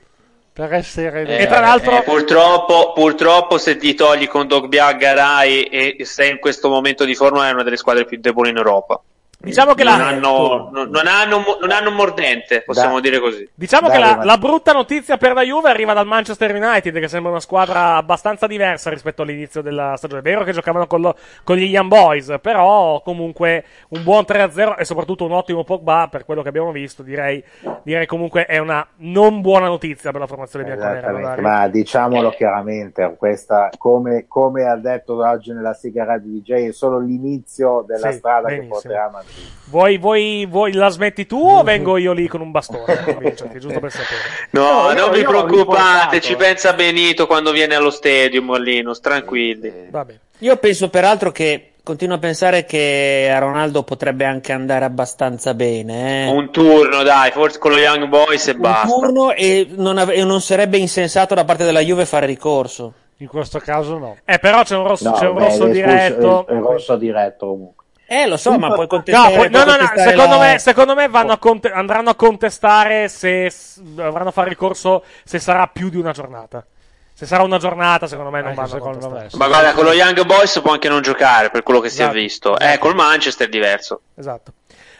per essere... Eh, E tra l'altro- eh, purtroppo, purtroppo se ti togli con Dogbia Garay e sei in questo momento di forma è una delle squadre più deboli in Europa. Diciamo che non, la... hanno, non, non hanno non hanno mordente, possiamo Da- dire così. Diciamo Dai, che la, ma- la brutta notizia per la Juve arriva dal Manchester United, che sembra una squadra abbastanza diversa rispetto all'inizio della stagione. È vero che giocavano con, lo- con gli Young Boys, però comunque un buon tre a zero e soprattutto un ottimo Pogba, per quello che abbiamo visto, direi, direi comunque è una non buona notizia per la formazione bianconera. Esattamente, Dario. ma diciamolo chiaramente, questa, come, come ha detto oggi nella sigla Radio D J, è solo l'inizio della Sì, strada benissimo. che porterà a Madrid. Vuoi, vuoi, vuoi la smetti tu o vengo io lì con un bastone a convincerti, giusto per sapere? No, No, io- non vi io ho preoccupate, riportato, ci eh. pensa Benito quando viene allo stadium Linus, tranquilli. Va bene. io penso peraltro che, continuo a pensare che a Ronaldo potrebbe anche andare abbastanza bene, eh. Un turno, dai, forse con lo Young Boys e Un basta. turno e non, ave- e non sarebbe insensato da parte della Juve fare ricorso. In questo caso no. Eh, però c'è un rosso, No, c'è un beh, rosso l'espulso- diretto. È rosso diretto comunque. Eh, lo so, ma puoi No, contestare. poi- no, puoi no, no, contestare secondo la- me, secondo me vanno a conte- andranno a contestare se s- dovranno fare ricorso se sarà più di una giornata. Se sarà una giornata, secono me non Anche vanno a secondo contestare. me, sì. Ma guarda, con lo Young Boys può anche non giocare, per quello che si è Esatto. visto. Esatto. Eh, col Manchester è diverso. Esatto.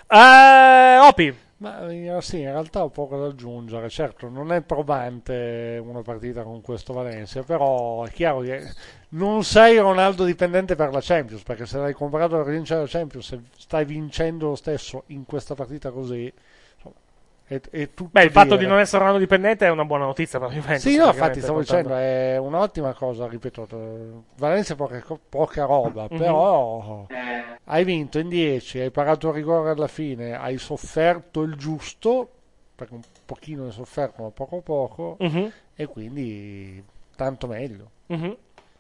Eh, Opi, Ma eh, sì, in realtà ho poco da aggiungere. Certo, non è probante una partita con questo Valencia, però è chiaro che non sei Ronaldo dipendente per la Champions, perché se l'hai comprato per vincere la Champions e stai vincendo lo stesso in questa partita così, insomma, è, è tutto beh, il fatto dire. di non essere Ronaldo dipendente è una buona notizia per la Juventus. Sì, no, infatti praticamente, stavo portando- dicendo, è un'ottima cosa, ripeto, eh, Valencia poca, poca roba, Mhm. però hai vinto in dieci, hai parato il rigore alla fine, hai sofferto il giusto, perché un pochino hai sofferto, ma poco poco, Mhm, e quindi tanto meglio. mhm.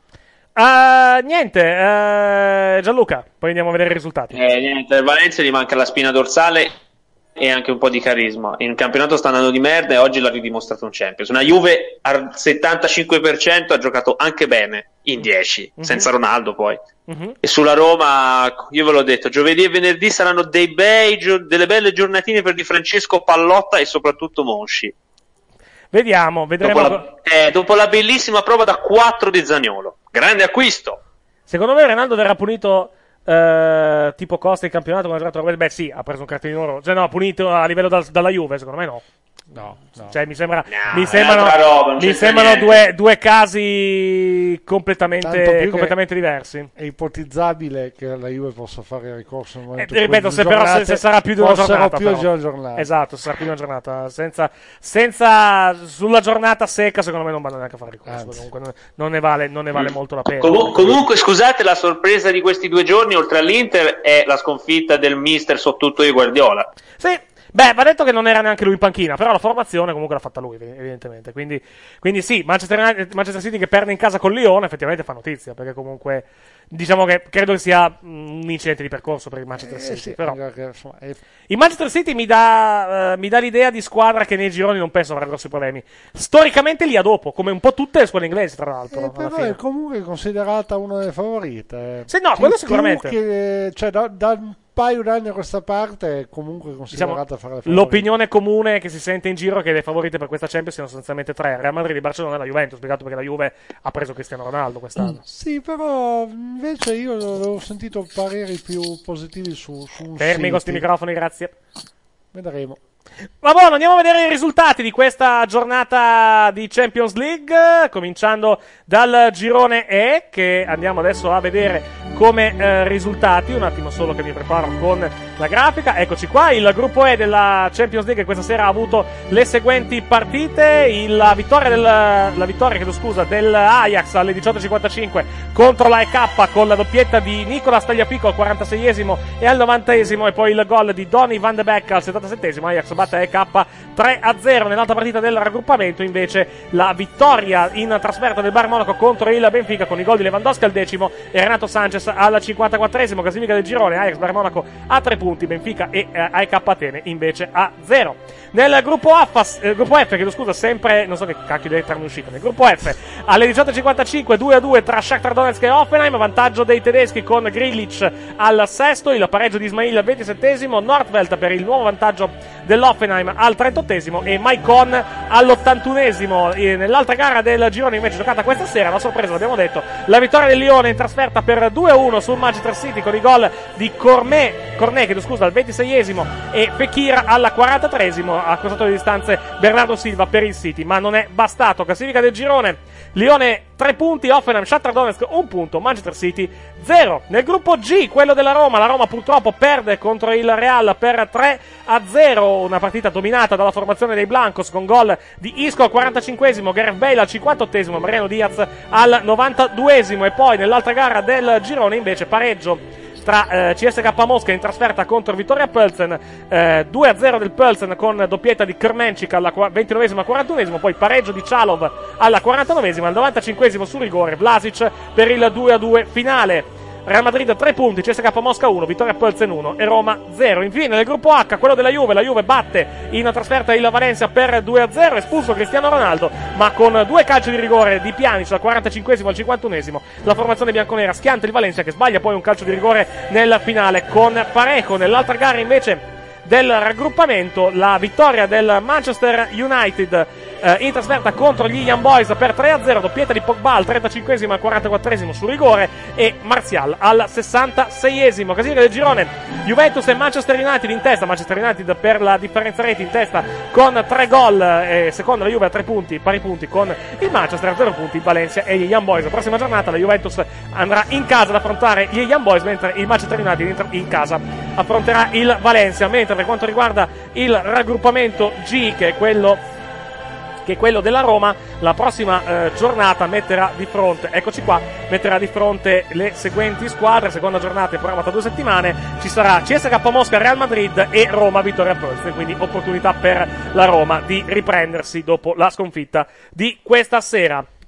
Eh, niente, eh, Gianluca, poi andiamo a vedere i risultati. Eh, niente, al Valencia gli manca la spina dorsale e anche un po' di carisma. In campionato sta andando di merda e oggi l'ha ridimostrato un Champions. Una Juve al settantacinque per cento ha giocato anche bene in dieci, Mhm. senza Ronaldo poi. Mhm. E sulla Roma, io ve l'ho detto, giovedì e venerdì saranno dei bei gio- delle belle giornatine per Di Francesco, Pallotta e soprattutto Monsci. Vediamo, vedremo. Dopo la, eh, dopo la bellissima prova da quattro di Zaniolo. Grande acquisto. Secondo me Ronaldo verrà punito eh, tipo Costa in campionato quando ha giocato a Beh sì, ha preso un cartellino rosso. Cioè no, punito a livello dal- dalla Juve, secondo me no. No, no. Cioè mi sembra No, mi è sembrano, un'altra roba, non mi c'entra sembrano niente. due, due casi Tanto completamente, più completamente che diversi. È ipotizzabile che la Juve possa fare ricorso nel Eh, momento in cui ripeto, le se però se, giornate se sarà più di una fossero giornata, più però. di una giornata. Esatto, se sarà più di una giornata. Senza, senza sulla giornata secca, secondo me non vanno neanche a fare ricorso. Anzi. Comunque non, non ne vale, non ne vale molto la pena. Comu- comunque, scusate, la sorpresa di questi due giorni, oltre all'Inter, è la sconfitta del mister sottotitolo di Guardiola. Sì, beh, va detto che non era neanche lui in panchina, però la formazione comunque l'ha fatta lui, evidentemente. Quindi, quindi sì, Manchester, United- Manchester City che perde in casa con Lione effettivamente fa notizia, perché comunque diciamo che credo che sia mm, un incidente di percorso per il Manchester Eh, City. sì, però. anche perché, insomma, è- Il Manchester City mi dà, eh, mi dà l'idea di squadra che nei gironi non penso avrà grossi problemi. Storicamente lì a dopo, come un po' tutte le squadre inglesi, tra l'altro. eh, alla però fine. è comunque considerata una delle favorite. Sì, no, Più- quello più sicuramente. che- cioè, da, da un paio d'anni a questa parte è comunque Diciamo, considerata fra le favorite. l'opinione comune che si sente in giro è che le favorite per questa Champions siano sostanzialmente tre: Real Madrid, Barcellona e la Juventus. Spiegato perché la Juve ha preso Cristiano Ronaldo quest'anno. Sì, però invece io avevo sentito pareri più positivi su, su un Fermi con sti City. microfoni, grazie. Vedremo. Va buono, andiamo a vedere i risultati di questa giornata di Champions League, cominciando dal girone E, che andiamo adesso a vedere come eh, risultati. Un attimo solo che mi preparo con la grafica. Eccoci qua, il gruppo E della Champions League questa sera ha avuto le seguenti partite. Il- la vittoria del la vittoria, chiedo scusa, dell'Ajax alle diciotto e cinquantacinque contro la E K con la doppietta di Nicolas Tagliafico al quarantaseiesimo e al novantesimo, e poi il gol di Donny van de Beek al settantasettesimo. Ajax batte E K tre a zero. Nell'altra partita del raggruppamento invece la vittoria in trasferta del Bayern Monaco contro il Benfica con i gol di Lewandowski al decimo e Renato Sanchez al cinquantaquattresimo. Classifica del girone: Ajax, Bayern Monaco a tre punti, Benfica e eh, A E K Atene invece a zero. Nel gruppo F, eh, gruppo F, chiedo scusa, sempre, non so che cacchio di lettera mi è uscita. Nel gruppo F, alle diciotto e cinquantacinque, due a due tra Shakhtar Donetsk e Hoffenheim, vantaggio dei tedeschi con Grilic al sesto, il pareggio di Ismail al ventisettesimo, Nordveld per il nuovo vantaggio dell'Hoffenheim al trentottesimo e Maicon all'ottantunesimo. E nell'altra gara del girone invece giocata questa sera, la sorpresa l'abbiamo detto, la vittoria del Lione in trasferta per due a uno sul Manchester City con i gol di Cornet, Cornet chiedo scusa, al ventiseiesimo e Fekir al quarantatreesimo. Ha accostato le distanze Bernardo Silva per il City, ma non è bastato. Classifica del girone: Lione tre punti, Hoffenheim, Shakhtar Donetsk un punto, Manchester City zero. Nel gruppo G, quello della Roma, la Roma purtroppo perde contro il Real per tre a zero, una partita dominata dalla formazione dei Blancos con gol di Isco al quarantacinquesimo, Gareth Bale al cinquantottesimo, Mariano Diaz al novantaduesimo. E poi nell'altra gara del girone invece pareggio tra eh, C S K Mosca in trasferta contro Vittoria Plzen, eh, due a zero del Plzen con doppietta di Krmenčík al ventinovesimo e quarantunesimo, poi pareggio di Chalov alla quarantanovesimo, al novantacinquesimo su rigore Vlasic per il due a due finale. Real Madrid tre punti, C S K Mosca uno, Vittoria Plzen uno e Roma zero. Infine nel gruppo H, quello della Juve, la Juve batte in trasferta il Valencia per due a zero, espulso Cristiano Ronaldo, ma con due calci di rigore di Pjanic dal quarantacinquesimo al cinquantunesimo la formazione bianconera schianta il Valencia, che sbaglia poi un calcio di rigore nel finale con Parejo. Nell'altra gara invece del raggruppamento, la vittoria del Manchester United eh, in trasferta contro gli Young Boys per tre a zero, doppietta di Pogba al trentacinquesimo e al quarantaquattresimo su rigore e Martial al sessantaseiesimo. Classifica del girone: Juventus e Manchester United in testa, Manchester United per la differenza reti in testa con tre gol, e seconda la Juve a tre punti, pari punti con il Manchester, a zero punti il Valencia e gli Young Boys. La prossima giornata la Juventus andrà in casa ad affrontare gli Young Boys, mentre il Manchester United in casa affronterà il Valencia. Mentre per quanto riguarda il raggruppamento G, che è quello che è quello della Roma, la prossima eh, giornata metterà di fronte, eccoci qua, metterà di fronte le seguenti squadre. Seconda giornata è programmata due settimane, ci sarà C S K Mosca, Real Madrid e Roma Vittoria Plzen, quindi opportunità per la Roma di riprendersi dopo la sconfitta di questa sera.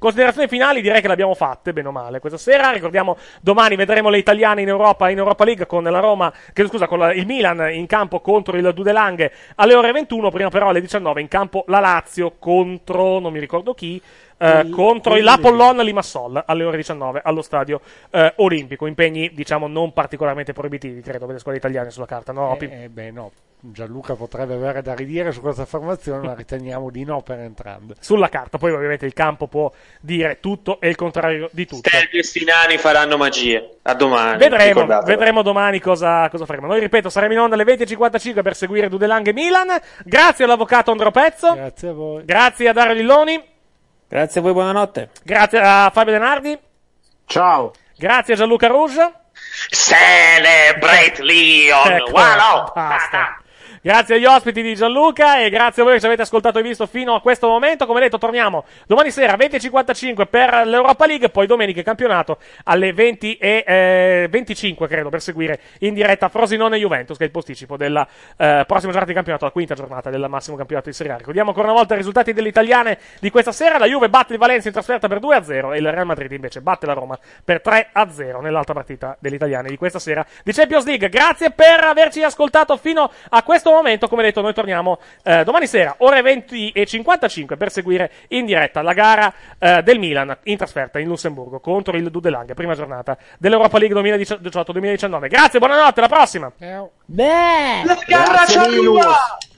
considerazioni finali direi che le abbiamo fatte, bene o male, questa sera. Ricordiamo, domani vedremo le italiane in Europa, in Europa League con la Roma, che, scusa, con la, il Milan in campo contro il Dudelange alle ore ventuno, prima però alle diciannove in campo la Lazio contro, non mi ricordo chi, Uh, contro il l'Apollon Limassol alle ore diciannove allo stadio uh, olimpico. Impegni, diciamo, non particolarmente proibitivi, credo, per le squadre italiane sulla carta, no? Eh, eh, beh, no. Gianluca potrebbe avere da ridire su questa affermazione, ma riteniamo di no per entrambe. Sulla carta, poi ovviamente il campo può dire tutto e il contrario di tutto. Stelvio e Sinani faranno magie. A domani. Vedremo, vedremo domani cosa, cosa faremo. Noi, ripeto, saremo in onda alle venti e cinquantacinque per seguire Dudelange Milan. Grazie all'avvocato Andro Pezzo. Grazie a voi. Grazie a Dario Lilloni. Grazie a voi, buonanotte. Grazie a Fabio Denardi. Ciao. Grazie a Gianluca Rouge. Celebrate Leon. Ecco, Wow. basta. Grazie agli ospiti di Gianluca e grazie a voi che ci avete ascoltato e visto fino a questo momento. Come detto, torniamo domani sera venti e cinquantacinque per l'Europa League, poi domenica campionato alle venti e venticinque, credo, per seguire in diretta Frosinone Juventus, che è il posticipo della eh, prossima giornata di campionato, la quinta giornata del massimo campionato di Serie A. Ricordiamo ancora una volta i risultati delle italiane di questa sera. La Juve batte il Valencia in trasferta per due a zero e il Real Madrid invece batte la Roma per tre a zero nell'altra partita delle italiane di questa sera di Champions League. Grazie per averci ascoltato fino a questo momento. Come detto, noi torniamo eh, domani sera ore venti e cinquantacinque per seguire in diretta la gara eh, del Milan in trasferta in Lussemburgo contro il Dudelange, prima giornata dell'Europa League duemiladiciotto duemiladiciannove. Grazie, buonanotte, alla prossima. Ciao. Beh, la gara cialua.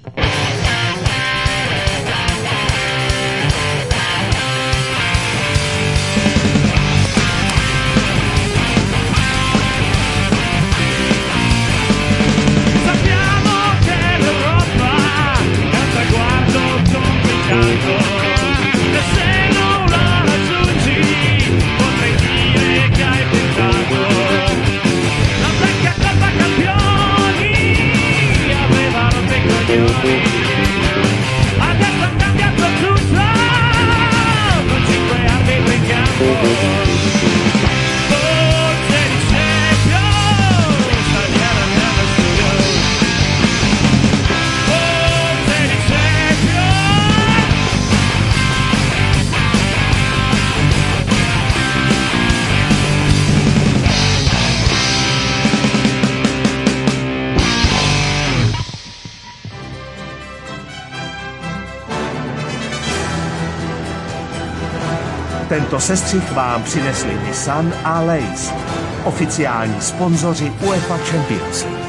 E se non la raggiungi potrei dire che hai pensato. La vecchia Coppa Campioni aveva rotto i coglioni, adesso ha cambiato tutto con cinque arbitri in campo. Forse di Champions stagliare andiamo in studio. Forse di Champions. Tento sestřih vám přinesli Nissan a Lace, oficiální sponzoři UEFA Champions League.